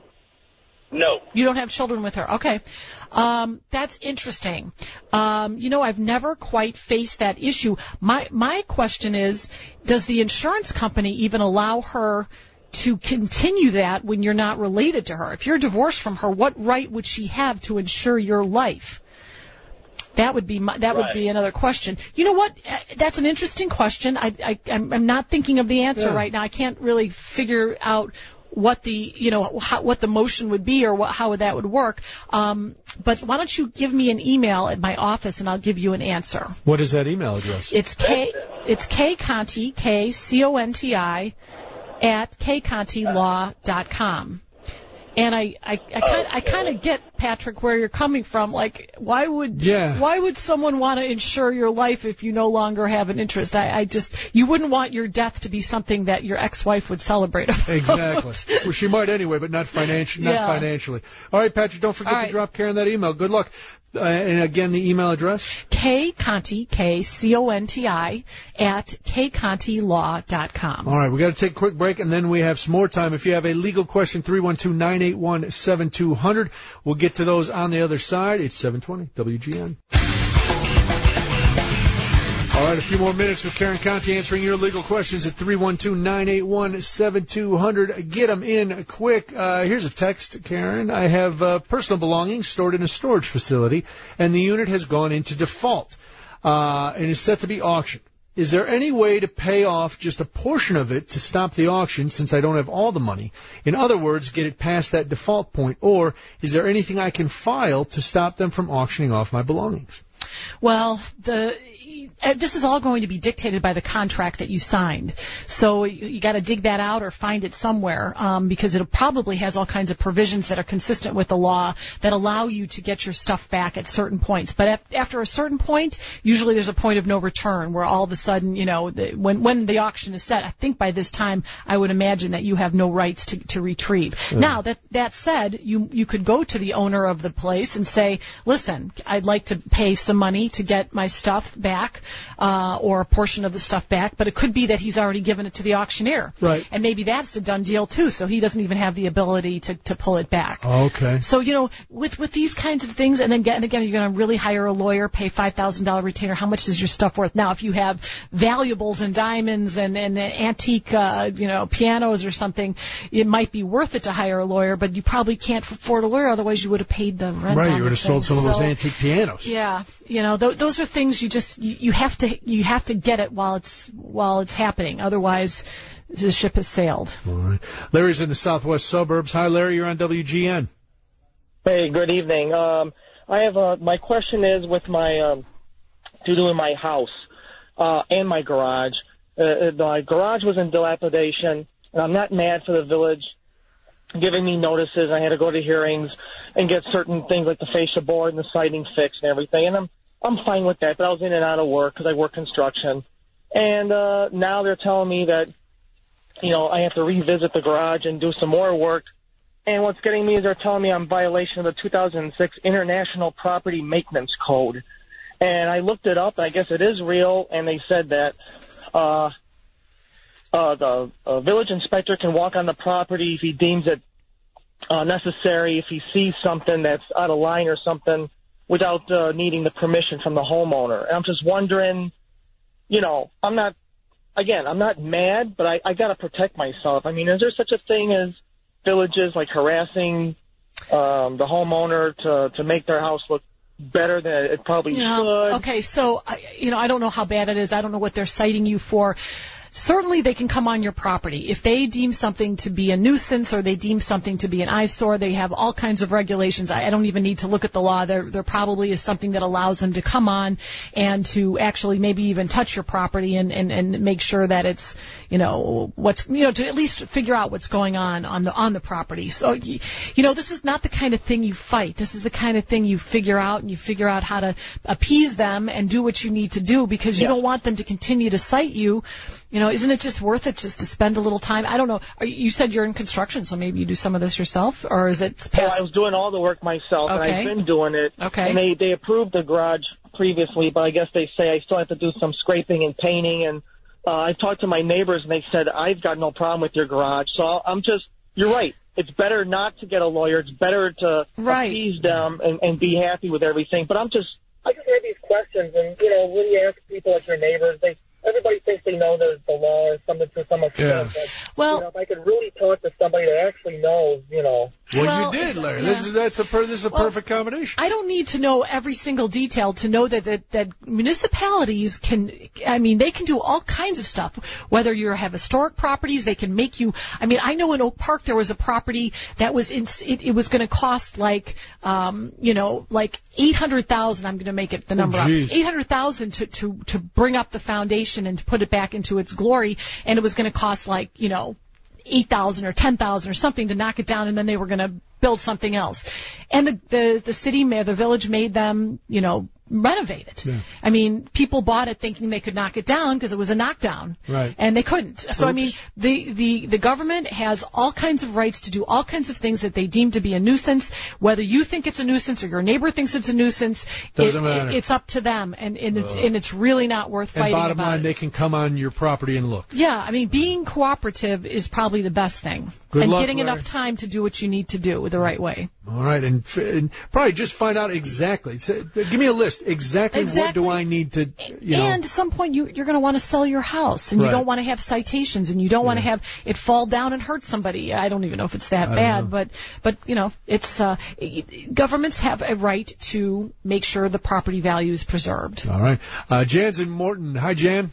No. You don't have children with her. Okay. That's interesting. I've never quite faced that issue. My question is, does the insurance company even allow her to continue that when you're not related to her? If you're divorced from her, what right would she have to insure your life? That would be would be another question. You know what? That's an interesting question. I'm not thinking of the answer right now. I can't really figure out what the what the motion would be or how that would work. But why don't you give me an email at my office and I'll give you an answer. What is that email address? It's kconti, KCONTI at kcontilaw.com. And I kind of get, Patrick, where you're coming from. Like, why would someone want to insure your life if you no longer have an interest? You wouldn't want your death to be something that your ex-wife would celebrate about. Exactly. Well, she might anyway, but not financially. All right, Patrick, don't forget to drop Karen that email. Good luck. And again, the email address? kconti, K-C-O-N-T-I, at kcontilaw.com. All right, we got to take a quick break, and then we have some more time. If you have a legal question, 312-981-7200. We'll get to those on the other side. It's 720 WGN. All right, a few more minutes with Karen Conti answering your legal questions at 312-981-7200. Get them in quick. Here's a text, Karen. I have personal belongings stored in a storage facility, and the unit has gone into default and is set to be auctioned. Is there any way to pay off just a portion of it to stop the auction since I don't have all the money? In other words, get it past that default point, or is there anything I can file to stop them from auctioning off my belongings? Well, this is all going to be dictated by the contract that you signed. So you got to dig that out or find it somewhere, because it probably has all kinds of provisions that are consistent with the law that allow you to get your stuff back at certain points. But after a certain point, usually there's a point of no return where all of a sudden, when the auction is set, I think by this time I would imagine that you have no rights to retrieve. Now, that said, you could go to the owner of the place and say, listen, I'd like to pay some money to get my stuff back, or a portion of the stuff back, but it could be that he's already given it to the auctioneer. Right. And maybe that's a done deal too, so he doesn't even have the ability to pull it back. Okay. So, with these kinds of things, and then again, you're going to really hire a lawyer, pay $5,000 retainer. How much is your stuff worth? Now, if you have valuables and diamonds and antique, pianos or something, it might be worth it to hire a lawyer, but you probably can't afford a lawyer, otherwise you would have paid the rent. Right, on you would have sold some of those antique pianos. Yeah, those are things you have to get it while it's happening. Otherwise, the ship has sailed. All right. Larry's in the southwest suburbs. Hi, Larry. You're on WGN. Hey, good evening. I have my question is with my to do in my house and my garage. My garage was in dilapidation, and I'm not mad for the village giving me notices. I had to go to hearings and get certain things like the fascia board and the siding fixed and everything, and I'm fine with that, but I was in and out of work because I work construction. And now they're telling me that, I have to revisit the garage and do some more work. And what's getting me is they're telling me I'm in violation of the 2006 International Property Maintenance Code. And I looked it up, and I guess it is real, and they said that the village inspector can walk on the property if he deems it necessary, if he sees something that's out of line or something, without needing the permission from the homeowner. And I'm just wondering, I'm not mad, but I got to protect myself. I mean, is there such a thing as villages like harassing the homeowner to make their house look better than it probably should? Okay, so, I don't know how bad it is. I don't know what they're citing you for. Certainly they can come on your property. If they deem something to be a nuisance or they deem something to be an eyesore, they have all kinds of regulations. I don't even need to look at the law. There probably is something that allows them to come on and to actually maybe even touch your property and make sure that it's, to at least figure out what's going on the property. So, this is not the kind of thing you fight. This is the kind of thing you figure out, and you figure out how to appease them and do what you need to do, because you don't want them to continue to cite you. Isn't it just worth it just to spend a little time? I don't know. You said you're in construction, so maybe you do some of this yourself, or is it past? I was doing all the work myself, Okay. and I've been doing it. Okay. And they approved the garage previously, but I guess they say I still have to do some scraping and painting. And I talked to my neighbors, and they said, I've got no problem with your garage. So you're right. It's better not to get a lawyer. It's better to appease them and be happy with everything. But I just have these questions, and, when you ask people like your neighbors, everybody thinks they know the law or something to some extent. Yeah. But, if I could really talk to somebody that actually knows, Well, you did, Larry. Yeah. This is a perfect combination. I don't need to know every single detail to know that municipalities they can do all kinds of stuff. Whether you have historic properties, they can make you. I know in Oak Park there was a property that was it was going to cost like $800,000. I'm going to make it the number up. $800,000 to bring up the foundation and to put it back into its glory, and it was going to cost like $8,000 or $10,000 or something to knock it down, and then they were going to build something else. And the city, the village made them, renovate it. Yeah. I mean, people bought it thinking they could knock it down because it was a knockdown. Right. And they couldn't. So, I mean, the government has all kinds of rights to do all kinds of things that they deem to be a nuisance. Whether you think it's a nuisance or your neighbor thinks it's a nuisance, doesn't matter. It's up to them. And it's really not worth fighting about. And bottom line, they can come on your property and look. Yeah, I mean, being cooperative is probably the best thing. Good and luck, getting Larry. enough time to do what you need to do the right way. All right, and probably just find out exactly. Give me a list. Exactly what do I need to, And at some point, you're going to want to sell your house, and you don't want to have citations, and you don't want to have it fall down and hurt somebody. I don't even know if it's that bad, but it's governments have a right to make sure the property value is preserved. All right. Jan's in Morton. Hi, Jan.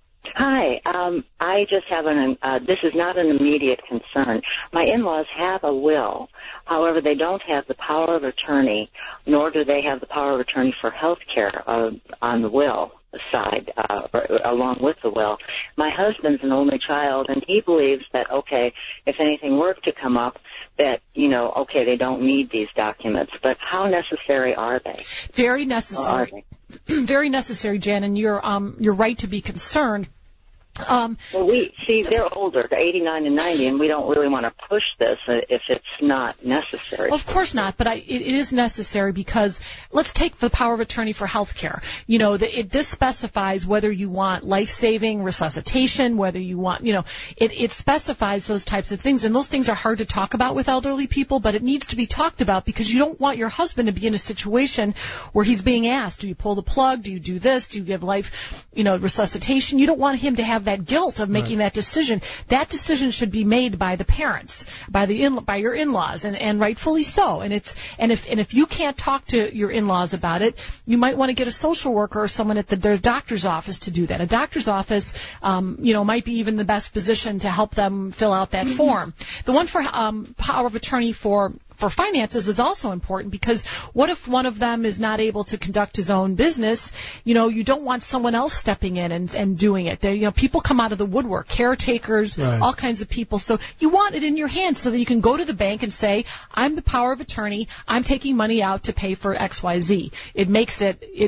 Hi. I just have this is not an immediate concern. My in-laws have a will. However, they don't have the power of attorney, nor do they have the power of attorney for health care on the will side, along with the will. My husband's an only child, and he believes that, okay, if anything were to come up, that, okay, they don't need these documents. But how necessary are they? Very necessary. Very necessary, Jan, and you're right to be concerned. Well, they're older, they're 89 and 90, and we don't really want to push this if it's not necessary. Of course not, but it is necessary because let's take the power of attorney for health care. This specifies whether you want life-saving resuscitation, whether you want, it specifies those types of things, and those things are hard to talk about with elderly people, but it needs to be talked about because you don't want your husband to be in a situation where he's being asked, do you pull the plug, do you do this, do you give life, resuscitation? You don't want him to have that guilt of making that decision. That decision should be made by the parents, by your in-laws, and rightfully so. And if you can't talk to your in-laws about it, you might want to get a social worker or someone at their doctor's office to do that. A doctor's office, might be even the best position to help them fill out that form. The one for power of attorney for finances is also important because what if one of them is not able to conduct his own business? You don't want someone else stepping in and doing it. People come out of the woodwork, caretakers, all kinds of people. So you want it in your hands so that you can go to the bank and say, I'm the power of attorney. I'm taking money out to pay for XYZ. It makes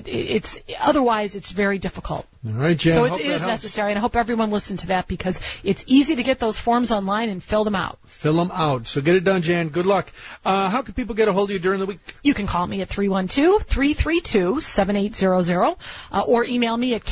otherwise it's very difficult. All right, Jan. So it is necessary, and I hope everyone listened to that because it's easy to get those forms online and fill them out. Fill them out. So get it done, Jan. Good luck. How can people get a hold of you during the week? You can call me at 312-332-7800 or email me at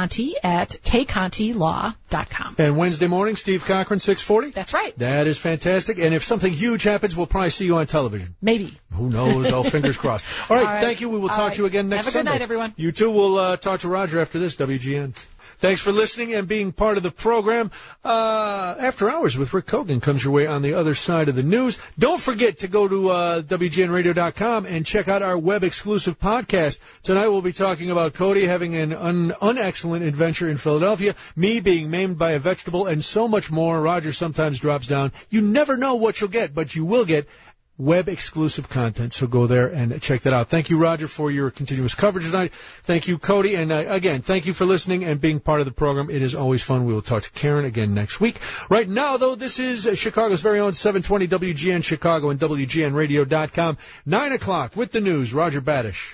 kconti@kcontilaw.com. And Wednesday morning, Steve Cochran, 640? That's right. That is fantastic. And if something huge happens, we'll probably see you on television. Maybe. Who knows? Oh, fingers crossed. All right, thank you. We will talk to you again next Sunday. Have a good night, everyone. You too. We'll talk to Roger after this, WGN. Thanks for listening and being part of the program. After Hours with Rick Kogan comes your way on the other side of the news. Don't forget to go to WGNradio.com and check out our web-exclusive podcast. Tonight we'll be talking about Cody having an unexcellent adventure in Philadelphia, me being maimed by a vegetable, and so much more. Roger sometimes drops down. You never know what you'll get, but you will get web-exclusive content, so go there and check that out. Thank you, Roger, for your continuous coverage tonight. Thank you, Cody, and again, thank you for listening and being part of the program. It is always fun. We will talk to Karen again next week. Right now, though, this is Chicago's very own 720 WGN Chicago and WGNradio.com. 9 o'clock with the news. Roger Badish.